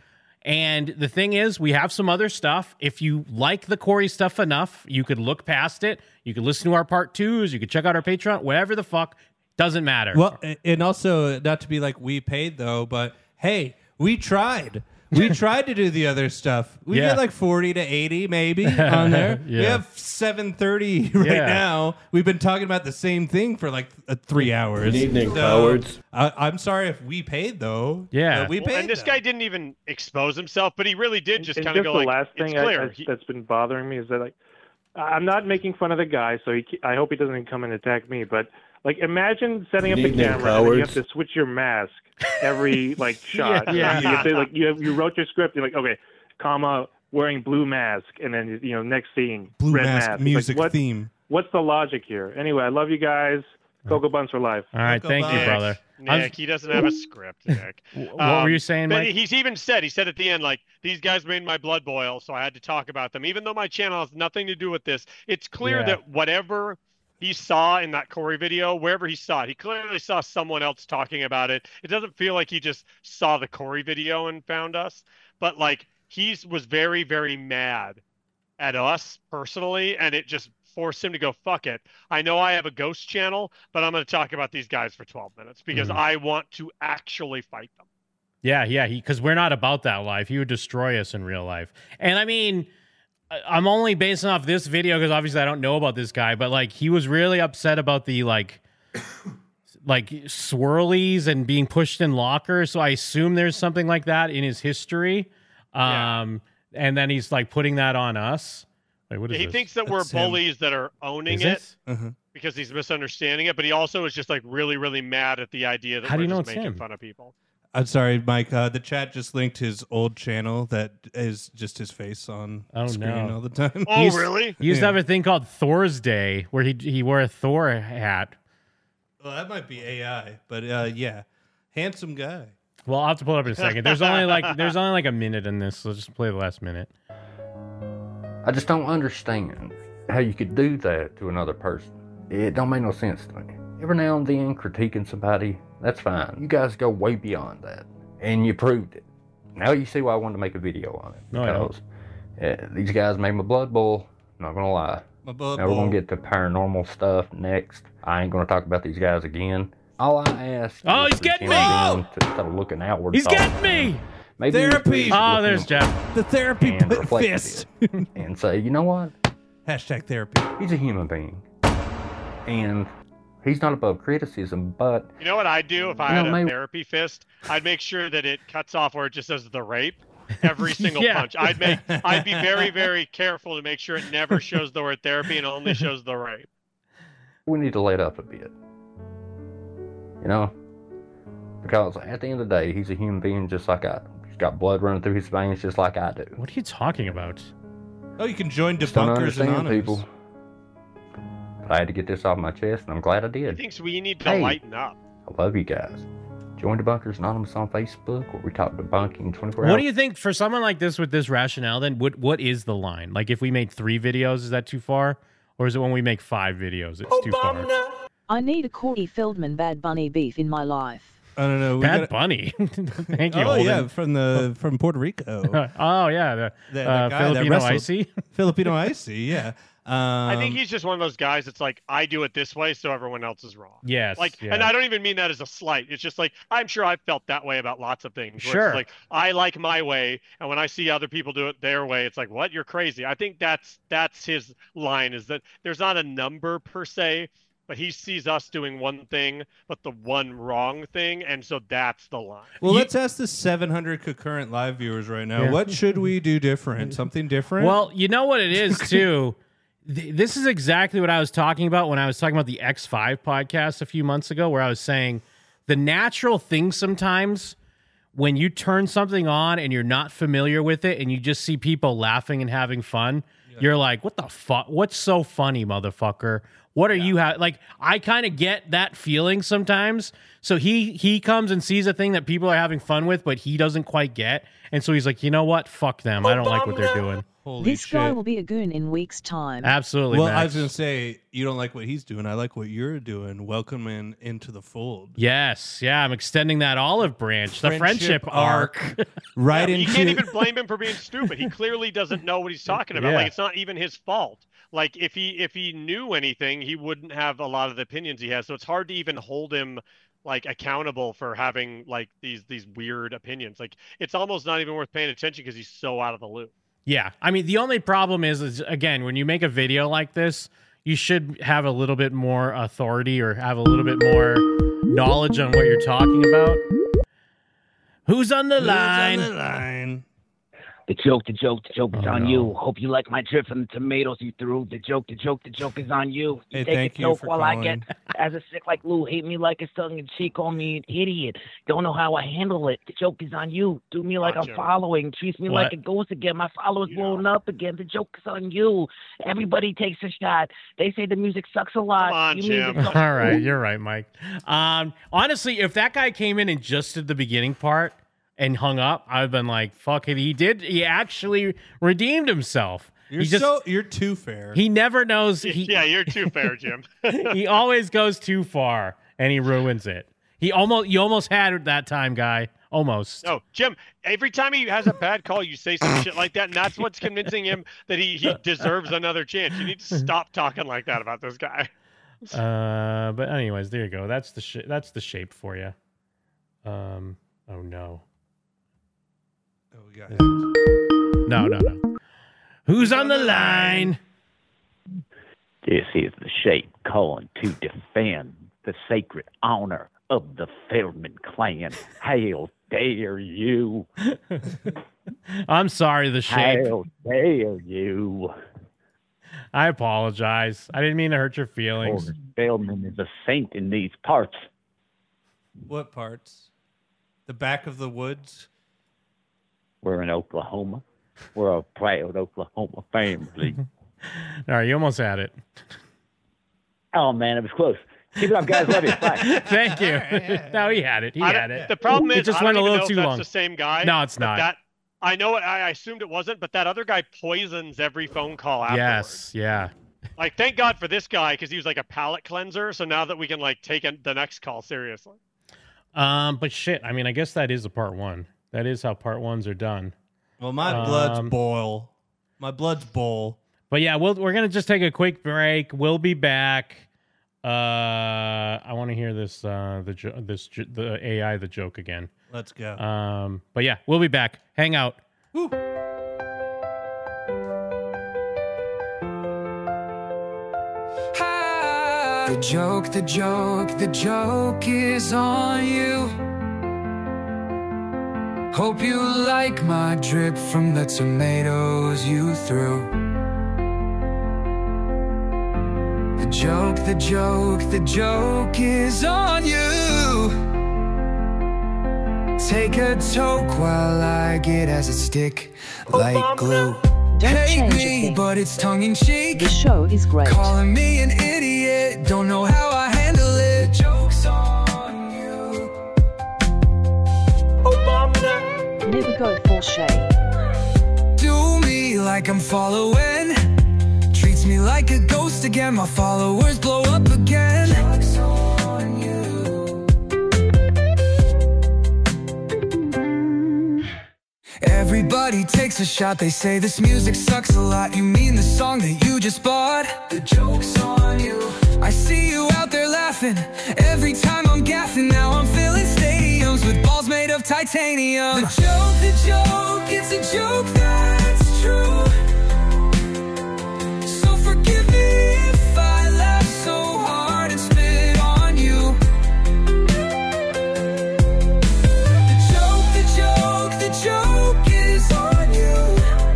And the thing is, we have some other stuff. If you like the Corey stuff enough, you could look past it. You could listen to our part 2s. You could check out our Patreon. Whatever the fuck. Doesn't matter. Well, and also, not to be like we paid, though, but hey, we tried. We tried to do the other stuff. We get like 40 to 80 maybe on there. We have 730 right now. We've been talking about the same thing for like 3 hours. Good evening, cowards. I'm sorry if we paid, though. Yeah. We paid. And this guy didn't even expose himself, but he really did just And kind of go the like, last it's thing clear. that's been bothering me is that, like, I'm not making fun of the guy, so I hope he doesn't come and attack me, but like, imagine setting up Good the evening, camera and then you have cowards. to switch your mask every like shot. Yeah. You have to, like, you wrote your script. You're like, okay, comma, wearing blue mask, and then next scene, Blue red mask mask. music Like, theme. What's the logic here? Anyway, I love you guys. Cocoa Buns for life. All right, thank you, brother. Nick, he doesn't have a script, Nick. What were you saying, but Mike? He's even said, at the end, like, these guys made my blood boil, so I had to talk about them. Even though my channel has nothing to do with this, it's clear that whatever he saw in that Corey video, wherever he saw it, he clearly saw someone else talking about it. It doesn't feel like he just saw the Corey video and found us, but like he was very, very mad at us personally, and it just forced him to go, fuck it. I know I have a ghost channel, but I'm going to talk about these guys for 12 minutes because I want to actually fight them. Yeah, because we're not about that life. He would destroy us in real life. And I mean, I'm only basing off this video because obviously I don't know about this guy, but like he was really upset about the like swirlies and being pushed in lockers. So I assume there's something like that in his history. And then he's like putting that on us. Wait, what is He this? thinks that we're bullies that are owning Is it because he's misunderstanding it, but he also is just like really, really mad at the idea that How do we're you know just it's making him? fun of people. I'm sorry, Mike. The chat just linked his old channel that is just his face on screen all the time. Oh, really? He used to have a thing called Thor's Day where he wore a Thor hat. Well, that might be AI, but yeah, handsome guy. Well, I'll have to pull it up in a second. There's only like a minute in this, so let's just play the last minute. I just don't understand how you could do that to another person. It don't make no sense to me. Every now and then critiquing somebody, that's fine. You guys go way beyond that, and you proved it. Now you see why I wanted to make a video on it. No, I don't. Because these guys made my blood boil, not gonna lie. My blood Now we're boil. gonna get to paranormal stuff next. I ain't gonna talk about these guys again. All I ask Oh, is he's for getting human me! beings to start looking outward. He's thought. getting me! Maybe Therapy! Oh, there's Jeff. The therapy and reflect a fist. bit and say, you know what? Hashtag therapy. He's a human being, and he's not above criticism. But You know what I'd do if I You know, had a my- therapy fist? I'd make sure that it cuts off where it just says the rape. Every single Yeah. punch. I'd be very, very careful to make sure it never shows the word therapy and only shows the rape. we need to let up a bit, you know, because at the end of the day, he's a human being just like I do. He's got blood running through his veins just like I do. What are you talking about? Oh, you can join Just don't Debunkers understand Anonymous. people. But I had to get this off my chest, and I'm glad I He did. thinks we need to Hey. lighten up. I love you guys. Join Debunkers Anonymous on Facebook, where we talk debunking 24 hours. What do you think for someone like this with this rationale? Then what is the line? Like if we made 3 videos, is that too far, or is it when we make 5 videos, it's too far? I need a Corey Feldman Bad Bunny beef in my life. I don't know. Bad Bunny. Thank you. Oh Holden. yeah, from Puerto Rico. Oh yeah, the The guy that Filipino wrestled. icy. Filipino icy. Yeah. I think he's just one of those guys that's like, I do it this way, so everyone else is wrong. Yes. Like, yeah. and I don't even mean that as a slight. It's just like, I'm sure I've felt that way about lots of things. where Sure. It's like, I like my way, and when I see other people do it their way, it's like, what? You're crazy. I think that's his line, is that there's not a number per se, but he sees us doing one thing, but the one wrong thing, and so that's the line. Well, let's ask the 700 concurrent live viewers right now. Yeah. What should we do different? Something different? Well, you know what it is too. This is exactly what I was talking about when I was talking about the X5 podcast a few months ago, where I was saying the natural thing sometimes when you turn something on and you're not familiar with it and you just see people laughing and having fun, you're like, what the fuck? What's so funny, motherfucker? What are you like? I kind of get that feeling sometimes. So he comes and sees a thing that people are having fun with, but he doesn't quite get. And so he's like, you know what? Fuck them. I don't like what they're doing. Holy This shit. guy will be a goon in weeks' time. Absolutely. Well, Max. I was going to say, you don't like what he's doing. I like what you're doing. Welcome into the fold. Yes, yeah, I'm extending that olive branch, the friendship arc. Right You into can't even blame him for being stupid. He clearly doesn't know what he's talking about. Yeah. Like, it's not even his fault. Like, if he knew anything, he wouldn't have a lot of the opinions he has. So it's hard to even hold him like accountable for having like these weird opinions. Like, it's almost not even worth paying attention because he's so out of the loop. Yeah, I mean, the only problem is again, when you make a video like this, you should have a little bit more authority or have a little bit more knowledge on what you're talking about. Who's on the line? The joke is on you. Hope you like my drip from the tomatoes you threw. The joke is on you. You Hey, take thank a you joke for while calling. I get as a sick like Lou. Hate me like it's tongue in cheek. Call me an idiot. Don't know how I handle it. The joke is on you. Do me like I'm following. Treats me What? like a ghost again. My followers blowing up again. The joke is on you. Everybody takes a shot. They say the music sucks a lot. Come on, you mean Jim. the joke- All right, you're right, Mike. Honestly, if that guy came in and just did the beginning part and hung up, I've been like, fuck it. He actually redeemed himself. You're too fair. He never knows. Yeah, you're too fair, Jim. He always goes too far and he ruins it. You almost had it that time, guy. Almost. No, Jim, every time he has a bad call, you say some shit like that, and that's what's convincing him that he deserves another chance. You need to stop talking like that about this guy. But anyways, there you go. That's the shape for you. Oh no. Oh, we got No. Who's on the line? This is the shape calling to defend the sacred honor of the Feldman clan. Hail dare you. I'm sorry, the shape. Hail dare you. I apologize. I didn't mean to hurt your feelings. Horace Feldman is a saint in these parts. What parts? The back of the woods? We're in Oklahoma. We're a proud Oklahoma family. All right, you almost had it. Oh, man, it was close. Keep it up, guys. Love you. Bye. Thank you. No, he had it. He had it. The problem is, it just I went don't a even little know too if that's long. the same guy. No, it's but not. I know it. I assumed it wasn't, but that other guy poisons every phone call afterwards. Yes, yeah. Like, thank God for this guy because he was like a palate cleanser. So now that we can like take the next call seriously. But shit, I mean, I guess that is a part one. That is how part ones are done. Well, my blood's boil. My blood's bowl. But yeah, we're gonna just take a quick break. We'll be back. I want to hear this the AI the joke again. Let's go. But yeah, we'll be back. Hang out. Woo. The joke is on you. Hope you like my drip from the tomatoes you threw. The joke is on you. Take a toke while I get as a stick like glue. Don't Hate change a me, thing. but it's tongue in cheek. The show is great. Calling me an idiot, don't know how I handle it. Joke's on you. Never go full shade. Do me like I'm following. Treats me like a ghost again. My followers blow up again. Joke's on you. Everybody takes a shot. They say this music sucks a lot. You mean the song that you just bought? The joke's on you. I see you out there laughing every time I'm gaffing. Now I'm filling stadiums with balls made of titanium. The joke, it's a joke that's true. So forgive me if I laugh so hard and spit on you. The joke is on you.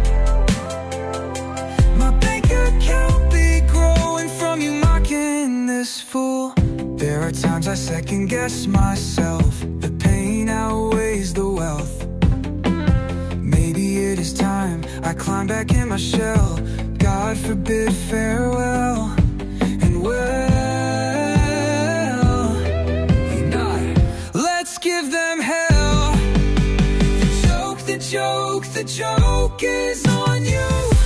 My bank account be growing from you mocking this fool. There are times I second guess myself. The pain outweighs the wealth. Maybe it is time I climb back in my shell. God forbid farewell. And well, you nod. Let's give them hell. The joke is on you.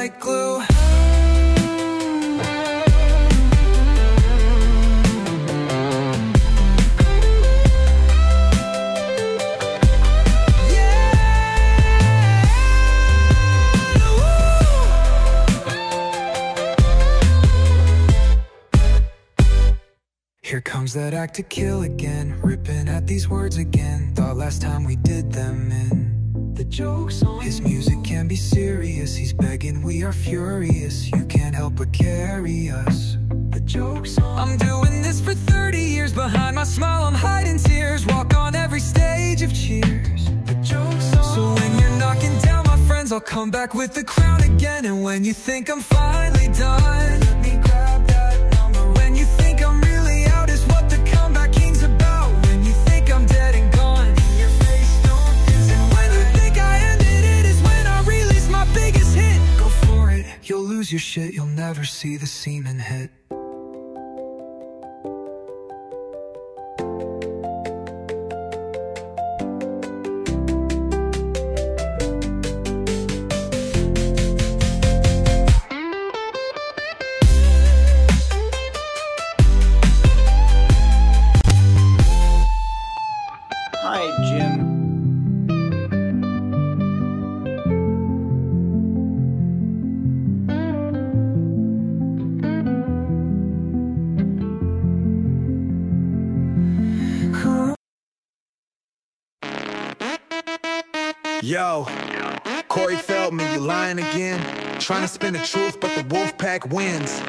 like glue. Here comes that act to kill again, ripping at these words again. Thought last time we did them in the jokes on his music can be serious. He's begging, we are furious. You can't help but carry us. The jokes on. I'm doing this for 30 years. Behind my smile, I'm hiding tears. Walk on every stage of Cheers. The jokes on. So when you're knocking down my friends, I'll come back with the crown again. And when you think I'm finally done, let me grab that number. When you think I'm really out is what the comeback king's about. When you think I'm dead and gone, your face don't diss. And when you think I ended it is when I release my biggest hit. Go for it, you'll lose your shit. You'll never see the semen hit. Yo, Corey Feldman, you lying again? Trying to spin the truth, but the wolf pack wins.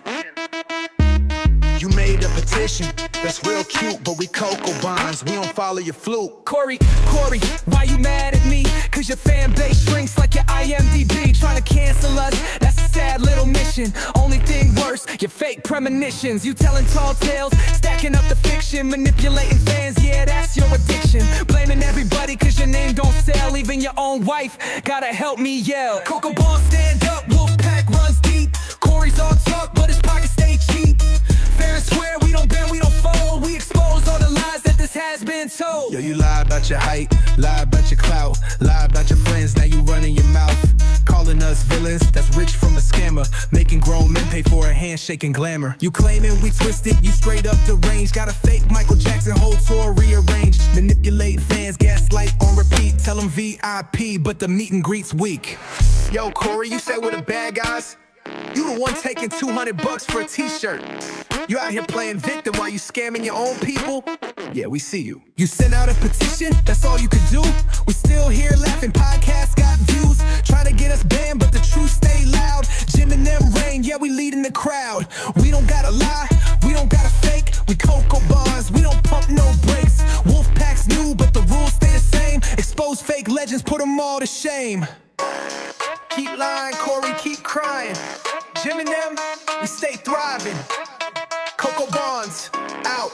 You made a petition that's real cute, but we cocoa bonds. We don't follow your flute. Corey, why you mad at me? Cause your fan base shrinks like your IMDb. Trying to cancel us, that's a sad little mission. Only thing worse, your fake premonitions. You telling tall tales, stacking up the fiction. Manipulating fans, yeah, that's your addiction. Blaming everybody cause your name don't sell. Even your own wife, gotta help me yell. Cocoa Ball stand up, Wolfpack runs deep. Corey's all talk, but his pockets stay cheap. Fair and square, we don't bend, we don't fold. We expose all the lies that this has been told. Yo, you lie about your height, lie about your clout, lie about your friends, now you running your mouth. Calling us villains, that's rich from a scammer. Making grown men pay for a handshake and glamour. You claiming we twisted, you straight up deranged. Got a fake Michael Jackson whole tour rearranged. Manipulate fans, gaslight on repeat. Tell them VIP, but the meet and greet's weak. Yo, Corey, you say we're the bad guys? You the one taking $200 for a t-shirt. You out here playing victim while you scamming your own people? Yeah, we see you. You sent out a petition, that's all you could do. We still here laughing, podcasts got views. Trying to get us banned, but the truth stay loud. Jim and them reign, yeah, we leading the crowd. We don't gotta lie, we don't gotta fake. We cocoa bonds, we don't pump no brakes. Wolfpack's new, but the rules stay the same. Expose fake legends, put them all to shame. Keep lying, Corey, keep crying. Jim and them, we stay thriving. Cocoa Bonds, out.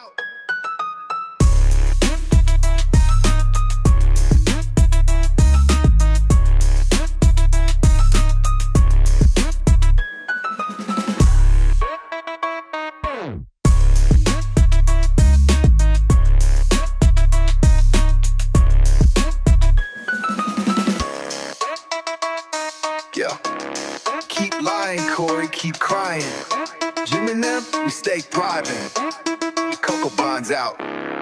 Yeah. Keep lying, Corey, keep crying. Jim and them, we stay thriving. Cocoa Bonds out.